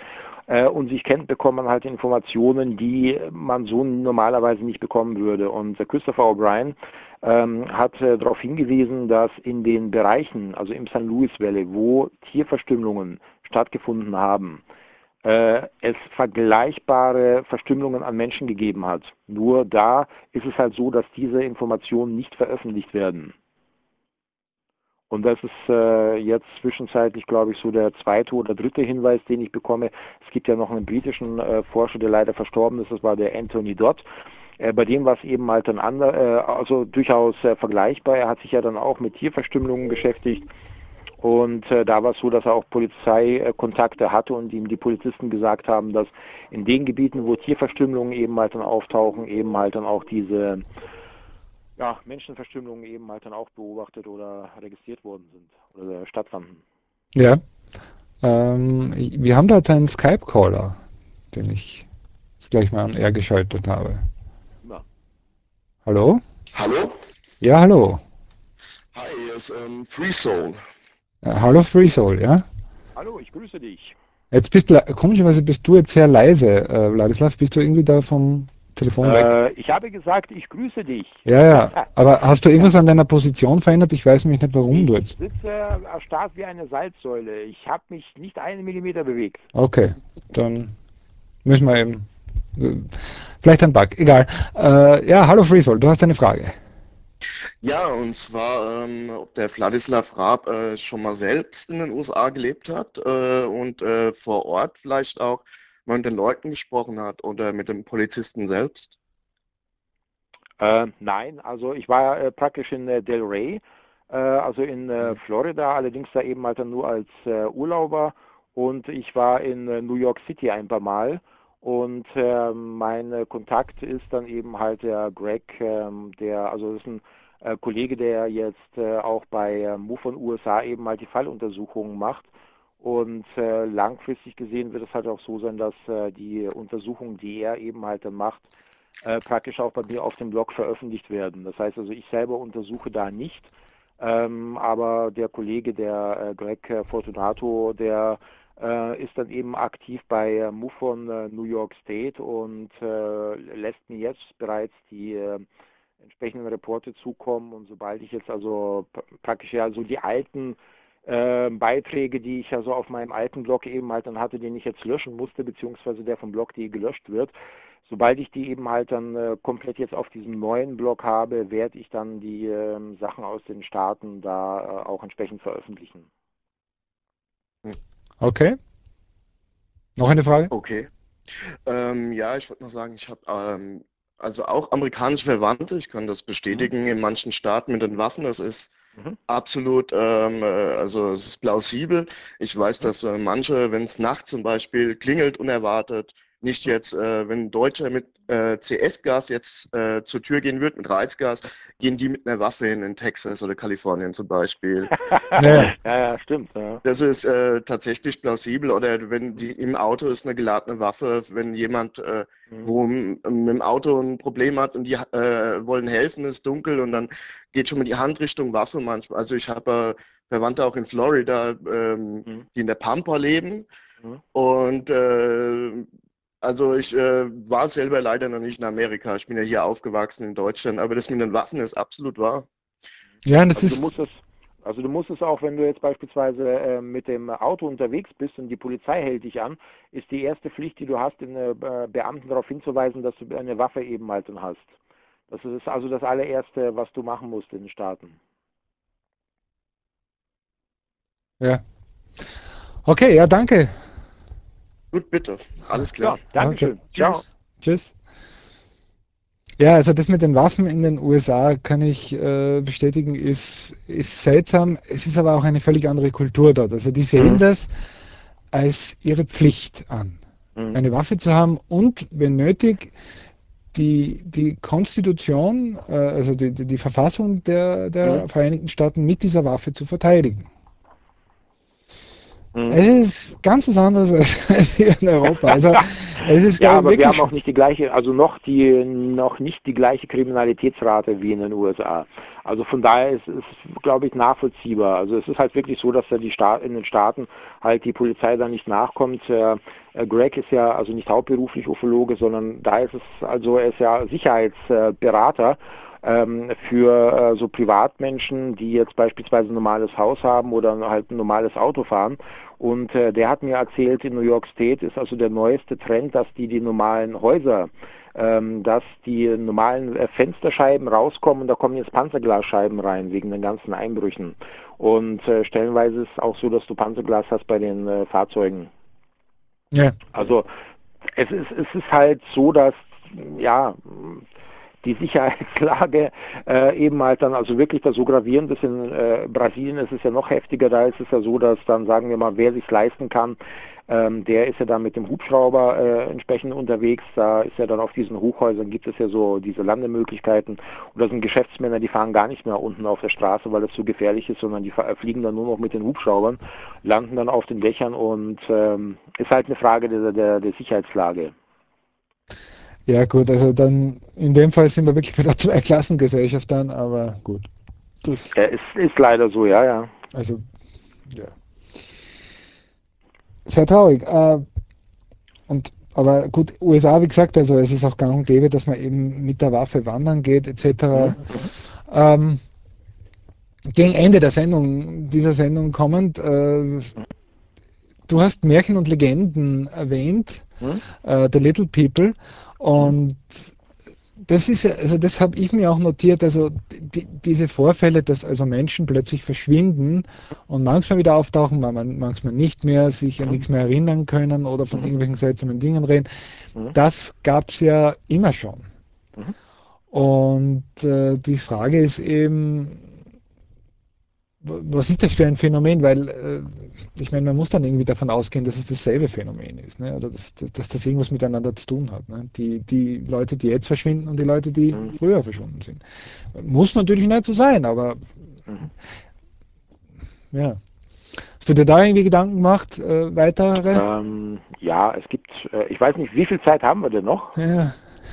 und sich kennt, bekommt man halt Informationen, die man so normalerweise nicht bekommen würde. Und Christopher O'Brien hat darauf hingewiesen, dass in den Bereichen, also im St. Louis Valley, wo Tierverstümmelungen stattgefunden haben, es vergleichbare Verstümmelungen an Menschen gegeben hat. Nur da ist es halt so, dass diese Informationen nicht veröffentlicht werden. Und das ist jetzt zwischenzeitlich, glaube ich, so der zweite oder dritte Hinweis, den ich bekomme. Es gibt ja noch einen britischen Forscher, der leider verstorben ist, das war der Anthony Dodd. Bei dem war es eben halt dann also durchaus vergleichbar. Er hat sich ja dann auch mit Tierverstümmelungen beschäftigt. Und da war es so, dass er auch Polizeikontakte hatte und ihm die Polizisten gesagt haben, dass in den Gebieten, wo Tierverstümmelungen eben halt dann auftauchen, eben halt dann auch diese Menschenverstümmelungen eben halt dann auch beobachtet oder registriert worden sind oder stattfanden. Ja. Wir haben da jetzt einen Skype-Caller, den ich jetzt gleich mal an R geschaltet habe. Ja. Hallo? Hallo? Ja, hallo. Hi, hier ist Free Soul. Hallo Free Soul, ja? Hallo, ich grüße dich. Jetzt komischerweise bist du jetzt sehr leise, Wladislav. Bist du irgendwie da vom Telefon weg? Ich habe gesagt, ich grüße dich. Ja, ja. Aber hast du irgendwas an deiner Position verändert? Ich weiß nämlich nicht, warum Ich du jetzt. sitze erstarrt wie eine Salzsäule. Ich habe mich nicht einen Millimeter bewegt. Okay, dann müssen wir eben. Vielleicht ein Bug, egal. Ja, hallo Free Soul, du hast eine Frage. Ja, und zwar, ob der Wladislav Raab schon mal selbst in den USA gelebt hat und vor Ort vielleicht auch mal mit den Leuten gesprochen hat oder mit dem Polizisten selbst. Nein, also ich war praktisch in Del Rey, also in Mhm. Florida, allerdings da eben halt dann nur als Urlauber und ich war in New York City ein paar Mal und mein Kontakt ist dann eben halt der Greg, also das ist ein Kollege, der jetzt auch bei MUFON USA eben halt die Falluntersuchungen macht. Und langfristig gesehen wird es halt auch so sein, dass die Untersuchungen, die er eben halt dann macht, praktisch auch bei mir auf dem Blog veröffentlicht werden. Das heißt also, ich selber untersuche da nicht, aber der Kollege, der Greg Fortunato, der ist dann eben aktiv bei MUFON New York State und lässt mir jetzt bereits die entsprechenden Reporte zukommen. Und sobald ich jetzt also praktisch ja so die alten Beiträge, die ich ja so auf meinem alten Blog eben halt dann hatte, den ich jetzt löschen musste, beziehungsweise der vom Blog.de gelöscht wird, sobald ich die eben halt dann komplett jetzt auf diesem neuen Blog habe, werde ich dann die Sachen aus den Staaten da auch entsprechend veröffentlichen. Hm. Okay, noch eine Frage? Okay. Ja, ich wollte noch sagen, ich habe also auch amerikanische Verwandte. Ich kann das Mhm. bestätigen in manchen Staaten mit den Waffen. Das ist Mhm. absolut, also es ist plausibel. Ich weiß, Mhm. dass manche, wenn es nachts zum Beispiel klingelt, unerwartet, nicht Mhm. jetzt, wenn ein Deutscher mit CS-Gas jetzt zur Tür gehen wird, mit Reizgas, gehen die mit einer Waffe hin in Texas oder Kalifornien zum Beispiel. Ja, Und ja. Ja, ja, stimmt. Ja. das ist tatsächlich plausibel. Oder wenn die im Auto ist eine geladene Waffe, wenn jemand Mhm. wo mit dem Auto ein Problem hat und die wollen helfen, es ist dunkel und dann geht schon mal die Hand Richtung Waffe manchmal. Also ich habe Verwandte auch in Florida, Mhm. die in der Pampa leben Mhm. und also ich war selber leider noch nicht in Amerika. Ich bin ja hier aufgewachsen in Deutschland, aber das mit den Waffen ist absolut wahr. Ja, und das Also du ist, musst es, also du musst es auch, wenn du jetzt beispielsweise mit dem Auto unterwegs bist und die Polizei hält dich an, ist die erste Pflicht, die du hast, den Beamten darauf hinzuweisen, dass du eine Waffe eben halt dann hast. Das ist also das allererste, was du machen musst in den Staaten. ja. Okay, ja, danke. Gut, bitte. Alles Ja, klar. Okay, Dankeschön. Ciao. Tschüss. tschüss. Ja, also das mit den Waffen in den USA kann ich bestätigen, ist seltsam. Es ist aber auch eine völlig andere Kultur dort. Also die sehen Mhm. das als ihre Pflicht an, Mhm. eine Waffe zu haben und, wenn nötig, die Konstitution, also die Verfassung Mhm. der Vereinigten Staaten mit dieser Waffe zu verteidigen. Mhm. Es ist ganz was anderes als hier in Europa. Also Es ist, Ja, glaube ich, aber wir wirklich haben auch nicht die gleiche, also noch nicht die gleiche Kriminalitätsrate wie in den USA. Also von daher ist es, glaube ich, nachvollziehbar. Also es ist halt wirklich so, dass da in den Staaten halt die Polizei da nicht nachkommt. Greg ist ja also nicht hauptberuflich Ufologe, sondern da ist es, also er ist ja Sicherheitsberater für so Privatmenschen, die jetzt beispielsweise ein normales Haus haben oder halt ein normales Auto fahren. Und der hat mir erzählt, in New York State ist also der neueste Trend, dass die normalen Häuser, dass die normalen Fensterscheiben rauskommen, da kommen jetzt Panzerglasscheiben rein wegen den ganzen Einbrüchen. Und stellenweise ist es auch so, dass du Panzerglas hast bei den Fahrzeugen. ja. Also es ist halt so, dass ja die Sicherheitslage eben halt dann also wirklich da so gravierend ist. In Brasilien ist es ja noch heftiger, da ist es ja so, dass dann, sagen wir mal, wer sich leisten kann, der ist ja dann mit dem Hubschrauber entsprechend unterwegs. Da ist ja dann auf diesen Hochhäusern gibt es ja so diese Landemöglichkeiten. Und da sind Geschäftsmänner, die fahren gar nicht mehr unten auf der Straße, weil es zu gefährlich ist, sondern die fliegen dann nur noch mit den Hubschraubern, landen dann auf den Dächern und ist halt eine Frage der Sicherheitslage. Ja, gut, also dann in dem Fall sind wir wirklich bei der Zweiklassengesellschaft dann, aber gut. Das, Ist leider so, ja, ja. also, ja. Sehr traurig. Aber gut, USA, wie gesagt, also es ist auch gang und gäbe, dass man eben mit der Waffe wandern geht, etc. Mhm, mhm, Ähm, gegen Ende dieser Sendung kommend, du hast Märchen und Legenden erwähnt, mhm, The Little People, mhm, und das ist ja, also das habe ich mir auch notiert, also diese Vorfälle, dass also Menschen plötzlich verschwinden und manchmal wieder auftauchen, manchmal nicht mehr, sich an mhm, nichts mehr erinnern können oder von mhm, irgendwelchen seltsamen Dingen reden, mhm, das gab es ja immer schon. mhm. Und die Frage ist eben, was ist das für ein Phänomen? Weil ich meine, man muss dann irgendwie davon ausgehen, dass es dasselbe Phänomen ist, ne? Oder dass das irgendwas miteinander zu tun hat. Ne? Die Leute, die jetzt verschwinden und die Leute, die Mhm. früher verschwunden sind. Muss natürlich nicht so sein, aber Mhm. ja. Hast du dir da irgendwie Gedanken gemacht, weitere? Ja, es gibt, ich weiß nicht, wie viel Zeit haben wir denn noch? Ja,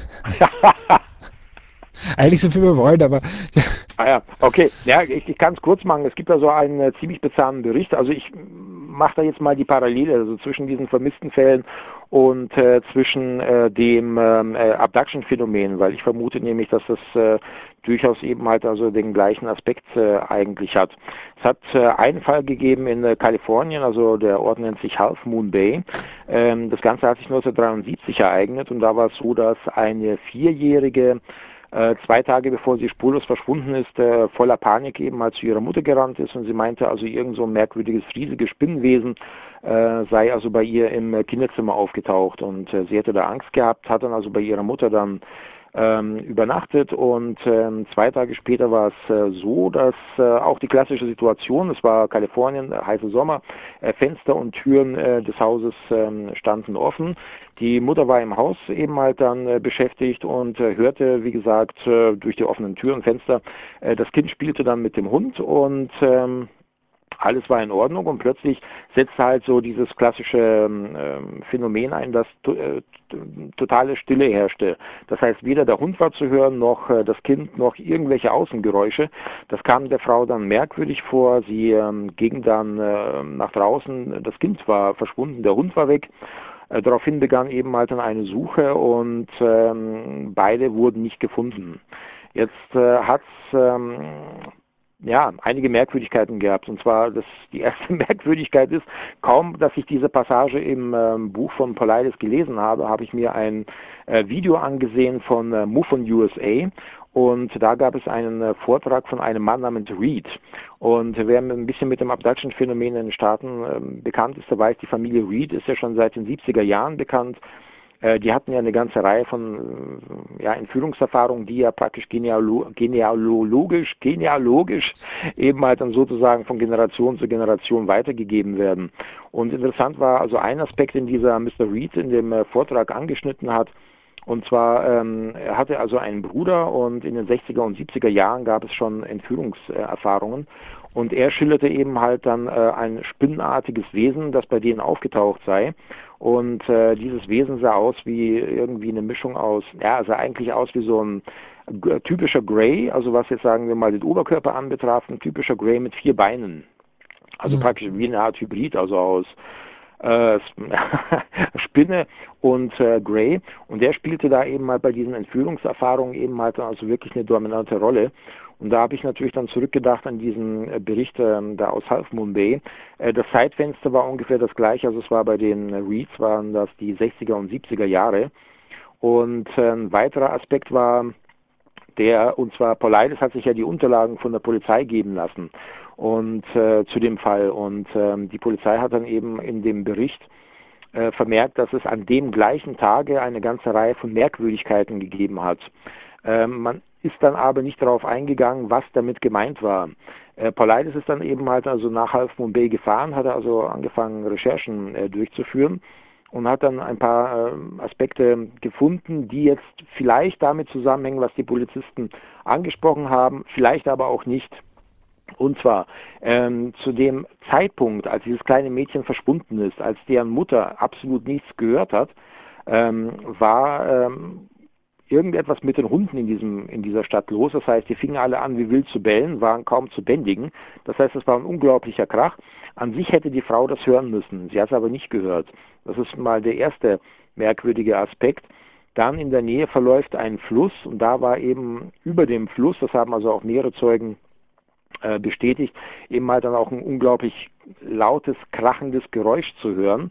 eigentlich so viel wir wollen, aber Ah ja, okay. Ja, ich kann es kurz machen. Es gibt da so einen ziemlich bizarren Bericht. Also ich mache da jetzt mal die Parallele, also zwischen diesen vermissten Fällen und zwischen dem Abduction-Phänomen, weil ich vermute nämlich, dass das durchaus eben halt also den gleichen Aspekt eigentlich hat. Es hat einen Fall gegeben in Kalifornien, also der Ort nennt sich Half Moon Bay. Das Ganze hat sich 1973 ereignet und da war es so, dass eine Vierjährige 2 Tage bevor sie spurlos verschwunden ist, voller Panik eben mal zu ihrer Mutter gerannt ist und sie meinte, also irgend so ein merkwürdiges, riesiges Spinnenwesen sei also bei ihr im Kinderzimmer aufgetaucht und sie hätte da Angst gehabt, hat dann also bei ihrer Mutter dann übernachtet und 2 Tage später war es so, dass auch die klassische Situation, es war Kalifornien, heißer Sommer, Fenster und Türen des Hauses standen offen. Die Mutter war im Haus eben halt dann beschäftigt und hörte, wie gesagt, durch die offenen Türen und Fenster, das Kind spielte dann mit dem Hund und alles war in Ordnung und plötzlich setzte halt so dieses klassische Phänomen ein, dass totale Stille herrschte. Das heißt, weder der Hund war zu hören, noch das Kind, noch irgendwelche Außengeräusche. Das kam der Frau dann merkwürdig vor. Sie ging dann nach draußen, das Kind war verschwunden, der Hund war weg. Daraufhin begann eben halt dann eine Suche und beide wurden nicht gefunden. Jetzt hat es ja, einige Merkwürdigkeiten gehabt. Und zwar, die erste Merkwürdigkeit ist, kaum, dass ich diese Passage im Buch von Paulides gelesen habe, habe ich mir ein Video angesehen von MUFON USA. Und da gab es einen Vortrag von einem Mann namens Reed. Und wer ein bisschen mit dem Abduction-Phänomen in den Staaten bekannt ist, der weiß, die Familie Reed ist ja schon seit den 70er Jahren bekannt. Die hatten ja eine ganze Reihe von Entführungserfahrungen, die ja praktisch genealogisch eben halt dann sozusagen von Generation zu Generation weitergegeben werden. Und interessant war also ein Aspekt, den dieser Mr. Reed in dem Vortrag angeschnitten hat. Und zwar, er hatte also einen Bruder und in den 60er und 70er Jahren gab es schon Entführungserfahrungen. Und er schilderte eben halt dann ein spinnenartiges Wesen, das bei denen aufgetaucht sei. Und dieses Wesen sah aus wie irgendwie eine Mischung aus, ja, sah eigentlich aus wie so ein typischer Grey, also was jetzt sagen wir mal den Oberkörper anbetraf, ein typischer Grey mit 4 Beinen. Also praktisch wie eine Art Hybrid, also aus äh, Spinne und Grey. Und der spielte da eben mal bei diesen Entführungserfahrungen eben halt also wirklich eine dominante Rolle. Und da habe ich natürlich dann zurückgedacht an diesen Bericht da aus Half Moon Bay. Das Zeitfenster war ungefähr das gleiche, also es war bei den Reeds, waren das die 60er und 70er Jahre. Und ein weiterer Aspekt war und zwar Paulides hat sich ja die Unterlagen von der Polizei geben lassen und zu dem Fall. Und die Polizei hat dann eben in dem Bericht vermerkt, dass es an dem gleichen Tage eine ganze Reihe von Merkwürdigkeiten gegeben hat. Man ist dann aber nicht darauf eingegangen, was damit gemeint war. Paulides ist dann eben halt also nach Half Moon Bay gefahren, hat also angefangen, Recherchen durchzuführen und hat dann ein paar Aspekte gefunden, die jetzt vielleicht damit zusammenhängen, was die Polizisten angesprochen haben, vielleicht aber auch nicht. Und zwar zu dem Zeitpunkt, als dieses kleine Mädchen verschwunden ist, als deren Mutter absolut nichts gehört hat, war irgendetwas mit den Hunden in dieser Stadt los. Das heißt, die fingen alle an, wie wild zu bellen, waren kaum zu bändigen. Das heißt, es war ein unglaublicher Krach. An sich hätte die Frau das hören müssen. Sie hat es aber nicht gehört. Das ist mal der erste merkwürdige Aspekt. Dann in der Nähe verläuft ein Fluss und da war eben über dem Fluss, das haben also auch mehrere Zeugen bestätigt, eben halt dann auch ein unglaublich lautes, krachendes Geräusch zu hören.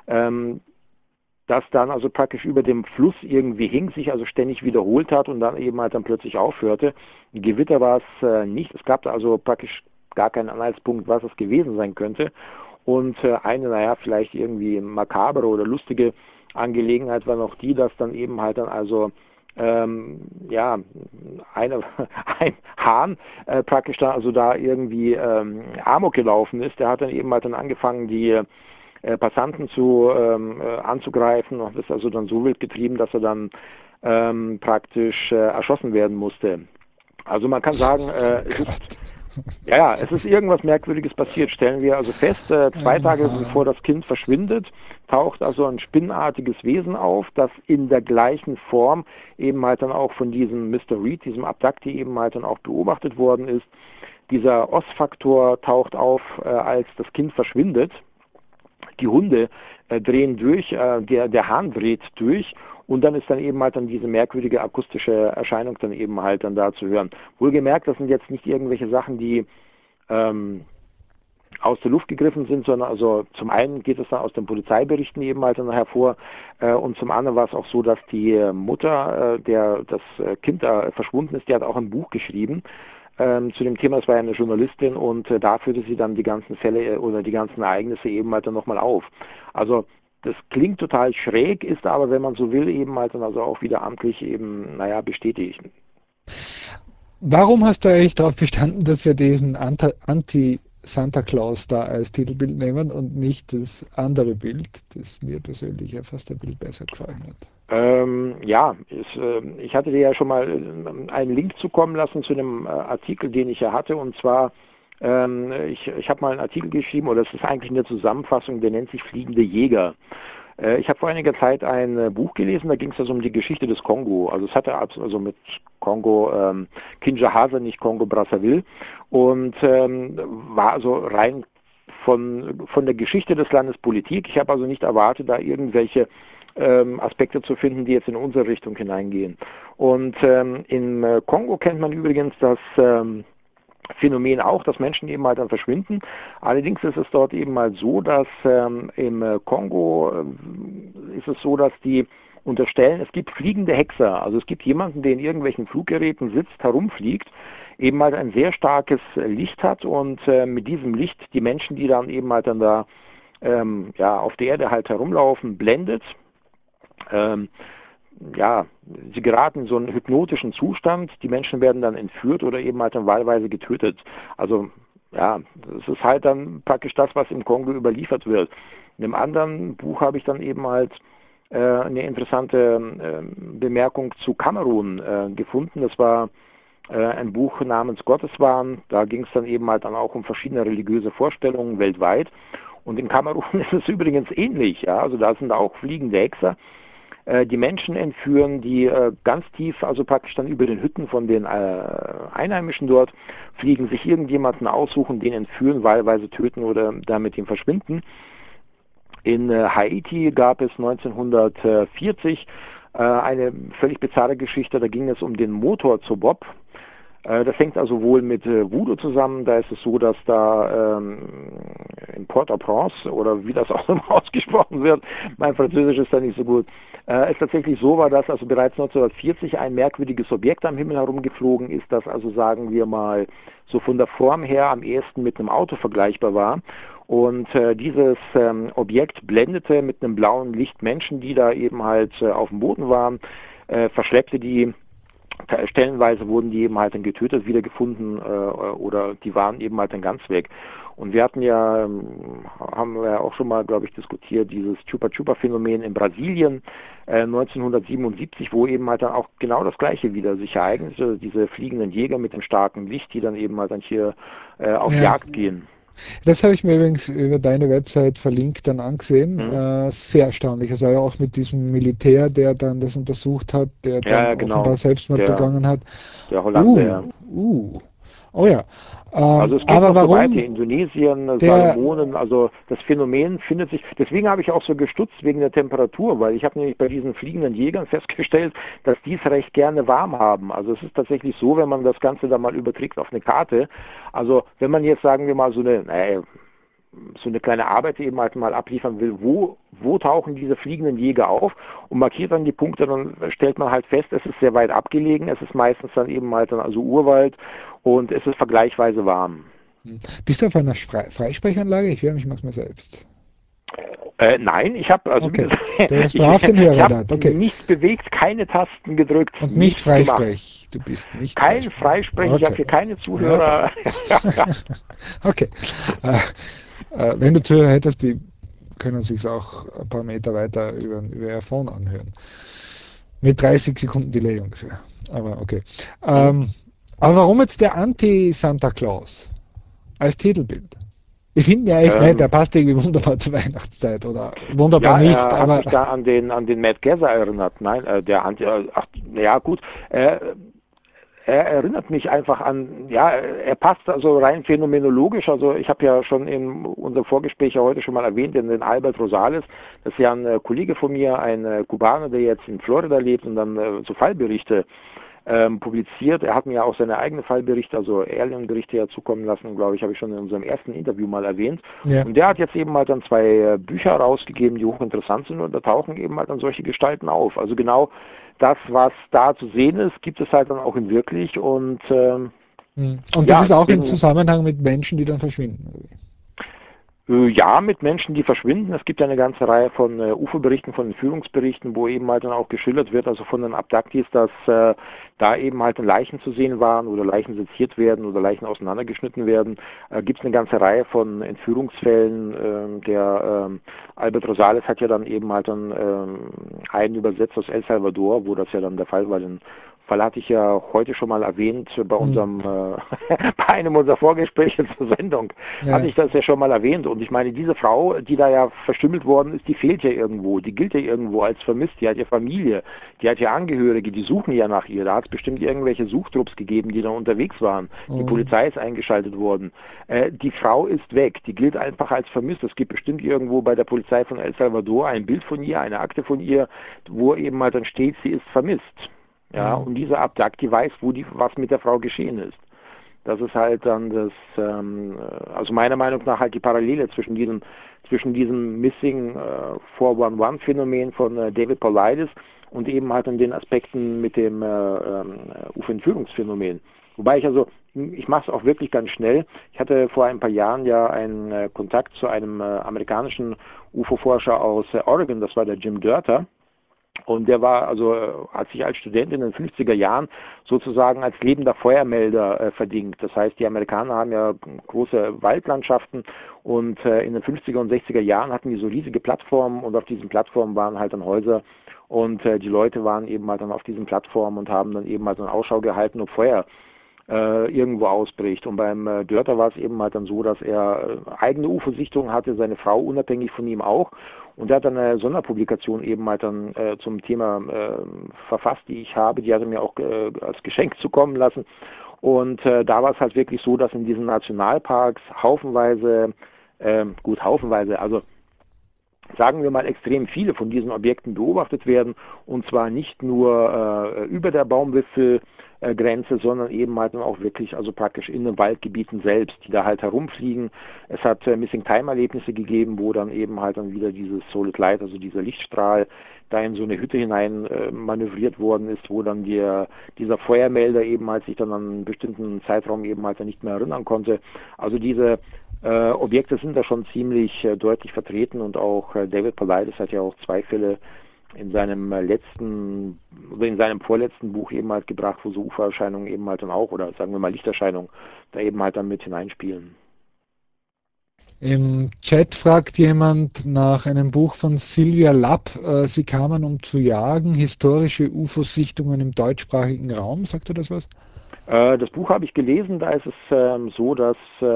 Das dann also praktisch über dem Fluss irgendwie hing, sich also ständig wiederholt hat und dann eben halt dann plötzlich aufhörte. Ein Gewitter war es nicht. Es gab da also praktisch gar keinen Anhaltspunkt, was es gewesen sein könnte. Und eine, naja, vielleicht irgendwie makabere oder lustige Angelegenheit war noch die, dass dann eben halt dann also ja, ein Hahn praktisch da, also da irgendwie Amok gelaufen ist. Der hat dann eben halt dann angefangen, die Passanten anzugreifen und ist also dann so wild getrieben, dass er dann praktisch erschossen werden musste. Also man kann sagen, es ist irgendwas Merkwürdiges passiert. Stellen wir also fest, 2 Tage bevor das Kind verschwindet, taucht also ein spinnenartiges Wesen auf, das in der gleichen Form eben halt dann auch von diesem Mr. Reed, diesem Abductee eben halt dann auch beobachtet worden ist. Dieser Oss-Faktor taucht auf, als das Kind verschwindet. Die Hunde drehen durch, der Hahn dreht durch und dann ist dann eben halt dann diese merkwürdige akustische Erscheinung dann eben halt dann da zu hören. Wohlgemerkt, das sind jetzt nicht irgendwelche Sachen, die aus der Luft gegriffen sind, sondern also zum einen geht es dann aus den Polizeiberichten eben halt dann hervor und zum anderen war es auch so, dass die Mutter, der das Kind da verschwunden ist, die hat auch ein Buch geschrieben zu dem Thema. Das war ja eine Journalistin und da führte sie dann die ganzen Fälle oder die ganzen Ereignisse eben halt dann nochmal auf. Also das klingt total schräg, ist aber, wenn man so will, eben halt dann also auch wieder amtlich eben, naja, bestätigt. Warum hast du eigentlich darauf bestanden, dass wir diesen Anti-Santa Claus da als Titelbild nehmen und nicht das andere Bild, das mir persönlich ja fast ein Bild besser gefallen hat? Ich hatte dir ja schon mal einen Link zukommen lassen zu einem Artikel, den ich ja hatte, und zwar, ich habe mal einen Artikel geschrieben, oder es ist eigentlich eine Zusammenfassung, der nennt sich Fliegende Jäger. Ich habe vor einiger Zeit ein Buch gelesen, da ging es also um die Geschichte des Kongo. Also es hatte also mit Kongo Kinshasa, nicht Kongo Brazzaville, und war also rein von der Geschichte des Landes Politik. Ich habe also nicht erwartet, da irgendwelche Aspekte zu finden, die jetzt in unsere Richtung hineingehen. Und im Kongo kennt man übrigens das Phänomen auch, dass Menschen eben halt dann verschwinden. Allerdings ist es dort eben mal so, dass im Kongo ist es so, dass die unterstellen, es gibt fliegende Hexer. Also es gibt jemanden, der in irgendwelchen Fluggeräten sitzt, herumfliegt, eben halt ein sehr starkes Licht hat und mit diesem Licht die Menschen, die dann eben halt dann da auf der Erde halt herumlaufen, blendet. Ähm, Sie geraten in so einen hypnotischen Zustand, die Menschen werden dann entführt oder eben halt dann wahlweise getötet. Also ja, das ist halt dann praktisch das, was im Kongo überliefert wird. In einem anderen Buch habe ich dann eben halt eine interessante Bemerkung zu Kamerun gefunden. Das war ein Buch namens Gotteswahn. Da ging es dann eben halt dann auch um verschiedene religiöse Vorstellungen weltweit. Und in Kamerun ist es übrigens ähnlich. Ja? Also da sind auch fliegende Hexer, die Menschen entführen, die ganz tief, also praktisch dann über den Hütten von den Einheimischen dort fliegen, sich irgendjemanden aussuchen, den entführen, wahlweise töten oder da mit ihm verschwinden. In Haiti gab es 1940 eine völlig bizarre Geschichte, da ging es um den Motor zu Bob. Das hängt also wohl mit Voodoo zusammen. Da ist es so, dass da in Port-au-Prince oder wie das auch immer ausgesprochen wird, mein Französisch ist da nicht so gut, es tatsächlich so war, dass also bereits 1940 ein merkwürdiges Objekt am Himmel herumgeflogen ist, das also sagen wir mal so von der Form her am ehesten mit einem Auto vergleichbar war. Und dieses Objekt blendete mit einem blauen Licht Menschen, die da eben halt auf dem Boden waren, verschleppte die. Stellenweise wurden die eben halt dann getötet, wiedergefunden oder die waren eben halt dann ganz weg. Und wir hatten ja, haben wir auch schon mal, glaube ich, diskutiert, dieses Chupa-Chupa-Phänomen in Brasilien 1977, wo eben halt dann auch genau das Gleiche wieder sich ereignete, diese fliegenden Jäger mit dem starken Licht, die dann eben halt dann hier auf Ja. Jagd gehen. Das habe ich mir übrigens über deine Website verlinkt dann angesehen. Mhm. Sehr erstaunlich. Also auch mit diesem Militär, der dann das untersucht hat, der Ja, dann ja, offenbar genau. Selbstmord Der, begangen hat. der Holländer, Uh, ja. oh ja. Also es geht Aber noch so weiter, warum Indonesien, der, Salomonen, also das Phänomen findet sich, deswegen habe ich auch so gestutzt wegen der Temperatur, weil ich habe nämlich bei diesen fliegenden Jägern festgestellt, dass die es recht gerne warm haben. Also es ist tatsächlich so, wenn man das Ganze dann mal überträgt auf eine Karte, also wenn man jetzt sagen wir mal so eine kleine Arbeit eben halt mal abliefern will, wo tauchen diese fliegenden Jäger auf und markiert dann die Punkte, dann stellt man halt fest, es ist sehr weit abgelegen, es ist meistens dann eben halt dann also Urwald und es ist vergleichsweise warm. bist du auf einer Freisprechanlage? Ich höre mich manchmal selbst. Nein, ich habe, also wie Okay. gesagt, Du hast ich, brav den ich Hörer habe da. Okay. nichts bewegt, keine Tasten gedrückt, Und nicht nichts gemacht. Freisprech. Du bist nicht Kein Freisprech. Freisprechen, ich habe Okay. hier keine Ja, passt. Zuhörer. Okay. Äh, wenn du Zuhörer hättest, die können sich auch ein paar Meter weiter über ihr Phone anhören. Mit 30 Sekunden Delay ungefähr. Aber okay. Mhm. Ähm, aber warum jetzt der Anti-Santa Claus als Titelbild? Ich finde ihn ja echt nett, der ähm, passt irgendwie wunderbar zur Weihnachtszeit oder wunderbar Ja, nicht, er hat aber mich da an den Matt Gesser erinnert. Nein, ach, ja gut, er erinnert mich einfach an, ja, er passt also rein phänomenologisch. Also ich habe ja schon in unserem Vorgespräch ja heute schon mal erwähnt, den Albert Rosales, das ist ja ein Kollege von mir, ein Kubaner, der jetzt in Florida lebt und dann so Fallberichte publiziert. Er hat mir ja auch seine eigenen Fallberichte, also Alien-Berichte ja zukommen lassen, glaube ich, habe ich schon in unserem ersten Interview mal erwähnt. ja. Und der hat jetzt eben halt dann zwei Bücher rausgegeben, die hochinteressant sind und da tauchen eben halt dann solche Gestalten auf. Also genau das, was da zu sehen ist, gibt es halt dann auch in wirklich und Und das ja, ist auch im deswegen Zusammenhang mit Menschen, die dann verschwinden. Ja, mit Menschen, die verschwinden. Es gibt ja eine ganze Reihe von UFO-Berichten, von Entführungsberichten, wo eben halt dann auch geschildert wird, also von den Abductees, dass da eben halt Leichen zu sehen waren oder Leichen seziert werden oder Leichen auseinandergeschnitten werden. Gibt es eine ganze Reihe von Entführungsfällen. Albert Rosales hat ja dann eben halt dann einen übersetzt aus El Salvador, wo das ja dann der Fall war. Den Fall hatte ich ja heute schon mal erwähnt bei Hm. unserem, bei einem unserer Vorgespräche zur Sendung hatte Ja. ich das ja schon mal erwähnt. Und ich meine, diese Frau, die da ja verstümmelt worden ist, die fehlt ja irgendwo. Die gilt ja irgendwo als vermisst. Die hat ja Familie, die hat ja Angehörige, die suchen ja nach ihr. Da hat es bestimmt irgendwelche Suchtrupps gegeben, die da unterwegs waren. Die Hm. Polizei ist eingeschaltet worden. Die Frau ist weg. Die gilt einfach als vermisst. Es gibt bestimmt irgendwo bei der Polizei von El Salvador ein Bild von ihr, eine Akte von ihr, wo eben halt dann steht, sie ist vermisst. Ja, Hm. und diese Abduct, die weiß, was mit der Frau geschehen ist. Das ist halt dann also meiner Meinung nach halt die Parallele zwischen diesem Missing 411 Phänomen von David Paulides und eben halt an den Aspekten mit dem UFO-Entführungsphänomen. Wobei ich mache es auch wirklich ganz schnell. Ich hatte vor ein paar Jahren ja einen Kontakt zu einem amerikanischen UFO-Forscher aus Oregon, das war der Jim Dörter. Und der war hat sich als Student in den 50er Jahren sozusagen als lebender Feuermelder verdingt. Das heißt, die Amerikaner haben ja große Waldlandschaften und in den 50er und 60er Jahren hatten die so riesige Plattformen und auf diesen Plattformen waren halt dann Häuser und die Leute waren eben halt dann auf diesen Plattformen und haben dann eben halt dann Ausschau gehalten, ob Feuer irgendwo ausbricht. Und beim Dörter war es eben halt dann so, dass er eigene UFO-Sichtungen hatte, seine Frau unabhängig von ihm auch. Und er hat dann eine Sonderpublikation eben halt dann zum Thema verfasst, die ich habe. Die hat er mir auch als Geschenk zukommen lassen. Und da war es halt wirklich so, dass in diesen Nationalparks haufenweise, haufenweise, also sagen wir mal, extrem viele von diesen Objekten beobachtet werden, und zwar nicht nur über der Baumwipfelgrenze, sondern eben halt dann auch wirklich, also praktisch in den Waldgebieten selbst, die da halt herumfliegen. Es hat Missing-Time-Erlebnisse gegeben, wo dann eben halt dann wieder dieses Solid Light, also dieser Lichtstrahl, da in so eine Hütte hinein manövriert worden ist, wo dann dieser Feuermelder eben halt sich dann an einen bestimmten Zeitraum eben halt dann nicht mehr erinnern konnte. Also diese Objekte sind da schon ziemlich deutlich vertreten, und auch David Paulides hat ja auch zwei Fälle in seinem in seinem vorletzten Buch eben halt gebracht, wo so UFO-Erscheinungen eben halt dann auch, oder sagen wir mal Lichterscheinungen, da eben halt dann mit hineinspielen. Im Chat fragt jemand nach einem Buch von Sylvia Lapp. Sie kamen, um zu jagen. Historische UFO-Sichtungen im deutschsprachigen Raum. Sagt ihr das was? Das Buch habe ich gelesen, da ist es so, dass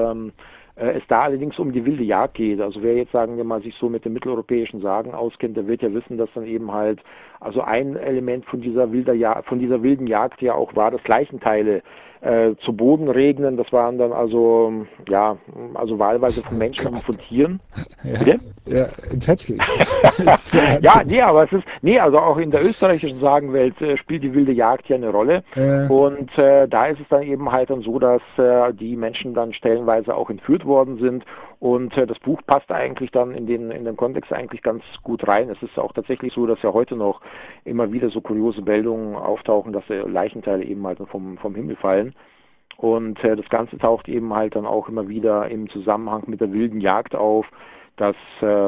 es da allerdings um die wilde Jagd geht. Also wer jetzt, sagen wir mal, sich so mit den mitteleuropäischen Sagen auskennt, der wird ja wissen, dass dann eben halt, also ein Element von dieser wilden Jagd ja auch war, dass Leichenteile zu Boden regnen. Das waren dann also, ja, also wahlweise von Oh Menschen und Gott. von Tieren. Ja, Bitte? ja, entsetzlich. Das ist ja Ja, Wahnsinn. nee, aber also auch in der österreichischen Sagenwelt spielt die wilde Jagd ja eine Rolle. Äh, Und da ist es dann eben halt dann so, dass die Menschen dann stellenweise auch entführt worden sind. Und das Buch passt eigentlich dann in den Kontext eigentlich ganz gut rein. Es ist auch tatsächlich so, dass ja heute noch immer wieder so kuriose Meldungen auftauchen, dass Leichenteile eben halt vom Himmel fallen. Und das Ganze taucht eben halt dann auch immer wieder im Zusammenhang mit der wilden Jagd auf, dass,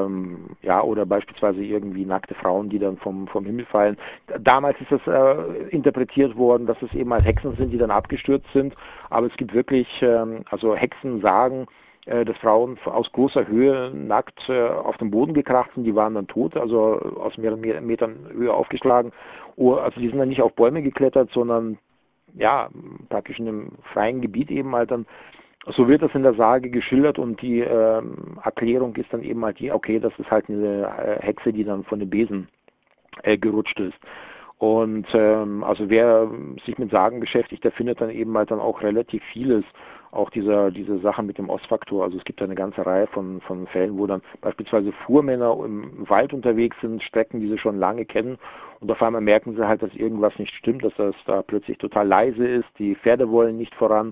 ja, oder beispielsweise irgendwie nackte Frauen, die dann vom Himmel fallen. Damals ist das interpretiert worden, dass es eben halt Hexen sind, die dann abgestürzt sind, aber es gibt wirklich, also Hexen sagen, dass Frauen aus großer Höhe nackt auf den Boden gekracht sind, die waren dann tot, also aus mehreren Metern Höhe aufgeschlagen. Also die sind dann nicht auf Bäume geklettert, sondern ja, praktisch in einem freien Gebiet eben halt dann, so wird das in der Sage geschildert, und die Erklärung ist dann eben halt die, okay, das ist halt eine Hexe, die dann von dem Besen gerutscht ist. Und also wer sich mit Sagen beschäftigt, der findet dann eben halt dann auch relativ vieles, auch diese Sachen mit dem Ostfaktor. Also es gibt eine ganze Reihe von Fällen, wo dann beispielsweise Fuhrmänner im Wald unterwegs sind, Strecken, die sie schon lange kennen, und auf einmal merken sie halt, dass irgendwas nicht stimmt, dass das da plötzlich total leise ist, die Pferde wollen nicht voran.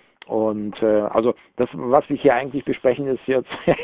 Und also das, was wir hier eigentlich besprechen, ist jetzt,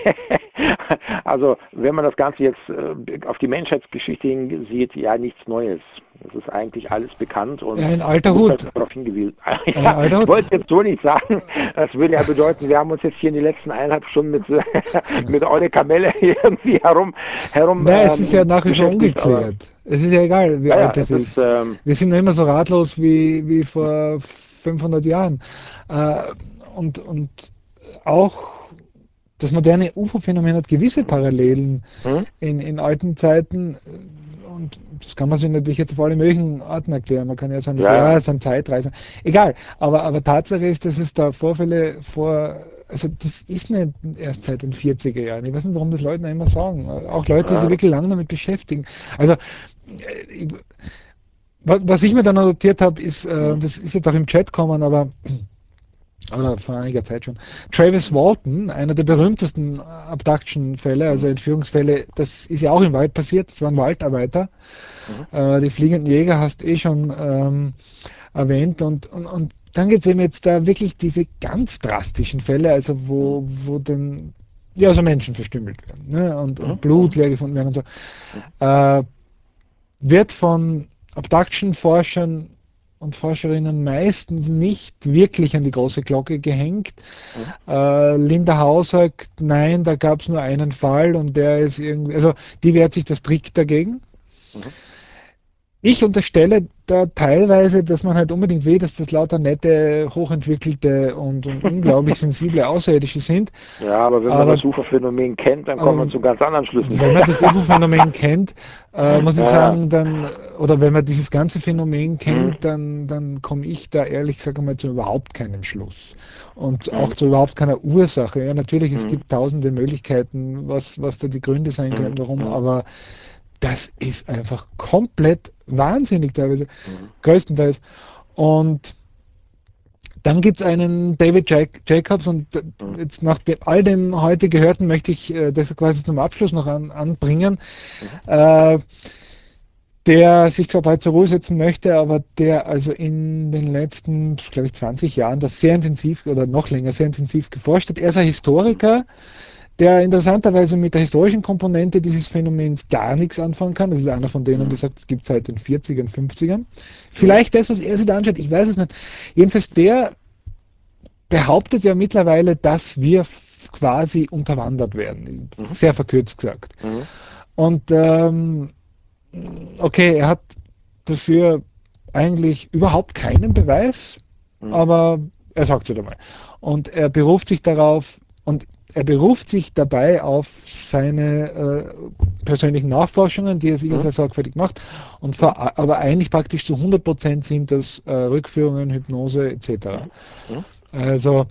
also wenn man das Ganze jetzt auf die Menschheitsgeschichte hin sieht, ja, nichts Neues. Das ist eigentlich alles bekannt, und ein man alter muss halt Hut. darauf hingewiesen. Ein Ja, alter ich Hut. wollte jetzt so nicht sagen. Das würde ja bedeuten, wir haben uns jetzt hier in den letzten 1,5 Stunden mit Eule Kamelle irgendwie herum Nein, es ist ja nach wie vor beschäftigt, aber ungeklärt. Es ist ja egal, wie ja, ja, alt es es ist, ist. Wir sind noch immer so ratlos wie vor 500 Jahren. Äh, und auch das moderne UFO-Phänomen hat gewisse Parallelen hm, in alten Zeiten. Und das kann man sich natürlich jetzt auf alle möglichen Arten erklären. Man kann ja sagen, das ja, wäre ja, ja, es sind Zeitreisen. Egal. Aber Tatsache ist, dass es da Vorfälle also das ist nicht erst seit den 40er Jahren. Ich weiß nicht, warum das Leute noch immer sagen. Auch Leute, die sich ja, wirklich lange damit beschäftigen. Also, ich, was ich mir dann notiert habe, ist, hm, das ist jetzt auch im Chat gekommen, aber oder vor einiger Zeit schon. Travis Walton, einer der mhm, berühmtesten Abduction-Fälle, also mhm, Entführungsfälle, das ist ja auch im Wald passiert, das waren Waldarbeiter. mhm, Die fliegenden Jäger hast eh schon erwähnt, und dann geht es eben jetzt da wirklich diese ganz drastischen Fälle, also mhm, wo dann ja, so Menschen verstümmelt werden, ne? Und mhm, Blut mhm, leer gefunden werden und so. mhm, Äh, wird von Abduction-Forschern und Forscherinnen meistens nicht wirklich an die große Glocke gehängt. mhm, Linda Hau sagt, nein, da gab es nur einen Fall und der ist irgendwie, also die wehrt sich das strikt dagegen. mhm. Ich unterstelle da teilweise, dass man halt unbedingt will, dass das lauter nette, hochentwickelte und unglaublich sensible Außerirdische sind. Ja, aber wenn man Aber, das UFO-Phänomen kennt, dann kommt aber man zu ganz anderen Schlüssen. wenn man das UFO-Phänomen kennt, muss ich Ja, sagen, dann, oder wenn man dieses ganze Phänomen hm, kennt, dann komme ich da ehrlich gesagt mal zu überhaupt keinem Schluss. Und auch hm, zu überhaupt keiner Ursache. Ja, natürlich, es hm, gibt tausende Möglichkeiten, was da die Gründe sein hm, könnten, warum, hm, aber das ist einfach komplett wahnsinnig teilweise, hm, größtenteils. Und dann gibt es einen David Jacobs und hm, jetzt nach all dem heute Gehörten möchte ich das quasi zum Abschluss noch anbringen, hm, äh, der sich zwar bald zur Ruhe setzen möchte, aber der also in den letzten, glaube ich, 20 Jahren das sehr intensiv oder noch länger sehr intensiv geforscht hat. Er ist ein hm, Historiker, der interessanterweise mit der historischen Komponente dieses Phänomens gar nichts anfangen kann. Das ist einer von denen, der hm, sagt, es gibt seit den 40ern, 50ern. hm, Vielleicht das, was er sich da anschaut, ich weiß es nicht. Jedenfalls der behauptet ja mittlerweile, dass wir quasi unterwandert werden. hm, Sehr verkürzt gesagt. hm, Und okay, er hat dafür eigentlich überhaupt keinen Beweis, hm, aber er sagt es einmal. Und er beruft sich darauf und er beruft sich dabei auf seine persönlichen Nachforschungen, die er sicher hm, sehr sorgfältig macht, hm, aber eigentlich praktisch zu 100% sind das Rückführungen, Hypnose etc. hm, hm. Also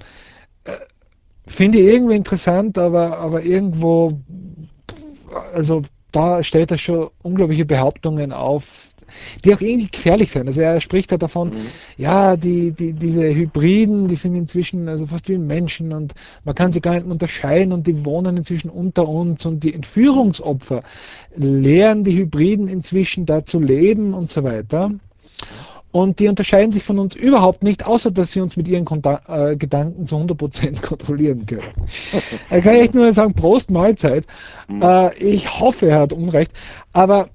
finde ich irgendwie interessant, aber irgendwo, also da stellt er schon unglaubliche Behauptungen auf, die auch irgendwie gefährlich sind. Also er spricht da davon, Mhm. ja, diese Hybriden, die sind inzwischen also fast wie Menschen und man kann sie Mhm. gar nicht mehr unterscheiden und die wohnen inzwischen unter uns und die Mhm. Entführungsopfer lehren die Hybriden inzwischen da zu leben und so weiter. Mhm. Und die unterscheiden sich von uns überhaupt nicht, außer dass sie uns mit ihren Gedanken zu 100% kontrollieren können. Er kann echt nur sagen, Prost, Mahlzeit. Mhm. Ich hoffe, er hat Unrecht. Aber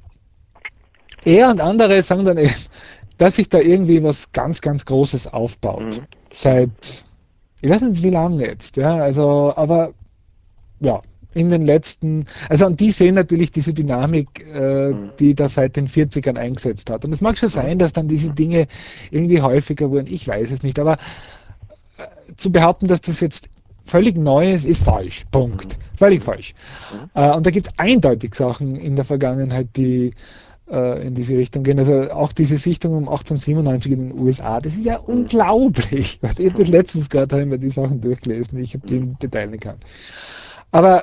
er und andere sagen dann eben, dass sich da irgendwie was ganz, ganz Großes aufbaut. Mhm. Mhm. Seit, ich weiß nicht wie lange jetzt, ja, also, aber ja, in den letzten, also und die sehen natürlich diese Dynamik, Mhm. die da seit den 40ern eingesetzt hat. Und es mag schon Mhm. sein, dass dann diese Mhm. Dinge irgendwie häufiger wurden, ich weiß es nicht, aber zu behaupten, dass das jetzt völlig neu ist falsch. Mhm. Punkt. Völlig Mhm. falsch. Mhm. Und da gibt es eindeutig Sachen in der Vergangenheit, die in diese Richtung gehen. Also auch diese Sichtung um 1897 in den USA, das ist ja Mhm. unglaublich. Ich habe das Mhm. letztens gerade hab ich mir die Sachen durchgelesen, ich habe die Mhm. im Detail nicht gekannt. Aber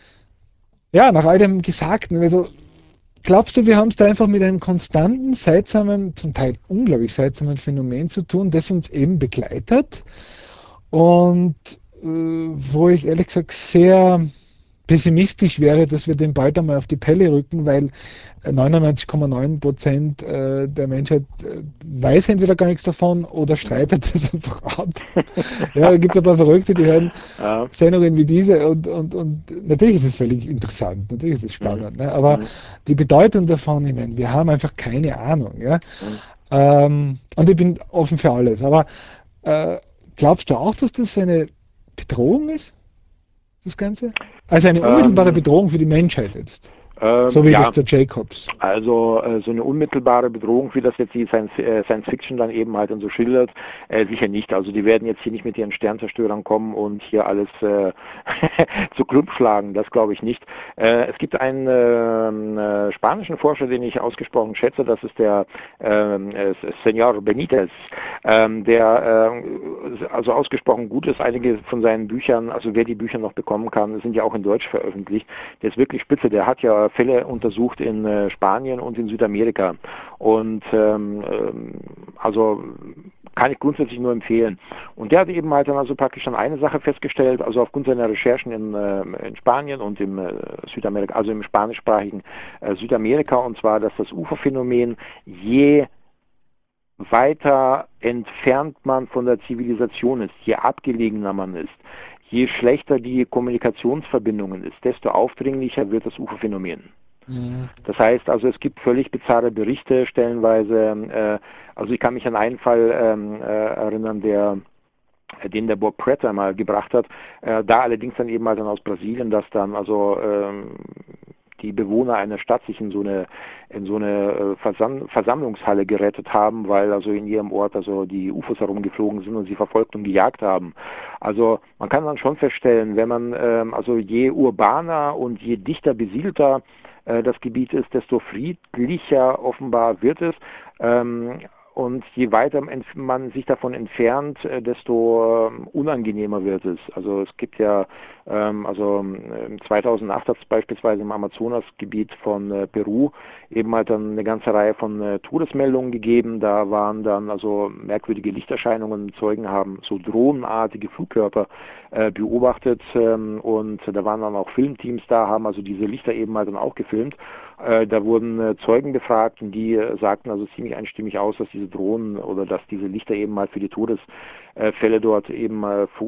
ja, nach all dem Gesagten, also glaubst du, wir haben es da einfach mit einem konstanten, seltsamen, zum Teil unglaublich seltsamen Phänomen zu tun, das uns eben begleitet und wo ich ehrlich gesagt sehr pessimistisch wäre, dass wir den bald einmal auf die Pelle rücken, weil 99,9% der Menschheit weiß entweder gar nichts davon oder Mhm. streitet es einfach ab. Ja, es gibt ein paar Verrückte, die hören Ja. Sendungen wie diese und natürlich ist es völlig interessant, natürlich ist es Mhm. spannend, ne? Aber Mhm. die Bedeutung davon, ich meine, wir haben einfach keine Ahnung. Ja? Mhm. Und ich bin offen für alles. Aber äh, glaubst du auch, dass das eine Bedrohung ist, das Ganze? Also eine unmittelbare Ähm, Bedrohung für die Menschheit jetzt, so wie das ja, der Jacobs. also so eine unmittelbare Bedrohung, wie das jetzt die Science Fiction dann eben halt und so schildert, sicher nicht. Also die werden jetzt hier nicht mit ihren Sternzerstörern kommen und hier alles zu Klump schlagen, das glaube ich nicht. Es gibt einen spanischen Forscher, den ich ausgesprochen schätze, das ist der Senor Benitez, der also ausgesprochen gut ist. Einige von seinen Büchern, also wer die Bücher noch bekommen kann, sind ja auch in Deutsch veröffentlicht. Der ist wirklich spitze. Der hat ja Fälle untersucht in Spanien und in Südamerika. Und also kann ich grundsätzlich nur empfehlen. Und der hat eben halt dann also praktisch dann eine Sache festgestellt, also aufgrund seiner Recherchen in Spanien und im Südamerika, also im spanischsprachigen Südamerika, und zwar, dass das UFO-Phänomen je weiter entfernt man von der Zivilisation ist, je abgelegener man ist, je schlechter die Kommunikationsverbindungen ist, desto aufdringlicher wird das UFO-Phänomen. Mhm. Das heißt also, es gibt völlig bizarre Berichte stellenweise. Also ich kann mich an einen Fall erinnern, den der Bob Pretter mal gebracht hat. Da allerdings dann eben mal dann aus Brasilien, dass dann also die Bewohner einer Stadt sich in so eine Versammlungshalle gerettet haben, weil also in ihrem Ort also die UFOs herumgeflogen sind und sie verfolgt und gejagt haben. Also man kann dann schon feststellen, wenn man also je urbaner und je dichter besiedelter das Gebiet ist, desto friedlicher offenbar wird es. Und je weiter man sich davon entfernt, desto unangenehmer wird es. Also es gibt ja, 2008 hat es beispielsweise im Amazonasgebiet von Peru eben halt dann eine ganze Reihe von Todesmeldungen gegeben. Da waren dann also merkwürdige Lichterscheinungen. Zeugen haben so drohnenartige Flugkörper beobachtet und da waren dann auch Filmteams da, haben also diese Lichter eben halt dann auch gefilmt. Da wurden Zeugen befragt und die sagten also ziemlich einstimmig aus, dass diese Drohnen oder dass diese Lichter eben mal für die Todesfälle dort eben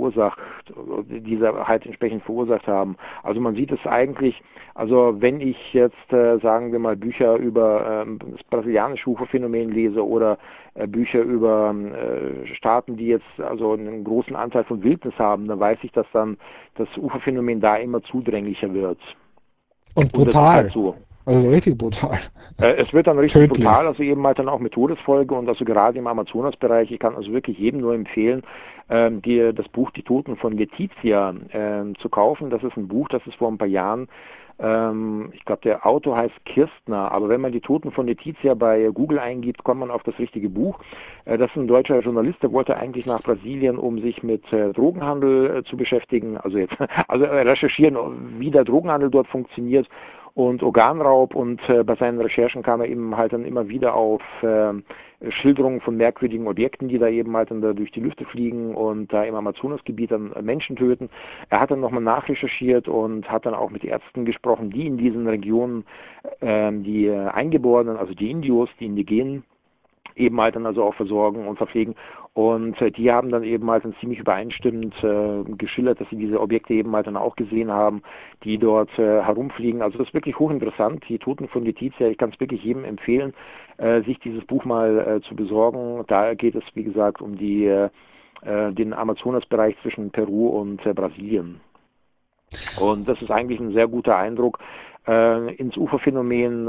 diese halt entsprechend verursacht haben. Also man sieht es eigentlich, also wenn ich jetzt, sagen wir mal, Bücher über das brasilianische UFO-Phänomen lese oder Bücher über Staaten, die jetzt also einen großen Anteil von Wildnis haben, dann weiß ich, dass dann das UFO-Phänomen da immer zudringlicher wird. Und Und das ist halt brutal. so. Also richtig brutal. Es wird dann richtig brutal, Tödlich. also eben halt dann auch mit Todesfolge und also gerade im Amazonasbereich, ich kann also wirklich jedem nur empfehlen, das Buch Die Toten von Letizia zu kaufen. Das ist ein Buch, das ist vor ein paar Jahren, ich glaube der Autor heißt Kirstner, aber wenn man Die Toten von Letizia bei Google eingibt, kommt man auf das richtige Buch. Das ist ein deutscher Journalist, der wollte eigentlich nach Brasilien, um sich mit Drogenhandel zu beschäftigen, also jetzt, also recherchieren, wie der Drogenhandel dort funktioniert und Organraub und bei seinen Recherchen kam er eben halt dann immer wieder auf Schilderungen von merkwürdigen Objekten, die da eben halt dann da durch die Lüfte fliegen und da im Amazonasgebiet dann Menschen töten. Er hat dann nochmal nachrecherchiert und hat dann auch mit Ärzten gesprochen, die in diesen Regionen die Eingeborenen, also die Indios, die Indigenen, eben halt dann also auch versorgen und verpflegen. Und die haben dann eben halt dann ziemlich übereinstimmend geschildert, dass sie diese Objekte eben halt dann auch gesehen haben, die dort herumfliegen. Also das ist wirklich hochinteressant. Die Toten von Letizia, ich kann es wirklich jedem empfehlen, sich dieses Buch mal zu besorgen. Da geht es, wie gesagt, um den Amazonasbereich zwischen Peru und Brasilien. Und das ist eigentlich ein sehr guter Eindruck ins UFO-Phänomen,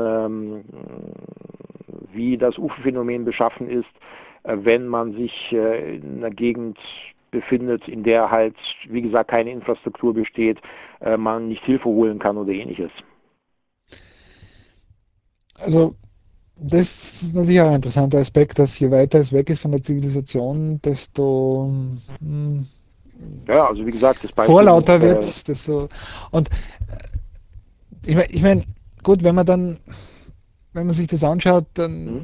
wie das UFO-Phänomen beschaffen ist, wenn man sich in einer Gegend befindet, in der halt, wie gesagt, keine Infrastruktur besteht, man nicht Hilfe holen kann oder ähnliches. Also das ist natürlich auch ein interessanter Aspekt, dass je weiter es weg ist von der Zivilisation, desto Ja, also wie gesagt, das Beispiel mit, vorlauter wird es. Desto, und ich mein, gut, wenn man sich das anschaut, dann hm,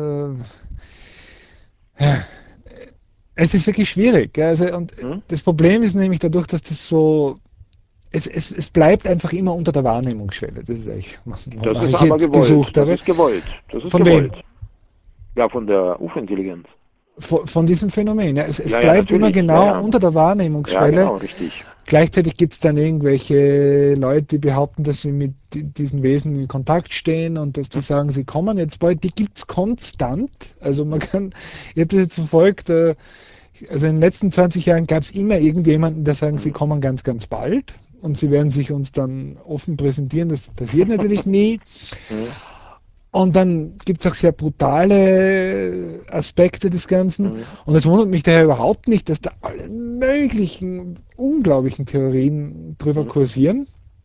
ja, es ist wirklich schwierig. Gell? Also, und hm, das Problem ist nämlich dadurch, dass das so es bleibt einfach immer unter der Wahrnehmungsschwelle. Das ist eigentlich, das wonach ist ich aber jetzt gewollt, gesucht das habe. ist gewollt, das ist Von wem? gewollt. Ja, von der UFO-Intelligenz. Von diesem Phänomen. Ja. Es Ja, ja, bleibt immer natürlich, ja, genau ja. unter der Ja, Wahrnehmungsschwelle. genau, richtig. Gleichzeitig gibt es dann irgendwelche Leute, die behaupten, dass sie mit diesen Wesen in Kontakt stehen und dass die Hm, sagen, sie kommen jetzt bald. Die gibt es konstant. Also man hm, kann, ich habe das jetzt verfolgt, also in den letzten 20 Jahren gab es immer irgendjemanden, der sagen, sie hm, kommen ganz, ganz bald und sie werden sich uns dann offen präsentieren. Das passiert natürlich nie. hm, Und dann gibt es auch sehr brutale Aspekte des Ganzen. hm, Und es wundert mich daher überhaupt nicht, dass da alle möglichen unglaublichen Theorien drüber hm, kursieren.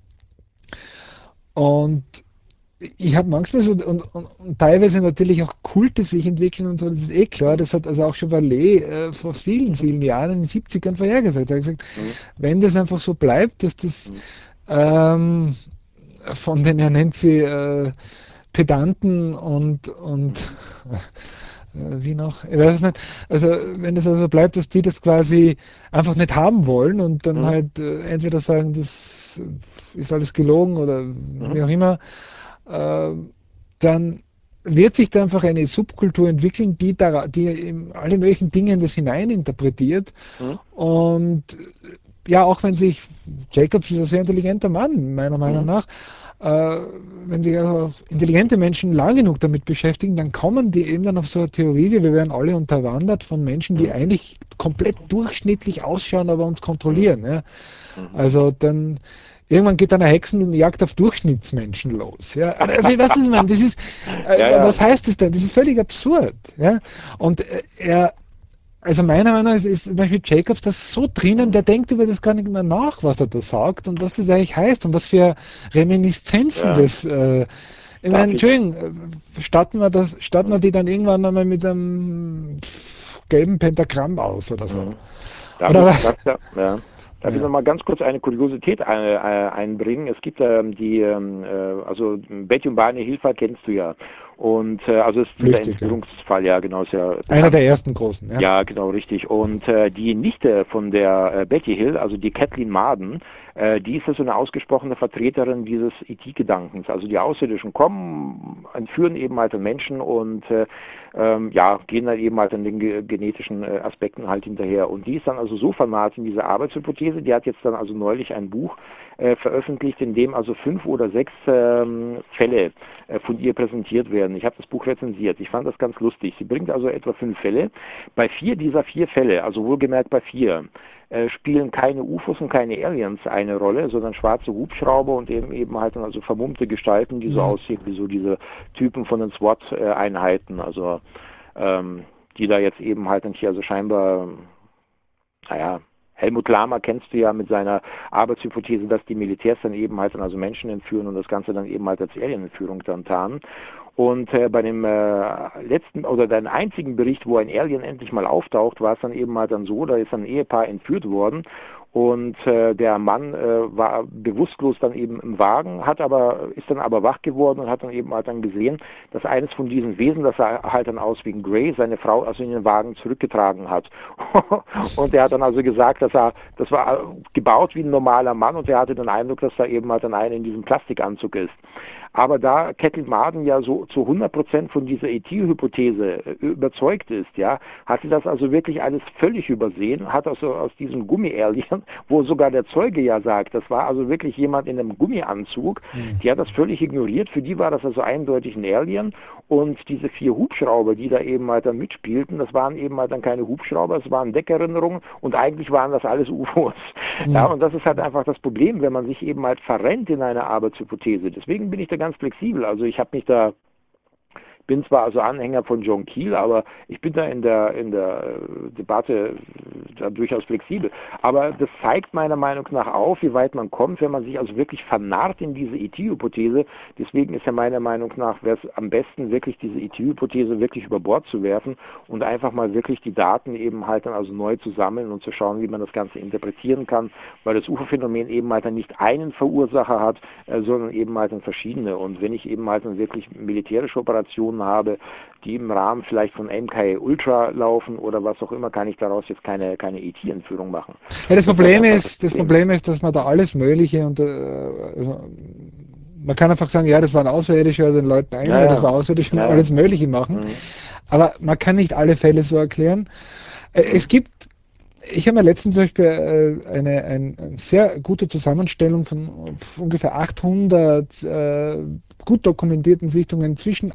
Und ich habe manchmal so, und teilweise natürlich auch Kulte sich entwickeln und so, das ist eh klar. hm, Das hat also auch Chevalier vor vielen, hm, vielen Jahren in den 70ern vorhergesagt. Er hat gesagt, hm, wenn das einfach so bleibt, dass das hm, ähm, von den, er nennt sie Pedanten und hm, wie noch, ich weiß es nicht, also wenn es also bleibt, dass die das quasi einfach nicht haben wollen und dann hm, halt entweder sagen, das ist alles gelogen oder hm, wie auch immer, äh, dann wird sich da einfach eine Subkultur entwickeln, die in alle möglichen Dinge in das hineininterpretiert. hm, Und ja, auch wenn sich, Jacobs ist ein sehr intelligenter Mann, meiner Meinung hm, nach, äh, wenn sich also intelligente Menschen lang genug damit beschäftigen, dann kommen die eben dann auf so eine Theorie, wie wir werden alle unterwandert von Menschen, die hm, eigentlich komplett durchschnittlich ausschauen, aber uns hm, kontrollieren. Ja. hm, Also dann irgendwann geht eine Hexenjagd auf Durchschnittsmenschen los. Ja? Also, was ist, man, das ist, Ja, ja. was heißt das denn? Das ist völlig absurd. Ja? Und also meiner Meinung nach ist zum Beispiel Jacobs das so drinnen, der denkt über das gar nicht mehr nach, was er da sagt und was das eigentlich heißt und was für Reminiszenzen Ja. das. Ich Darf meine, ich? Entschuldigung, statten wir die dann irgendwann einmal mit einem gelben Pentagramm aus oder so. Mhm. Darf Oder ich, was? darf ich Ja, noch mal ganz kurz eine Kuriosität einbringen? Es gibt also Betty und Barney Hilfer kennst du ja. Und also ist dieser flüchtig, ja. Entführungsfall, ja genau, ist ja Einer bekannt. der ersten großen, ja. Ja, genau, richtig. Und die Nichte von der Betty Hill, also die Kathleen Marden, die ist ja so eine ausgesprochene Vertreterin dieses ET-Gedankens. Also die Außerirdischen kommen, entführen eben halt den Menschen und ja, gehen dann eben halt an den genetischen Aspekten halt hinterher. Und die ist dann also so vernarrt in diese Arbeitshypothese, die hat jetzt dann also neulich ein Buch veröffentlicht, in dem also 5 oder 6 Fälle von ihr präsentiert werden. Ich habe das Buch rezensiert. Ich fand das ganz lustig. Sie bringt also etwa 5 Fälle. Bei 4 dieser 4 Fälle, also wohlgemerkt bei 4, spielen keine UFOs und keine Aliens eine Rolle, sondern schwarze Hubschrauber und eben halt dann also vermummte Gestalten, die so Mhm. aussehen wie so diese Typen von den SWAT-Einheiten, also die da jetzt eben halt dann hier also scheinbar, naja, Helmut Lahmer kennst du ja mit seiner Arbeitshypothese, dass die Militärs dann eben halt dann also Menschen entführen und das Ganze dann eben halt als Alien-Entführung dann tarnen. Und bei dem letzten oder deinem einzigen Bericht, wo ein Alien endlich mal auftaucht, war es dann eben halt dann so, da ist ein Ehepaar entführt worden und der Mann war bewusstlos dann eben im Wagen, ist dann aber wach geworden und hat dann eben halt dann gesehen, dass eines von diesen Wesen, das sah halt dann aus wie ein Grey, seine Frau also in den Wagen zurückgetragen hat. Und er hat dann also gesagt, das war gebaut wie ein normaler Mann und er hatte den Eindruck, dass da eben halt dann einer in diesem Plastikanzug ist. Aber da Kathleen Marden ja so zu 100% von dieser ET-Hypothese überzeugt ist, ja, hat sie das also wirklich alles völlig übersehen, hat also aus diesem Gummi-Alien, wo sogar der Zeuge ja sagt, das war also wirklich jemand in einem Gummianzug, Mhm. die hat das völlig ignoriert, für die war das also eindeutig ein Alien und diese 4 Hubschrauber, die da eben halt dann mitspielten, das waren eben halt dann keine Hubschrauber, es waren Deckerinnerungen und eigentlich waren das alles UFOs. Ja, Mhm. und das ist halt einfach das Problem, wenn man sich eben halt verrennt in eine Arbeitshypothese. Deswegen bin ich da ganz flexibel. Also ich habe mich da bin zwar also Anhänger von John Keel, aber ich bin da in der Debatte da durchaus flexibel. Aber das zeigt meiner Meinung nach auf, wie weit man kommt, wenn man sich also wirklich vernarrt in diese ET-Hypothese. Deswegen ist ja meiner Meinung nach, wäre es am besten, wirklich diese ET-Hypothese wirklich über Bord zu werfen und einfach mal wirklich die Daten eben halt dann also neu zu sammeln und zu schauen, wie man das Ganze interpretieren kann, weil das UFO-Phänomen eben halt dann nicht einen Verursacher hat, sondern eben halt dann verschiedene. Und wenn ich eben halt dann wirklich militärische Operationen habe, die im Rahmen vielleicht von MK Ultra laufen oder was auch immer, kann ich daraus jetzt keine ET-Entführung machen. Ja, Und das ist halt einfach das Das Problem. Problem ist, dass man da alles Mögliche und also, man kann einfach sagen, ja, das waren Außerirdische oder den Leuten ein, Ja, ja, das ja, war Außerirdische und ja, ja. alles Mögliche machen. Mhm. Aber man kann nicht alle Fälle so erklären. Es Mhm. gibt, ich habe mir letztens zum Beispiel eine sehr gute Zusammenstellung von ungefähr 800 gut dokumentierten Sichtungen zwischen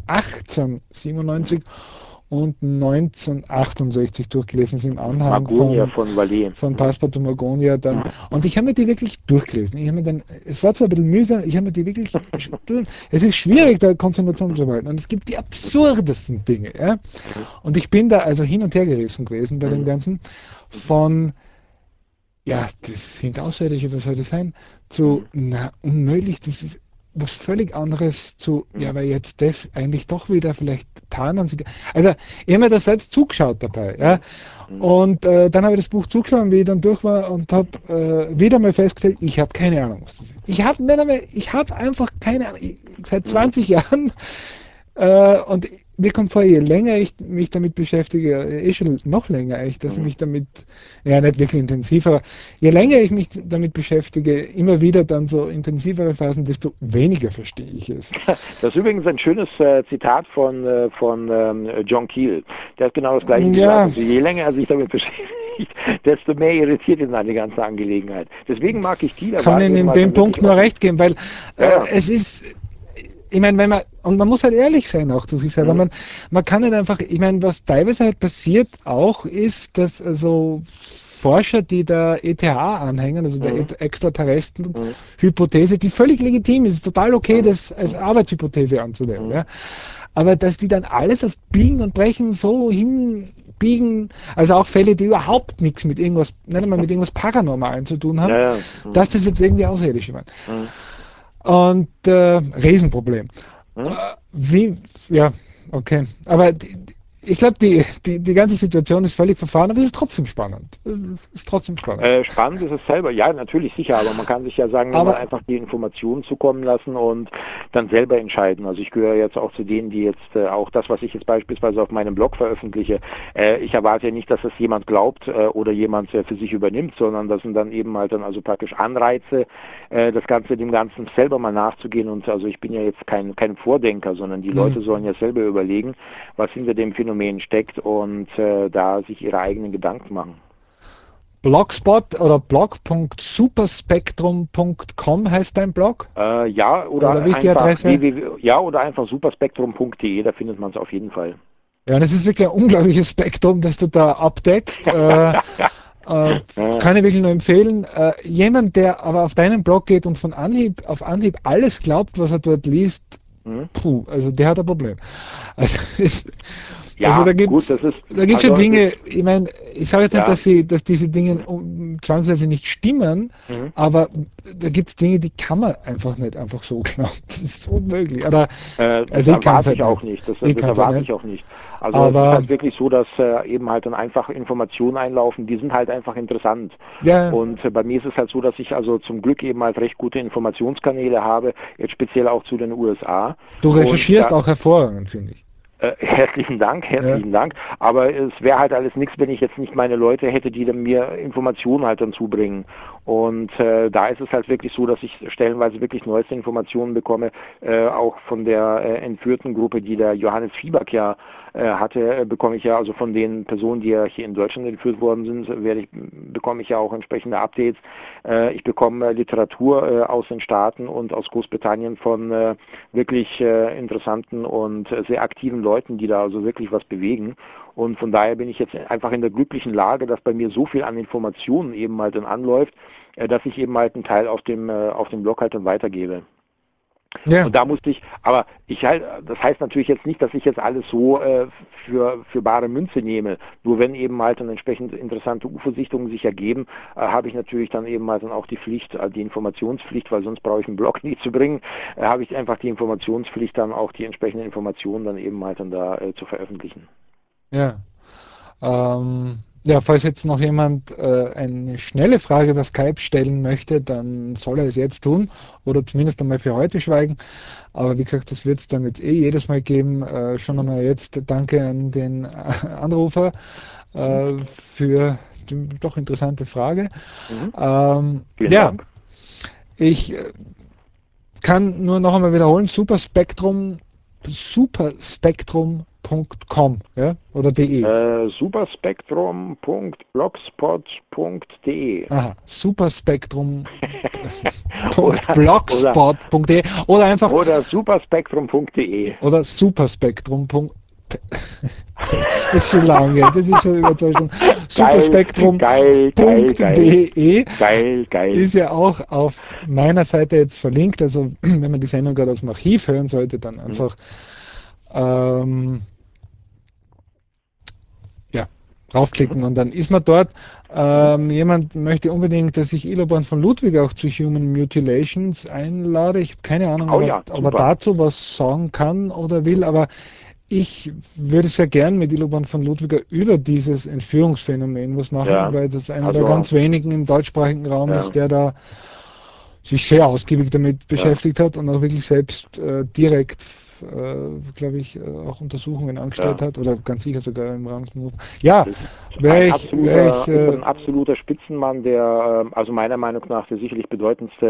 1897 und 1968 durchgelesen. Das ist im Anhang Magonia von Valais. von Mhm. Passepartout Magonia dann. Und ich habe mir die wirklich durchgelesen. Ich habe mir dann, es war zwar ein bisschen mühsam, ich habe mir die wirklich durch. Es ist Mhm. schwierig, da Konzentration zu behalten. Und es gibt die absurdesten Dinge. Ja? Mhm. Und ich bin da also hin und her gerissen gewesen bei dem Mhm. Ganzen. Mhm. Von, ja, das sind Außerirdische, was soll das sein? Zu, Mhm. na, unmöglich, das ist was völlig anderes zu, ja, Mhm. aber jetzt das eigentlich doch wieder, vielleicht tarnen sie. Also, ich habe mir da selbst zugeschaut dabei, ja. Mhm. Mhm. Und dann habe ich das Buch zugeschlagen, wie ich dann durch war und habe wieder mal festgestellt, ich habe keine Ahnung, was das ist. Ich habe einfach keine Ahnung. Seit Mhm. 20 Jahren und mir kommt vor, je länger ich mich damit beschäftige, schon noch länger eigentlich, dass ich Mhm. mich damit, ja nicht wirklich intensiv, aber je länger ich mich damit beschäftige, immer wieder dann so intensivere Phasen, desto weniger verstehe ich es. Das ist übrigens ein schönes Zitat von John Keel. Der hat genau das Gleiche gesagt. Ja, Also je länger er sich damit beschäftigt, desto mehr irritiert ihn eine ganze Angelegenheit. Deswegen mag ich Keel. Er kann war Ihnen eben in halt dem dann Punkt wirklich nur offen. recht geben, weil Ja, ja. es ist, ich meine, wenn man, und man muss halt ehrlich sein auch zu sich selber, Mhm. man kann nicht einfach, ich meine, was teilweise halt passiert auch ist, dass also Forscher, die der ETH anhängen, also der Mhm. Mhm. Extraterrestrienhypothese, die völlig legitim ist, total okay, Mhm. das als Arbeitshypothese anzunehmen. Mhm. Ja. Aber dass die dann alles auf Biegen und Brechen so hinbiegen, also auch Fälle, die überhaupt nichts mit irgendwas, nicht einmal mit irgendwas Paranormalen zu tun Ja, haben, ja. Mhm. dass das jetzt irgendwie Außerirdische waren. Mhm. Und Riesenproblem. Mhm. Wie, ja, okay. Aber ich glaube, die ganze Situation ist völlig verfahren, aber es ist trotzdem spannend. Es ist trotzdem spannend. Spannend ist es selber, ja, natürlich sicher, aber man kann sich ja, sagen wir mal, Aber einfach die Informationen zukommen lassen und dann selber entscheiden. Also ich gehöre jetzt auch zu denen, die jetzt auch das, was ich jetzt beispielsweise auf meinem Blog veröffentliche, ich erwarte ja nicht, dass es jemand glaubt oder jemand für sich übernimmt, sondern das sind dann eben halt dann also praktisch Anreize, das Ganze dem Ganzen selber mal nachzugehen. Und also ich bin ja jetzt kein Vordenker, sondern die Leute sollen ja selber überlegen, was hinter dem Phänomen steckt und da sich ihre eigenen Gedanken machen. Blogspot oder blog.superspektrum.com heißt dein Blog? Ja, Oder oder wie ist die einfach Adresse? ja, oder einfach superspektrum.de, da findet man es auf jeden Fall. Ja, das ist wirklich ein unglaubliches Spektrum, das du da abdeckst. Kann ich wirklich nur empfehlen. Jemand, der aber auf deinen Blog geht und auf Anhieb alles glaubt, was er dort liest, Hm? puh, also der hat ein Problem. Also, also Ja, gut, das ist, da gibt's schon also das, Dinge, ich meine, ich sage jetzt nicht, ja, dass diese Dinge hm, zwangsweise nicht stimmen, hm. aber da gibt es Dinge, die kann man einfach nicht einfach so glauben. Das ist unmöglich. Oder, Das also ich kann es erwarte halt ich auch nicht. nicht. Ich Das kann es halt erwarte nicht. ich auch nicht. Also es ist Aber halt wirklich so, dass eben halt dann einfach Informationen einlaufen, die sind halt einfach interessant. ja, Und bei mir ist es halt so, dass ich also zum Glück eben halt recht gute Informationskanäle habe, jetzt speziell auch zu den USA. du Und recherchierst da, auch hervorragend, finde ich. herzlichen Dank, Ja, herzlichen Dank. Aber es wäre halt alles nichts, wenn ich jetzt nicht meine Leute hätte, die dann mir Informationen halt dann zubringen. Und da ist es halt wirklich so, dass ich stellenweise wirklich neueste Informationen bekomme, auch von der entführten Gruppe, die der Johannes Fieback ja hatte, bekomme ich ja, also von den Personen, die ja hier in Deutschland entführt worden sind, bekomme ich ja auch entsprechende Updates. Ich bekomme Literatur aus den Staaten und aus Großbritannien von wirklich interessanten und sehr aktiven Leuten, die da also wirklich was bewegen. Und von daher bin ich jetzt einfach in der glücklichen Lage, dass bei mir so viel an Informationen eben halt dann anläuft, dass ich eben halt einen Teil auf dem Blog halt dann weitergebe. ja, Und da musste ich, aber ich halt, das heißt natürlich jetzt nicht, dass ich jetzt alles so für bare Münze nehme. Nur wenn eben halt dann entsprechend interessante UFO-Sichtungen sich ergeben, habe ich natürlich dann eben halt dann auch die Pflicht, die Informationspflicht, weil sonst brauche ich einen Blog nie zu bringen, habe ich einfach die Informationspflicht, dann auch die entsprechenden Informationen dann eben halt dann da zu veröffentlichen. ja. Ja, falls jetzt noch jemand eine schnelle Frage über Skype stellen möchte, dann soll er es jetzt tun oder zumindest einmal für heute schweigen. Aber wie gesagt, das wird es dann jetzt eh jedes Mal geben. Schon Mhm. einmal jetzt danke an den Anrufer Mhm. für die doch interessante Frage. Mhm. Vielen Ja, Dank. ich kann nur noch einmal wiederholen, superspektrum.com, ja, oder de. Superspektrum.blogspot.de. Aha, oder, oder, superspektrum.blogspot.de oder einfach oder superspektrum.de. oder superspektrum. Das ist schon lange, das ist schon über 2 Stunden. Geil, geil, geil, geil, Superspektrum.de geil, geil. ist ja auch auf meiner Seite jetzt verlinkt. Also wenn man die Sendung gerade aus dem Archiv hören sollte, dann Hm, einfach ähm, ja, mhm, draufklicken und dann ist man dort. mhm. Jemand möchte unbedingt, dass ich Illobrand von Ludwig auch zu Human Mutilations einlade. Ich habe keine Ahnung, Oh ja, ob er super. dazu was sagen kann oder will, aber ich würde sehr gern mit Illobrand von Ludwiger über dieses Entführungsphänomen was machen, Ja, weil das einer der also, ganz wenigen im deutschsprachigen Raum ja, ist, der da sich sehr ausgiebig damit ja. beschäftigt hat und auch wirklich selbst direkt, glaube ich, auch Untersuchungen angestellt Ja, hat oder ganz sicher sogar im Rahmen von. Ja, das ist ein wäre ich ist ein absoluter Spitzenmann, der, also meiner Meinung nach, der sicherlich bedeutendste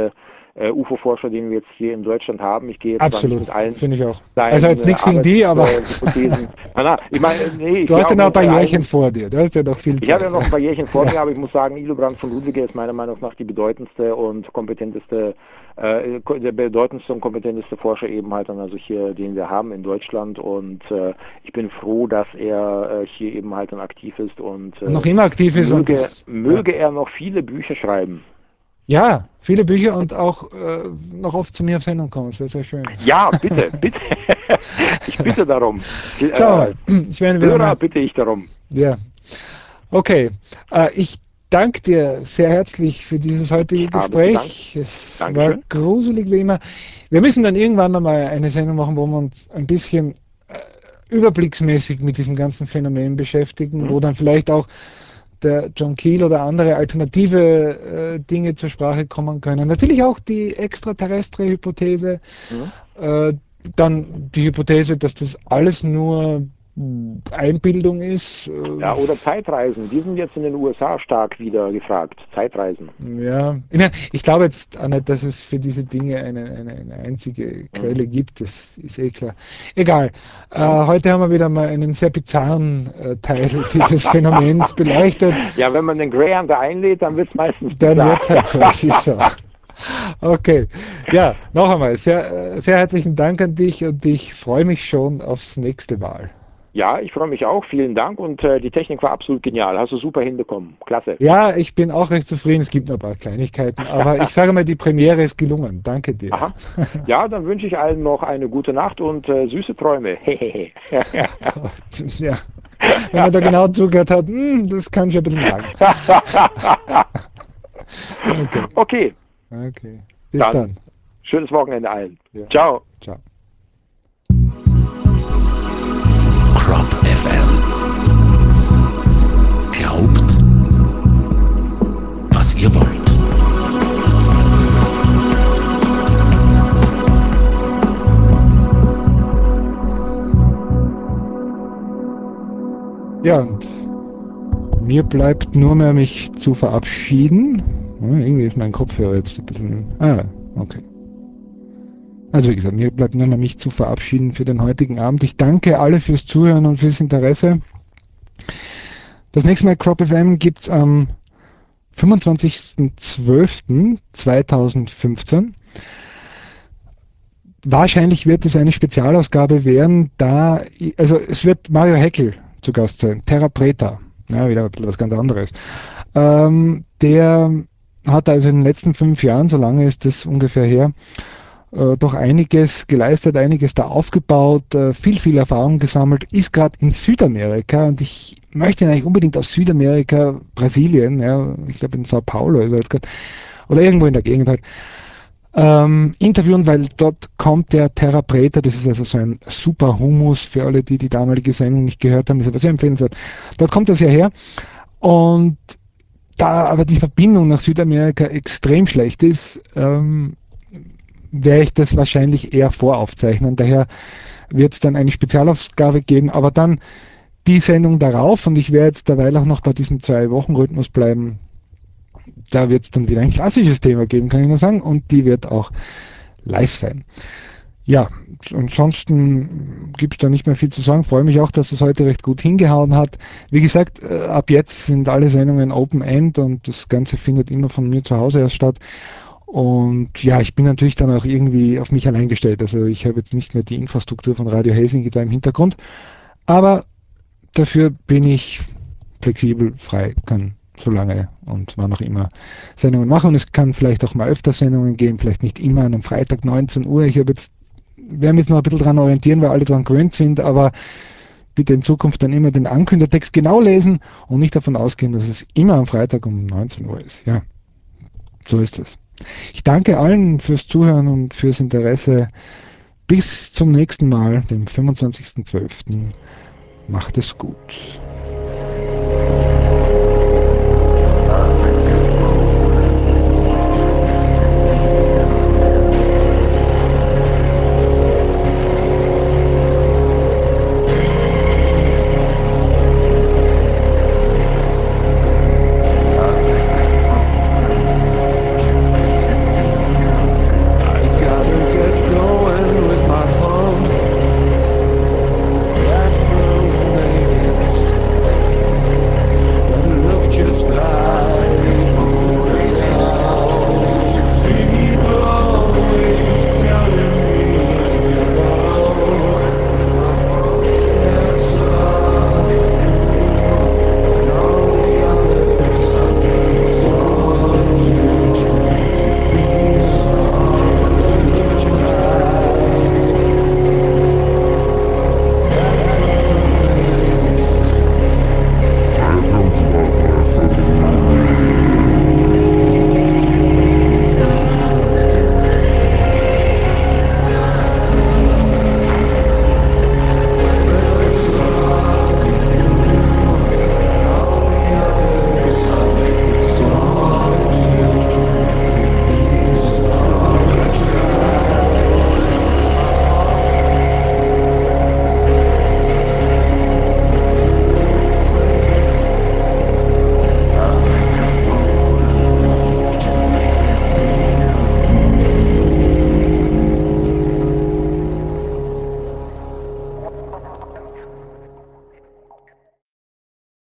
UFO-Forscher, den wir jetzt hier in Deutschland haben. Ich gehe jetzt zwar nicht Absolut, mit allen finde ich auch. Also seinen jetzt nichts gegen die, aber Hypothesen. Ich meine, nee, ich du gehe hast ja auch noch ein mit paar Jährchen allen. vor dir. Du hast ja noch viel Ich habe ja Zeit. noch ein paar Jährchen vor Ja. mir, aber ich muss sagen, Hildebrand von Ludwig ist meiner Meinung nach die bedeutendste und kompetenteste, der bedeutendste und kompetenteste Forscher eben halt, also hier, den wir haben in Deutschland. Und ich bin froh, dass er hier eben halt dann aktiv ist und Und noch immer aktiv ist und das, ja. möge er noch viele Bücher schreiben. Ja, viele Bücher und auch noch oft zu mir auf Sendung kommen. Das wäre sehr schön. Ja, bitte, bitte. Ich bitte darum. Schauen wir mal. Ich werde wieder Hörer mal. bitte ich darum. Ja. Okay. Ich danke dir sehr herzlich für dieses heutige Ich habe zu danken. Gespräch. Es war Dankeschön. gruselig wie immer. Wir müssen dann irgendwann mal eine Sendung machen, wo wir uns ein bisschen überblicksmäßig mit diesem ganzen Phänomen beschäftigen, Mhm. wo dann vielleicht auch der John Keel oder andere alternative Dinge zur Sprache kommen können. Natürlich auch die extraterrestre Hypothese, Mhm. äh, dann die Hypothese, dass das alles nur Einbildung ist. Ja, oder Zeitreisen. Die sind jetzt in den USA stark wieder gefragt. Zeitreisen. Ja, ich meine, ich glaube jetzt auch nicht, dass es für diese Dinge eine einzige Mhm. Quelle gibt. Das ist eh klar. Egal. Mhm. Heute haben wir wieder mal einen sehr bizarren Teil dieses Phänomens beleuchtet. Ja, wenn man den Greyhunter einlädt, dann wird es meistens Dann bizarr. wird es halt so. Es ist so. Okay. Ja, noch einmal sehr herzlichen Dank an dich und ich freue mich schon aufs nächste Mal. Ja, ich freue mich auch. Vielen Dank und die Technik war absolut genial. Hast du super hinbekommen. Klasse. Ja, ich bin auch recht zufrieden. Es gibt noch ein paar Kleinigkeiten, aber ich sage mal, die Premiere ist gelungen. Danke dir. Aha. Ja, dann wünsche ich allen noch eine gute Nacht und süße Träume. Ja, wenn man da genau zugehört hat, das kann schon ein bisschen nagen. Okay, Okay, okay. Bis dann dann. schönes Wochenende allen. Ja. Ciao. Ciao. Crop FM. Glaubt, was ihr wollt. Ja, und mir bleibt nur mehr, mich zu verabschieden. Irgendwie ist mein Kopfhörer jetzt ein bisschen. Okay. Also wie gesagt, mir bleibt nur mehr, mich zu verabschieden für den heutigen Abend. Ich danke alle fürs Zuhören und fürs Interesse. Das nächste Mal Crop FM gibt es am 25.12.2015. Wahrscheinlich wird es eine Spezialausgabe werden, also es wird Mario Heckel zu Gast sein, Terra Preta, ja, wieder ein bisschen was ganz anderes. Der hat also in den letzten 5 Jahren, so lange ist das ungefähr her, doch einiges geleistet, einiges da aufgebaut, viel Erfahrung gesammelt, ist gerade in Südamerika und ich möchte ihn eigentlich unbedingt aus Südamerika, Brasilien, ja, ich glaube in Sao Paulo ist er jetzt grad, oder irgendwo in der Gegend halt, interviewen, weil dort kommt der Terra Preta, das ist also so ein super Humus für alle, die die damalige Sendung nicht gehört haben, ist aber sehr empfehlenswert. Dort kommt das ja her und da aber die Verbindung nach Südamerika extrem schlecht ist, werde ich das wahrscheinlich eher voraufzeichnen. Daher wird es dann eine Spezialausgabe geben, aber dann die Sendung darauf und ich werde jetzt derweil auch noch bei diesem 2-Wochen-Rhythmus bleiben. Da wird es dann wieder ein klassisches Thema geben, kann ich nur sagen, und die wird auch live sein. Ja, ansonsten gibt es da nicht mehr viel zu sagen. Freue mich auch, dass es heute recht gut hingehauen hat. Wie gesagt, ab jetzt sind alle Sendungen Open End und das Ganze findet immer von mir zu Hause erst statt. Und ja, ich bin natürlich dann auch irgendwie auf mich allein gestellt. Also ich habe jetzt nicht mehr die Infrastruktur von Radio Helsinki da im Hintergrund. Aber dafür bin ich flexibel, frei, kann so lange und wann auch immer Sendungen machen. Und es kann vielleicht auch mal öfter Sendungen geben, vielleicht nicht immer an einem Freitag 19 Uhr. Ich habe jetzt, werde mich noch ein bisschen dran orientieren, weil alle dran gewöhnt sind, aber bitte in Zukunft dann immer den Ankündigtext genau lesen und nicht davon ausgehen, dass es immer am Freitag um 19 Uhr ist. Ja, so ist es. Ich danke allen fürs Zuhören und fürs Interesse. Bis zum nächsten Mal, dem 25.12. Macht es gut.